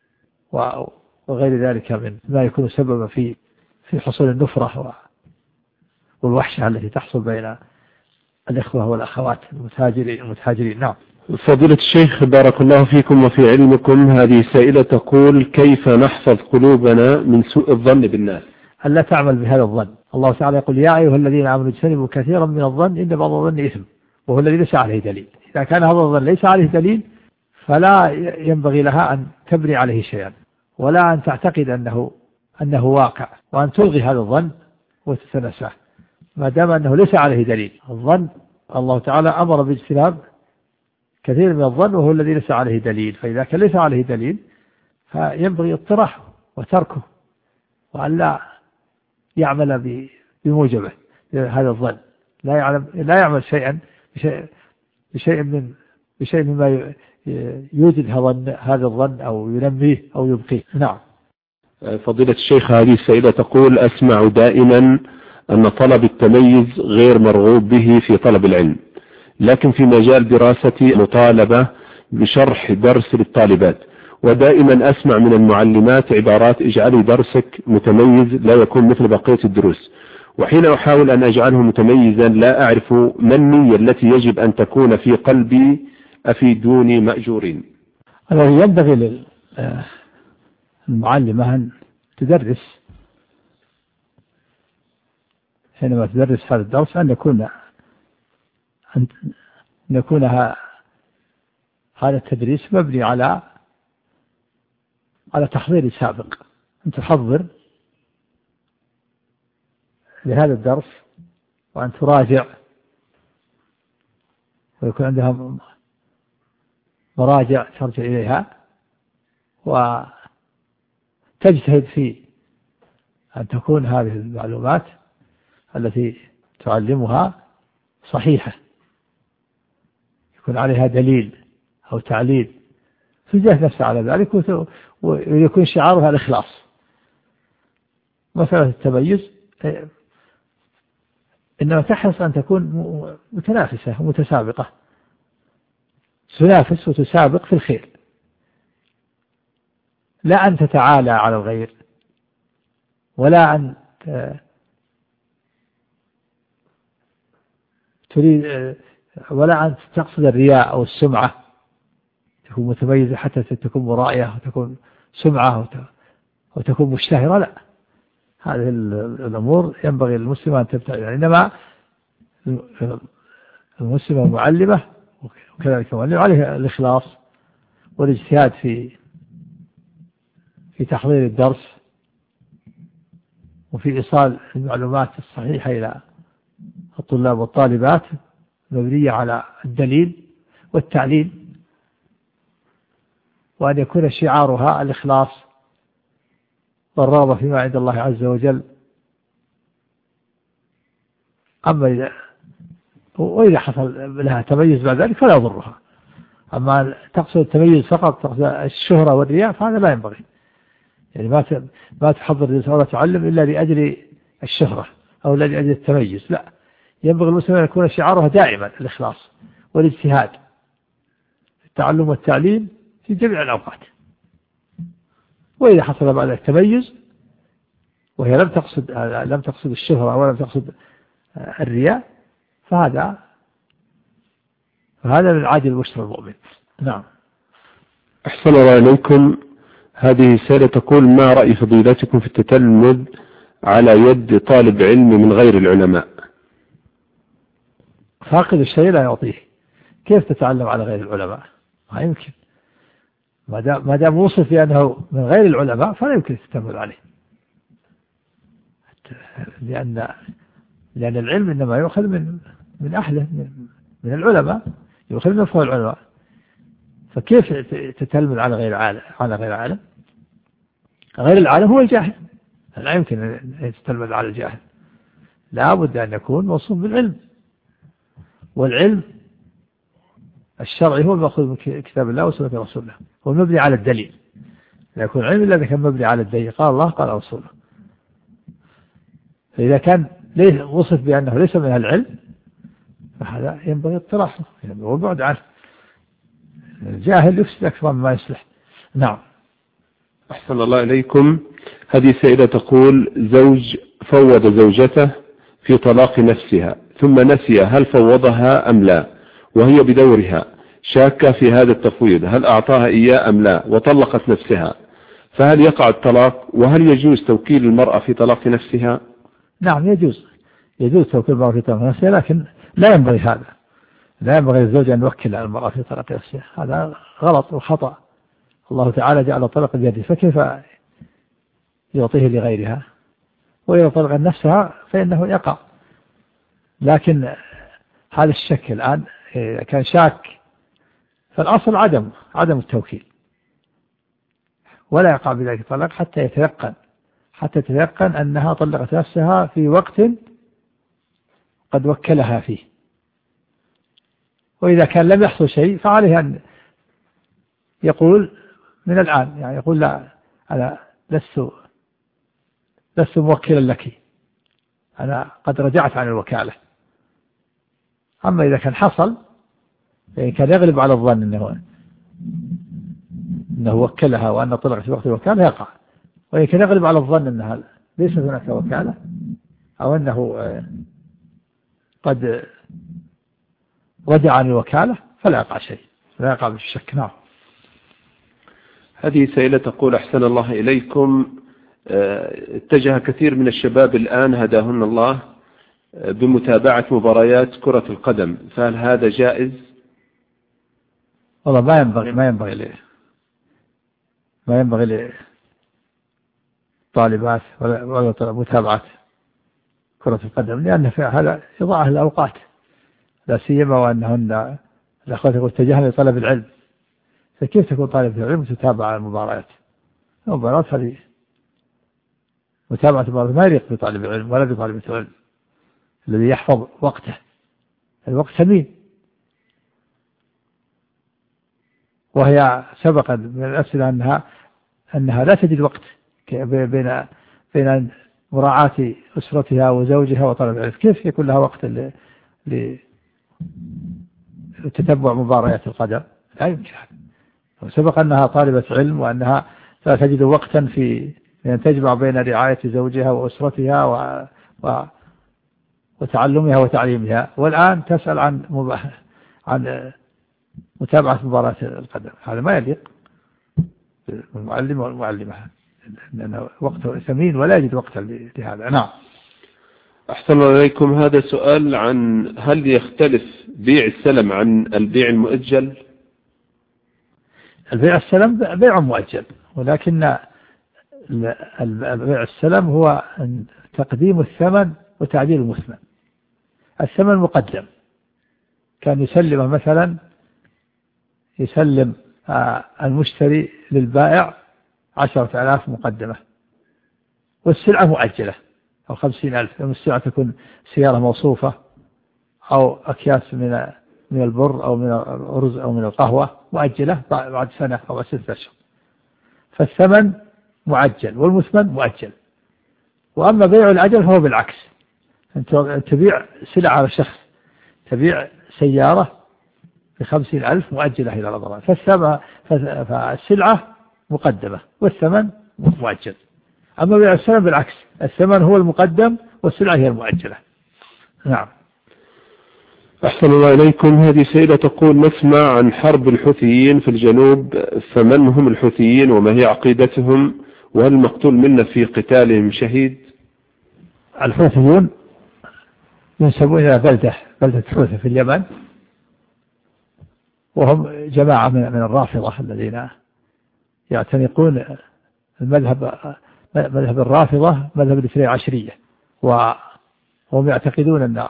وغير ذلك من ما يكون سببا في في حصول النفرة والوحشة التي تحصل بين الإخوة والأخوات المتهاجرين المتهاجرين. نعم. فضيلة الشيخ بارك الله فيكم وفي علمكم، هذه السائلة تقول: كيف نحفظ قلوبنا من سوء الظن بالناس؟ ألا تعمل بهذا الظن. الله تعالى يقول: يا أيها الذين آمنوا اجتنبوا كثيرا من الظن إن بعض الظن إثم وهو الذي ليس عليه دليل. إذا كان هذا الظن ليس عليه دليل فلا ينبغي لها أن تبني عليه شيئا، ولا أن تعتقد أنه أنه واقع، وأن تلغي هذا الظن وتتنساه ما دام أنه ليس عليه دليل. الظن الله تعالى أمر باجتناب كثير من الظن وهو الذي ليس عليه دليل، فإذا كان ليس عليه دليل فينبغي اطراحه وتركه، وأن لا يعمل بموجبه هذا الظن، لا يعلم لا يعمل شيئا بشيء بشيء من بشيء مما يوجد هذا الظن أو ينميه أو يبقيه. نعم. فضيلة الشيخ هذه السيدة تقول: أسمع دائما أن طلب التميز غير مرغوب به في طلب العلم، لكن في مجال دراستي مطالبة بشرح درس للطالبات، ودائما أسمع من المعلمات عبارات: اجعلي درسك متميز لا يكون مثل بقية الدروس، وحين أحاول أن أجعله متميزا لا أعرف ما النية التي يجب أن تكون في قلبي، أفيدوني مأجورين. الذي ينبغي للمعلمة أن تدرس، حينما تدرس هذا الدرس أن يكون أن يكون هذا التدريس مبني على على تحضير سابق، أن تحضر لهذا الدرس وأن تراجع، ويكون عندها مراجع ترجع إليها، وتجتهد في أن تكون هذه المعلومات التي تعلمها صحيحة، يكون عليها دليل أو تعليل، تجاهد نفسها على ذلك، ويكون شعارها الإخلاص. مسألة التميز إنما تحرص أن تكون متنافسة ومتسابقة، تنافس وتسابق في الخير، لا أن تتعالى على الغير، ولا أن تريد ولا أن تقصد الرياء أو السمعة، تكون متميزة حتى تكون مرائية وتكون سمعة وتكون مشتهرة. لا، هذه الأمور ينبغي للمسلم أن تبتعد عنها. إنما المسلمة معلمة وكذلك المعلم عليه الإخلاص والاجتهاد في في تحضير الدرس وفي إيصال المعلومات الصحيحة إلى الطلاب والطالبات مبنية على الدليل والتعليل، وأن يكون شعارها الإخلاص والرغبة فيما عند الله عز وجل. أما إذا وإذا حصل لها تميز بعد ذلك فلا يضرها. أما تقصد التميز فقط، تقصد الشهرة والرياء، فهذا لا ينبغي. يعني ما ما تحضر ولا تعلم إلا لأجل الشهرة أو لأجل التميز، لا، ينبغي المسلم أن يكون شعاره دائما الإخلاص والاجتهاد في التعلم والتعليم في جميع الأوقات. وإذا حصل بعد التميز وهي لم تقصد لم تقصد الشهرة ولم تقصد الرياء، فهذا فهذا من عادل البشرى المؤمن. نعم. أحسن الله إليكم. هذه سائلة تقول: ما رأي فضيلتكم في التتلمذ على يد طالب علم من غير العلماء؟ فاقد الشيء لا يعطيه، كيف تتعلم على غير العلماء؟ ما يمكن. ما دام وصف بأنه من غير العلماء فلا يمكن تتلمذ عليه، لأن لأن العلم إنما يؤخذ من من أهله، من, من العلماء، يؤخذ من فوق العلماء. فكيف تتلمذ على غير عالم؟ على غير عالم غير العالم هو الجاهل، لا يمكن أن تتلمذ على الجاهل، لا بد أن يكون موصوف بالعلم. والعلم الشرعي هو المأخوذ من كتاب الله وسنة رسوله، هو مبني على الدليل. لا يكون علم إلا إذا كان مبني على الدليل، قال الله قال رسوله. فإذا كان ليه وصف بأنه ليس من العلم فهذا ينبغي اطراحه والبعد عنه. الجاهل يفسد أكثر مما يصلح. نعم. أحسن الله إليكم. هذه سائلة تقول: زوج فوض زوجته في طلاق نفسها ثم نسي هل فوضها أم لا، وهي بدورها شاكة في هذا التفويض، هل أعطاها إياه أم لا، وطلقت نفسها، فهل يقع الطلاق؟ وهل يجوز توكيل المرأة في طلاق نفسها؟ نعم يجوز، يجوز توكيل المرأة في طلاق نفسها، لكن لا ينبغي هذا، لا ينبغي الزوج أن يوكل المرأة في طلاق نفسها، هذا غلط وخطأ. الله تعالى جعل طلاق بيده، فكيف يعطيه لغيرها؟ وإذا طلق نفسها فإنه يقع. لكن هذا الشك الآن كان شاك، فالأصل عدم عدم التوكيل، ولا يقع بذلك الطلاق حتى يتيقن حتى يتيقن أنها طلقت نفسها في وقت قد وكلها فيه. وإذا كان لم يحصل شيء فعليه أن يقول من الآن، يعني يقول: لا، أنا لست لست موكلا لك، أنا قد رجعت عن الوكالة. أما إذا كان حصل، يعني كان يغلب على الظن أنه أنه وكلها وأن طلقت في وقت الوكالة يقع. وإن كان يغلب على الظن أنها ليست هناك وكالة، أو أنه قد رجع عن الوكالة، فلا يقع شيء، لا يقع بالشك. نعم. هذه سائلة تقول: أحسن الله إليكم، اتجه كثير من الشباب الآن هداهن الله بمتابعة مباريات كرة القدم، فهل هذا جائز؟ والله ما ينبغي ما ينبغي لي ما ينبغي للطالبات ولا متابعة كرة القدم، لأن هذا إضاعة الأوقات، لا سيما وأنهن الأخوات يقول اتجهنا لطلب العلم، فكيف تكون طالب العلم وتتابع المباريات؟ المباريات هذه متابعة المباريات ما يليق بطالب العلم ولا بطالبة العلم الذي يحفظ وقته، الوقت ثمين. وهي سبقا من الأسئلة أنها أنها لا تجد وقت بين بين مراعاة أسرتها وزوجها وطلب العلم، كيف يكون لها وقت لتتبع مباريات القدم؟ لا يمكن. سبق أنها طالبة علم وأنها لا تجد وقتا في أن تجمع بين رعاية زوجها وأسرتها و... و... وتعلمها وتعليمها، والآن تسأل عن مب... عن متابعة مباراة القدم. هذا ما يليق بالمعلم والمعلمة، لأن وقته ثمين ولا يجد وقتا لهذا. نعم. أحسن الله إليكم. هذا سؤال عن هل يختلف بيع السلم عن البيع المؤجل؟ البيع السلم بيع مؤجل، ولكن بيع السلم هو تقديم الثمن وتعديل المثمن. الثمن مقدم، كان يسلم مثلا يسلم المشتري للبائع عشرة آلاف مقدمة، والسلعة مؤجلة أو خمسين ألف. لما السلعة تكون سيارة موصوفة أو أكياس من من البر أو من الأرز أو من القهوة مؤجلة بعد سنة أو ستة أشهر، فالثمن معجل والمثمن مؤجل. وأما بيع الأجل فهو بالعكس، أنت تبيع سلعة على شخص، تبيع سيارة بخمسين ألف مؤجلة إلى الأضرار، فالسلعة مقدمة والثمن مؤجل. أما بيع السلم بالعكس، الثمن هو المقدم والسلعة هي المؤجلة. نعم. أحسن الله إليكم. هذه سيدة تقول: نسمع عن حرب الحوثيين في الجنوب، فمن هم الحوثيين وما هي عقيدتهم، وهل المقتول منا في قتالهم شهيد؟ الحوثيون ينسبون إلى بلدة بلدة حوثة في اليمن، وهم جماعة من الرافضة الذين يعتنقون المذهب مذهب الرافضة، مذهب الاثني عشرية، وهم يعتقدون أن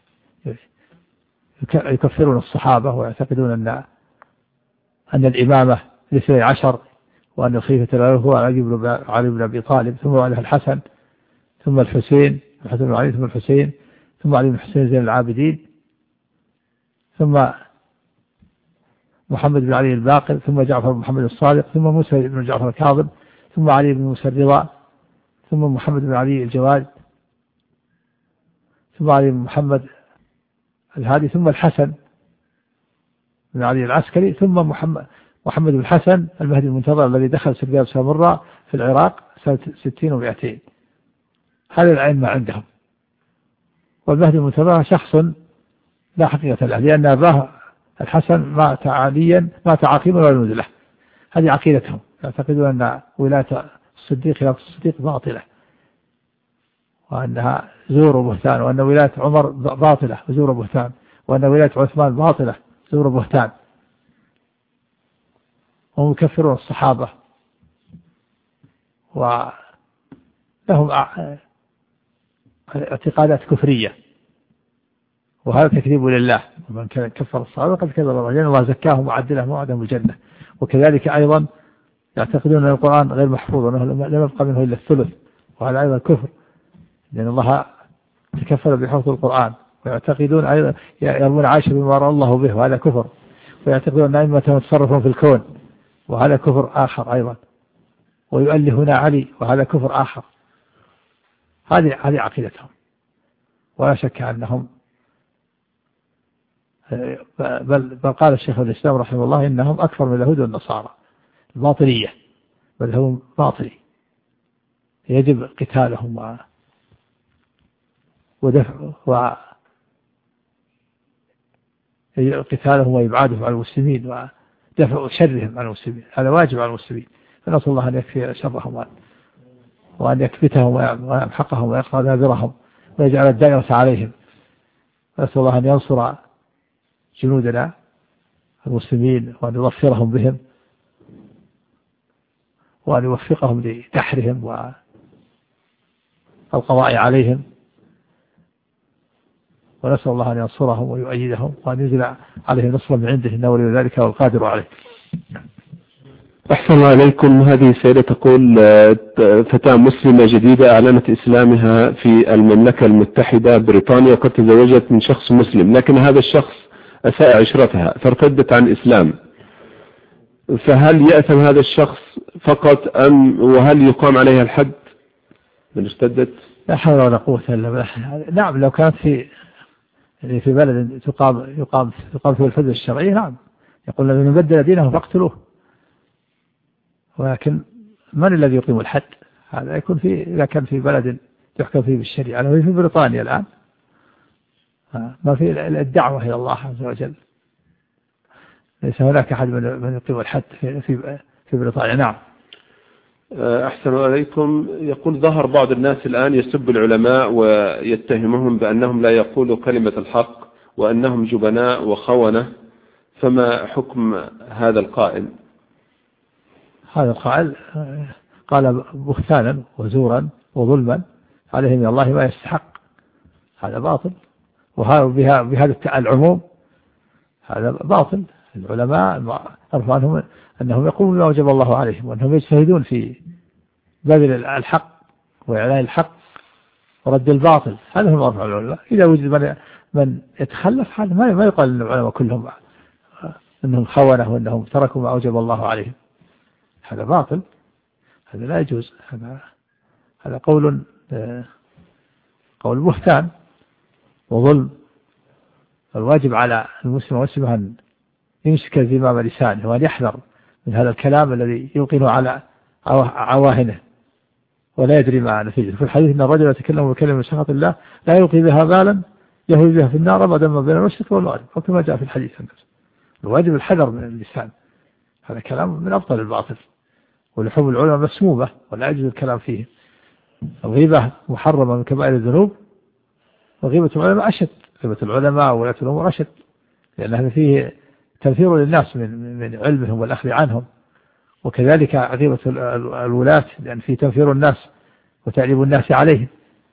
يكفرون الصحابة، ويعتقدون أن أن الإمامة الاثني عشر، وأن الخليفة الأول هو علي بن أبي طالب، ثم عليه الحسن، ثم الحسين الحسن بن علي، ثم الحسين، ثم علي بن حسين زين العابدين، ثم محمد بن علي الباقر، ثم جعفر بن محمد الصادق، ثم موسى بن جعفر الكاظم، ثم علي بن موسى الرضا، ثم محمد بن علي الجواد، ثم علي بن محمد الهادي، ثم الحسن بن علي العسكري، ثم محمد محمد بن الحسن المهدي المنتظر الذي دخل سرقاب سامراء في العراق سنة ستين ومئتين. هذه الأئمة عندهم. والمهدي المنتظر شخص لا حقيقة له، لأن أباه الحسن مات عاليا مات عقيما ولا ولد له. هذه عقيدتهم، يعتقدون أن ولاية الصديق خلافة الصديق باطلة، وأنها زور وبهتان، وأن ولاية عمر باطلة وزور وبهتان، وأن ولاية عثمان باطلة زور وبهتان. هم يكفرون الصحابة، ولهم اعتقادات كفرية، وهذا تكذيب لله. ومن كان كفر الصحابة قد كذب الله، لأن الله زكاهم وعدلهم وعدهم الجنة. وكذلك أيضا يعتقدون أن القرآن غير محفوظ، وأنه لم يبقى منه إلا الثلث، وهذا أيضا كفر، لأن الله تكفل بحفظ القرآن. ويعتقدون أيضا يرمون عائشة بما رأى الله به، وهذا كفر. ويعتقدون أن أئمة يتصرفون في الكون، وهذا كفر آخر أيضا. ويؤلهون علي، وهذا كفر آخر. هذه هذه عقيدتهم، ولا شك أنهم بل, بل قال الشيخ الإسلام رحمه الله إنهم أكثر من اليهود والنصارى الباطنية، بل هم باطلي، يجب قتالهم و ودفع و قتالهم وإبعادهم عن المسلمين ودفع شرهم عن المسلمين. هذا واجب على المسلمين، فنسأل الله أن يكفي شرهم وأن يكفتهم ويمحقهم ويقطع دابرهم ويجعل الدائرة عليهم. نسأل الله أن ينصر جنودنا المسلمين، وأن يظفرهم بهم، وأن يوفقهم لدحرهم والقضاء عليهم. ونسأل الله أن ينصرهم ويؤيدهم، وأن ينزل عليهم نصرا من عنده، إنه ولي ذلك والقادر عليه. أحسن الله عليكم. هذه السيدة تقول: فتاة مسلمة جديدة أعلنت إسلامها في المملكة المتحدة بريطانيا، وقد تزوجت من شخص مسلم، لكن هذا الشخص أساء عشرتها فارتدت عن الإسلام، فهل يأثم هذا الشخص فقط أم وهل يقام عليها الحد من ارتدت؟ لا حول ولا قوة إلا بالله. نعم، لو كانت في في بلد تقام يقام يقام فيه الحدود الشرعية، نعم، يقول من بدل دينه فاقتلوه. ولكن من الذي يقيم الحد؟ هذا يكون في إذا كان في بلد يحكم فيه بالشريعة. أنا في بريطانيا الآن ما في الدعوة إلى الله عز وجل، ليس هناك أحد من يقيم الحد في في في بريطانيا. نعم. أحسن عليكم. يقول ظهر بعض الناس الآن يسب العلماء ويتهمهم بأنهم لا يقولوا كلمة الحق وأنهم جبناء وخونة، فما حكم هذا القائل؟ هذا القائل قال بهتانا وزورا وظلما عليه من الله ما يستحق، هذا باطل. وهذا بهذا العموم هذا باطل. العلماء عرف عنهم أنهم يقومون بما وجب الله عليهم، وأنهم يجتهدون في بذل الحق وإعلان الحق ورد الباطل، هذا هو مرفع العلماء. إذا وجد من من يتخلف هذا ما يقال أن العلماء كلهم أنهم خونة وأنهم تركوا ما أوجب الله عليهم، هذا باطل، هذا لا يجوز. هذا هذا قول قول بهتان وظلم. الواجب على المسلم والمسلمة أن يمسك زمام لسانه وأن يحذر من هذا الكلام الذي يوقن على عواهنه ولا يدري ما نتيجته. في الحديث أن الرجل يتكلم بكلمة من سخط الله لا يلقي بها بالا يهوي بها في النار أبدا ما بين المشرق والمغرب، وكما جاء في الحديث. الواجب الحذر من اللسان، هذا كلام من أبطل الباطل. ولحوم العلماء مسمومة ولا يجوز الكلام فيه. الغيبة محرمة من كبائر الذنوب، وغيبة العلماء أشد. غيبة العلماء وولاة الأمور أشد، لأن فيه تنفير للناس من من علمهم والأخذ عنهم. وكذلك غيبة الولاة لأن فيه تنفير الناس وتعليم الناس عليهم،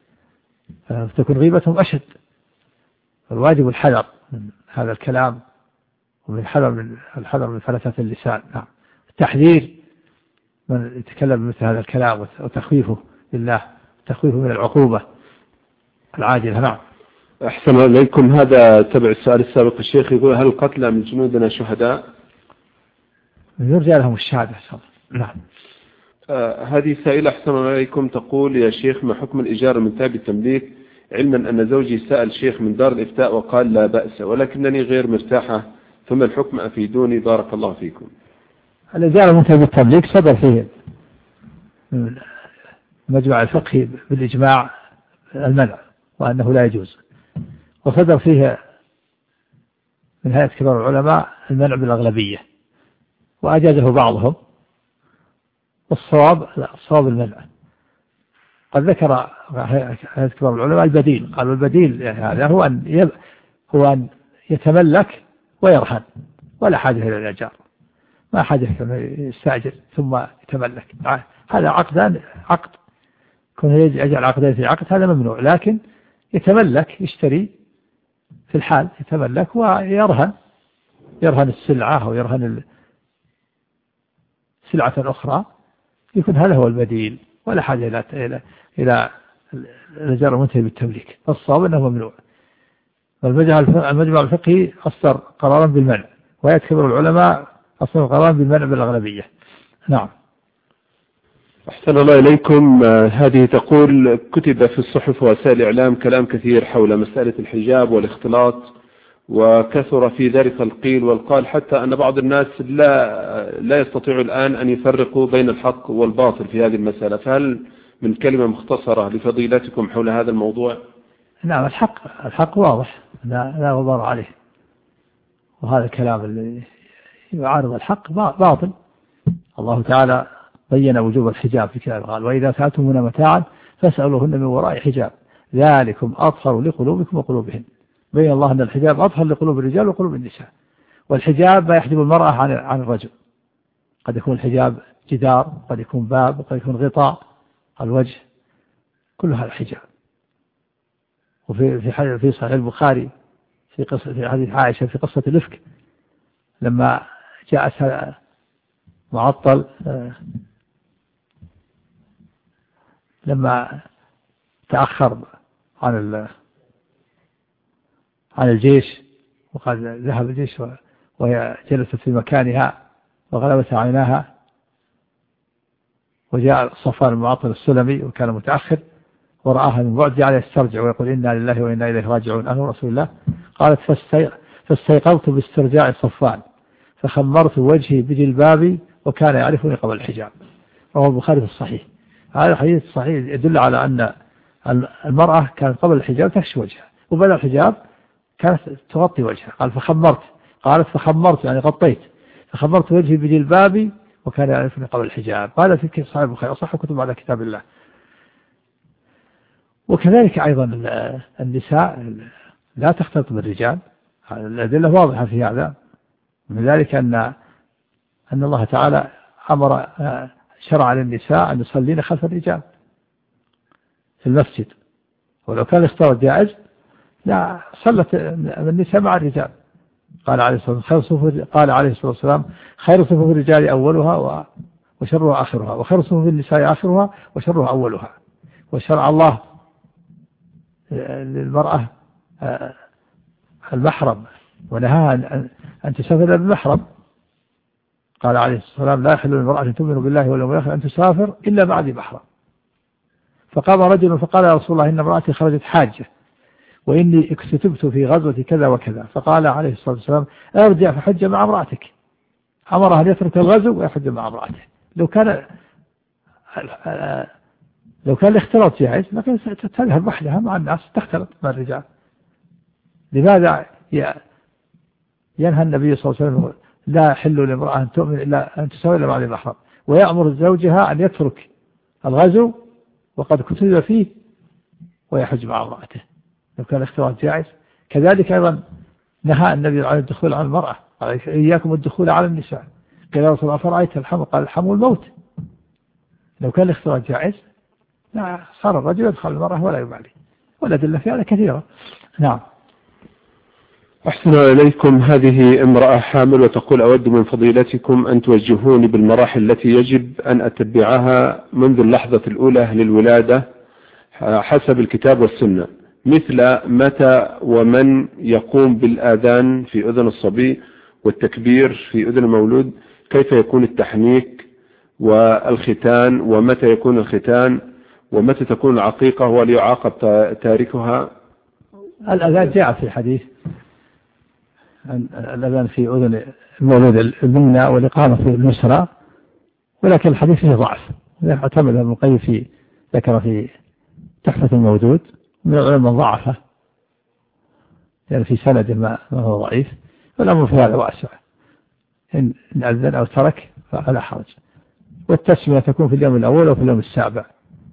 فتكون غيبتهم أشد. الواجب الحذر من هذا الكلام ومن الحذر من الحذر من فلتات اللسان. نعم. التحذير من يتكلم بمثل هذا الكلام وتخويفه لله، تخويفه من العقوبة العاجلة. نعم. أحسن عليكم. هذا تبع السؤال السابق. الشيخ يقول هل القتلى من جنودنا شهداء؟ يرجى لهم الشهادة. نعم. آه هذه سائلة أحسن عليكم تقول يا شيخ ما حكم الإجارة من تاب التمليك، علما أن زوجي سأل شيخ من دار الإفتاء وقال لا بأس ولكنني غير مرتاحة، ثم الحكم أفيدوني بارك الله فيكم. الإجارة من تاب التمليك صدر فيه المجمع الفقهي بالإجماع المنع وأنه لا يجوز، وصدر فيه من هيئة كبار العلماء المنع بالأغلبية، وأجازه بعضهم، والصواب لا، الصواب المنع. قد ذكر هيئة كبار العلماء البديل، قالوا البديل هذا هو أن يب... هو أن يتملك ويرهن، ولا حاجة إلى الإيجار، ما حاجة يستأجر ثم يتملك. هذا عقدان، عقد كون يجعل عقدين في عقد هذا ممنوع، لكن يتملك، يشتري في الحال، يتملك ويرهن، يرهن السلعة أو يرهن سلعة أخرى، يكون هذا هو البديل، ولا حاجة إلى إلى إلى الإيجار المنتهي بالتمليك. الصواب أنه ممنوع. المجمع الفقهي أصدر قرارا بالمنع، ويكبر العلماء أصدر قرارا بالمنع بالأغلبية. نعم. أحسن الله إليكم. هذه تقول كتب في الصحف ووسائل الإعلام كلام كثير حول مسألة الحجاب والاختلاط، وكثر في ذلك القيل والقال، حتى أن بعض الناس لا لا يستطيعوا الآن أن يفرقوا بين الحق والباطل في هذه المسألة. فهل من كلمة مختصرة لفضيلتكم حول هذا الموضوع؟ نعم. الحق الحق واضح، لا لا غبار عليه، وهذا الكلام اللي يعارض الحق باطل. الله تعالى بين وجوب الحجاب في كتابه، قال وإذا سألتمونا متاعا فاسألوهن من وراء حجاب ذلكم أطهر لقلوبكم وقلوبهن. بين الله أن الحجاب أطهر لقلوب الرجال وقلوب النساء. والحجاب لا يحجب المرأة عن عن الرجل، قد يكون الحجاب جدار، قد يكون باب، قد يكون غطاء الوجه، كل هذا حجاب. وفي في في صحيح البخاري في قصة في حديث عائشة في قصة الإفك، لما جاء معطل لما تأخر عن عن الجيش، وقد ذهب الجيش وهي جلست في مكانها وغلبت عيناها، وجاء صفوان المعطل السلمي وكان متأخر ورآها من بعد جعل يسترجع ويقول إنا لله وإنا إليه راجعون أنه رسول الله. قالت فاستيقظت باسترجاع صفوان فخمرت وجهي بجلبابي وكان يعرفني قبل الحجاب. رواه البخاري في الصحيح. هذا الحديث الصحيح يدل على أن المرأة كانت قبل الحجاب تكشف وجهها، وبعد الحجاب كانت تغطي وجهها. قال فخمرت، قالت فخمرت يعني غطيت، فخمرت وجهي بجلبابي وكان يعرفني قبل الحجاب. هذا في صحيح البخاري أصح كتب على كتاب الله. وكذلك أيضا النساء لا تختلط بالرجال، الأدلة واضحة في هذا، من ذلك أن أن الله تعالى أمر شرع للنساء أن يصلين خلف الرجال في المسجد، ولو كان الاختلاط جائز لا صلت النساء مع الرجال. قال عليه الصلاة والسلام قال عليه الصلاة والسلام خير صفوف الرجال أولها وشرها آخرها، وخير صفوف النساء آخرها وشرها أولها. وشرع الله للمرأة المحرم ونهاها أن تسافر بالمحرم. قال عليه الصلاة والسلام لا يحل للمرأة أن تؤمن بالله واليوم الآخر أن تسافر إلا مع ذي محرم. فقام رجل فقال يا رسول الله إن امرأتي خرجت حاجة وإني اكتتبت في غزوة كذا وكذا. فقال عليه الصلاة والسلام ارجع فحج مع امرأتك. أمرها أن يترك الغزو ويحج مع امرأته. لو كان لو كان الاختلاط جائز لكن تذهب وحدها مع الناس تختلط مع الرجال. لماذا ينهى النبي صلى الله عليه وسلم لا يحل لامرأة أن تؤمن إلا أن تساوي إلا مع ذي محرم، ويأمر زوجها أن يترك الغزو وقد كتب فيه ويحج مع امرأته لو كان الاختلاط جائز؟ كذلك أيضا نهى النبي عن الدخول على المرأة، قال إياكم الدخول على النساء. قال يا رسول الله فرأيت الحمل؟ قال الحمل الموت. لو كان الاختلاط جائز لا صار الرجل يدخل المرأة ولا يبالي، والأدلة في هذا كثيرة. نعم. أحسن إليكم. هذه امرأة حامل وتقول أود من فضيلتكم أن توجهوني بالمراحل التي يجب أن أتبعها منذ اللحظة الأولى للولادة حسب الكتاب والسنة، مثل متى ومن يقوم بالآذان في أذن الصبي والتكبير في أذن المولود، كيف يكون التحنيك والختان، ومتى يكون الختان، ومتى تكون العقيقة وليعاقب تاركها. الأذان جاء في الحديث الأذان في أذن المولود اليمنى والإقامة في اليسرى، ولكن الحديث فيه ضعف، اعتمد ابن القيم في ذكر في تحفة الموجود من العلماء ضعفه يعني في سند ما هو ضعيف، والأمر في هذا واسع، إن أذن أو ترك فلا حرج. والتسمية تكون في اليوم الأول أو في اليوم السابع،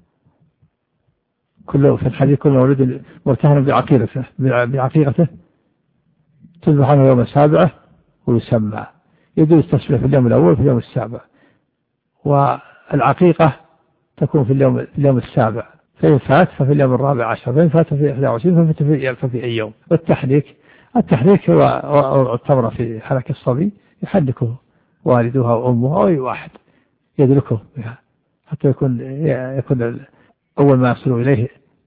كله في الحديث كل مولود مرتهن بعقيقته بعقيقته تذبح عنه يوم السابع ويسمى. يجوز التسمية في اليوم الأول في اليوم السابع، والعقيقة تكون في اليوم اليوم السابع، فإن فات ففي اليوم الرابع عشر، فإن فات في إحدى وعشرين ففي ففي أي يوم. والتحريك التحريك هو التمرة في حلق الصبي يحركه والدها وأمه أو أي واحد يدركه بها حتى يكون يكون أول ما يصل إليه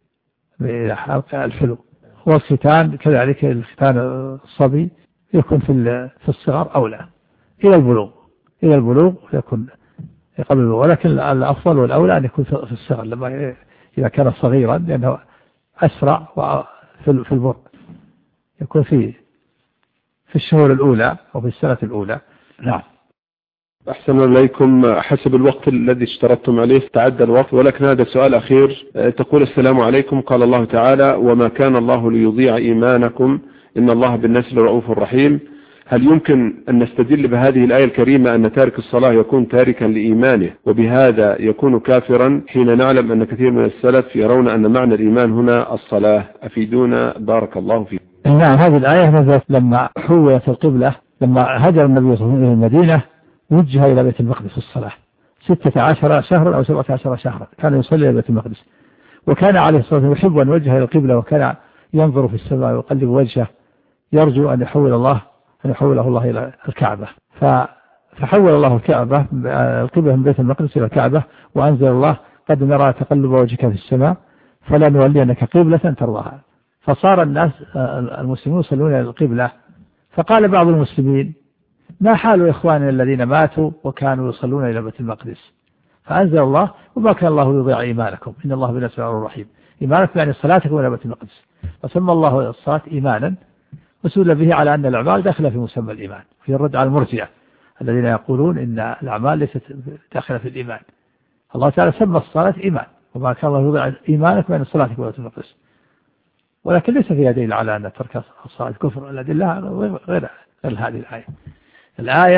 حلق الفلو. والختان كذلك، الختان الصبي يكون في في الصغر أولى إلى البلوغ إلى البلوغ يكون قبل البلوغ، ولكن الأفضل والأولى أن يكون في الصغر لما إذا كان صغيرا لأنه أسرع في في البر يكون في في الشهور الأولى أو في السنة الأولى. نعم. أحسن إليكم. حسب الوقت الذي اشترطتم عليه تعدى الوقت، ولكن هذا سؤال أخير. تقول السلام عليكم، قال الله تعالى وما كان الله ليضيع إيمانكم إن الله بالناس لرؤوف رحيم. هل يمكن أن نستدل بهذه الآية الكريمة أن تارك الصلاة يكون تاركا لإيمانه وبهذا يكون كافرا، حين نعلم أن كثير من السلف يرون أن معنى الإيمان هنا الصلاة؟ أفيدونا بارك الله فيكم. نعم، هذه الآية نزلت لما حولت القبلة، لما هجر النبي صلى الله عليه وسلم إلى المدينة وجه إلى بيت المقدس الصلاة ستة عشر شهرا أو سبعة عشر شهرا كان يصلي إلى بيت المقدس، وكان عليه الصلاة والسلام يحب أن يوجه إلى القبلة، وكان ينظر في السماء ويقلب وجهه يرجو أن يحول الله أن يحوله الله إلى الكعبة. فحول الله الكعبة القبلة من بيت المقدس إلى الكعبة، وأنزل الله قد نرى تقلب وجهك في السماء فلا نولينك قبلة ترضاها. فصار الناس المسلمون يصلون إلى القبلة، فقال بعض المسلمين ما حال إخواننا الذين ماتوا وكانوا يصلون إلى بيت المقدس؟ فأنزل الله وما كان الله يضيع إيمانكم إن الله بالناس لرؤوف رحيم. إيمانكم يعني صلاتكم إلى بيت المقدس، فسمى الله الصلاة إيمانا، وسئل به على أن الأعمال داخلة في مسمى الإيمان، في الرد على المرجئة الذين يقولون إن الأعمال ليست داخلة في الإيمان. الله تعالى سمى الصلاة إيمان، وما كان الله يضيع إيمانكم يعني صلاتكم إلى بيت المقدس، ولكن ليس فيها دليل على أن ترك الصلاة كفر. الأدلة غير غير هذه الآية. الآية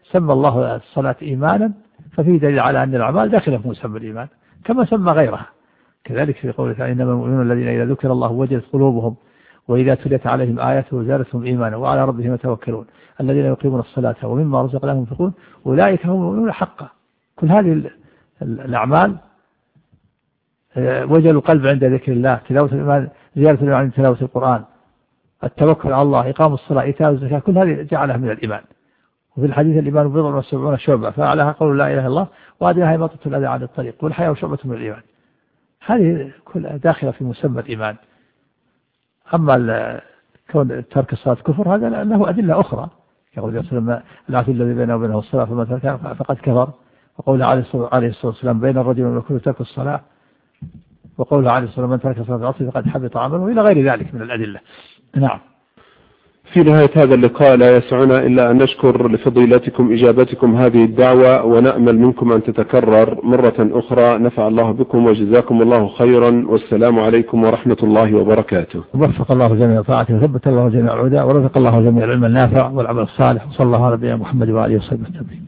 سمى الله الصلاة إيمانا ففيه دليل على أن الأعمال داخلة في مسمى الإيمان كما سمى غيرها. كذلك في قوله تعالى إنما المؤمنون الذين إذا ذكر الله وجلت قلوبهم وإذا تليت عليهم آياته زادتهم إيمانا وعلى ربهم يتوكلون الذين يقيمون الصلاة ومما رزقناهم ينفقون أولئك هم المؤمنون حقا. كل هذه الأعمال وجل القلب عند ذكر الله، تلاوة الإيمان، زيارة الإيمان عند تلاوة القرآن، التوكل على الله، إقام الصلاة، إيتاء الزكاة، كل هذه جعلها من الإيمان. وفي الحديث الإيمان بضع وسبعون شعبة فأعلاها قول لا إله إلا الله وأدناها إماطة الأذى عن الطريق والحياة شعبة من الإيمان. هذه كلها داخلة في مسمى الإيمان. أما كون ترك الصلاة كفر هذا له أدلة أخرى، يقول صلى الله عليه وسلم العهد الذي بينه وبينه الصلاة فمن تركها فقد كفر، وقول عليه الصلاة والسلام بين الرجل والمكروه ترك الصلاة، وقول عليه الصلاة والسلام من ترك صلاة العصر فقد حبط عمله، إلى غير ذلك من الأدلة. نعم. في نهاية هذا اللقاء لا يسعنا إلا أن نشكر لفضيلتكم إجابتكم هذه الدعوة، ونأمل منكم أن تتكرر مرة أخرى. نفع الله بكم وجزاكم الله خيرا، والسلام عليكم ورحمة الله وبركاته. وفق الله جميع طاعته وثبت الله جميع العدى ورزق الله جميع العلم النافع والعمل الصالح، وصلى الله على نبينا محمد وآله وصحبه وسلم.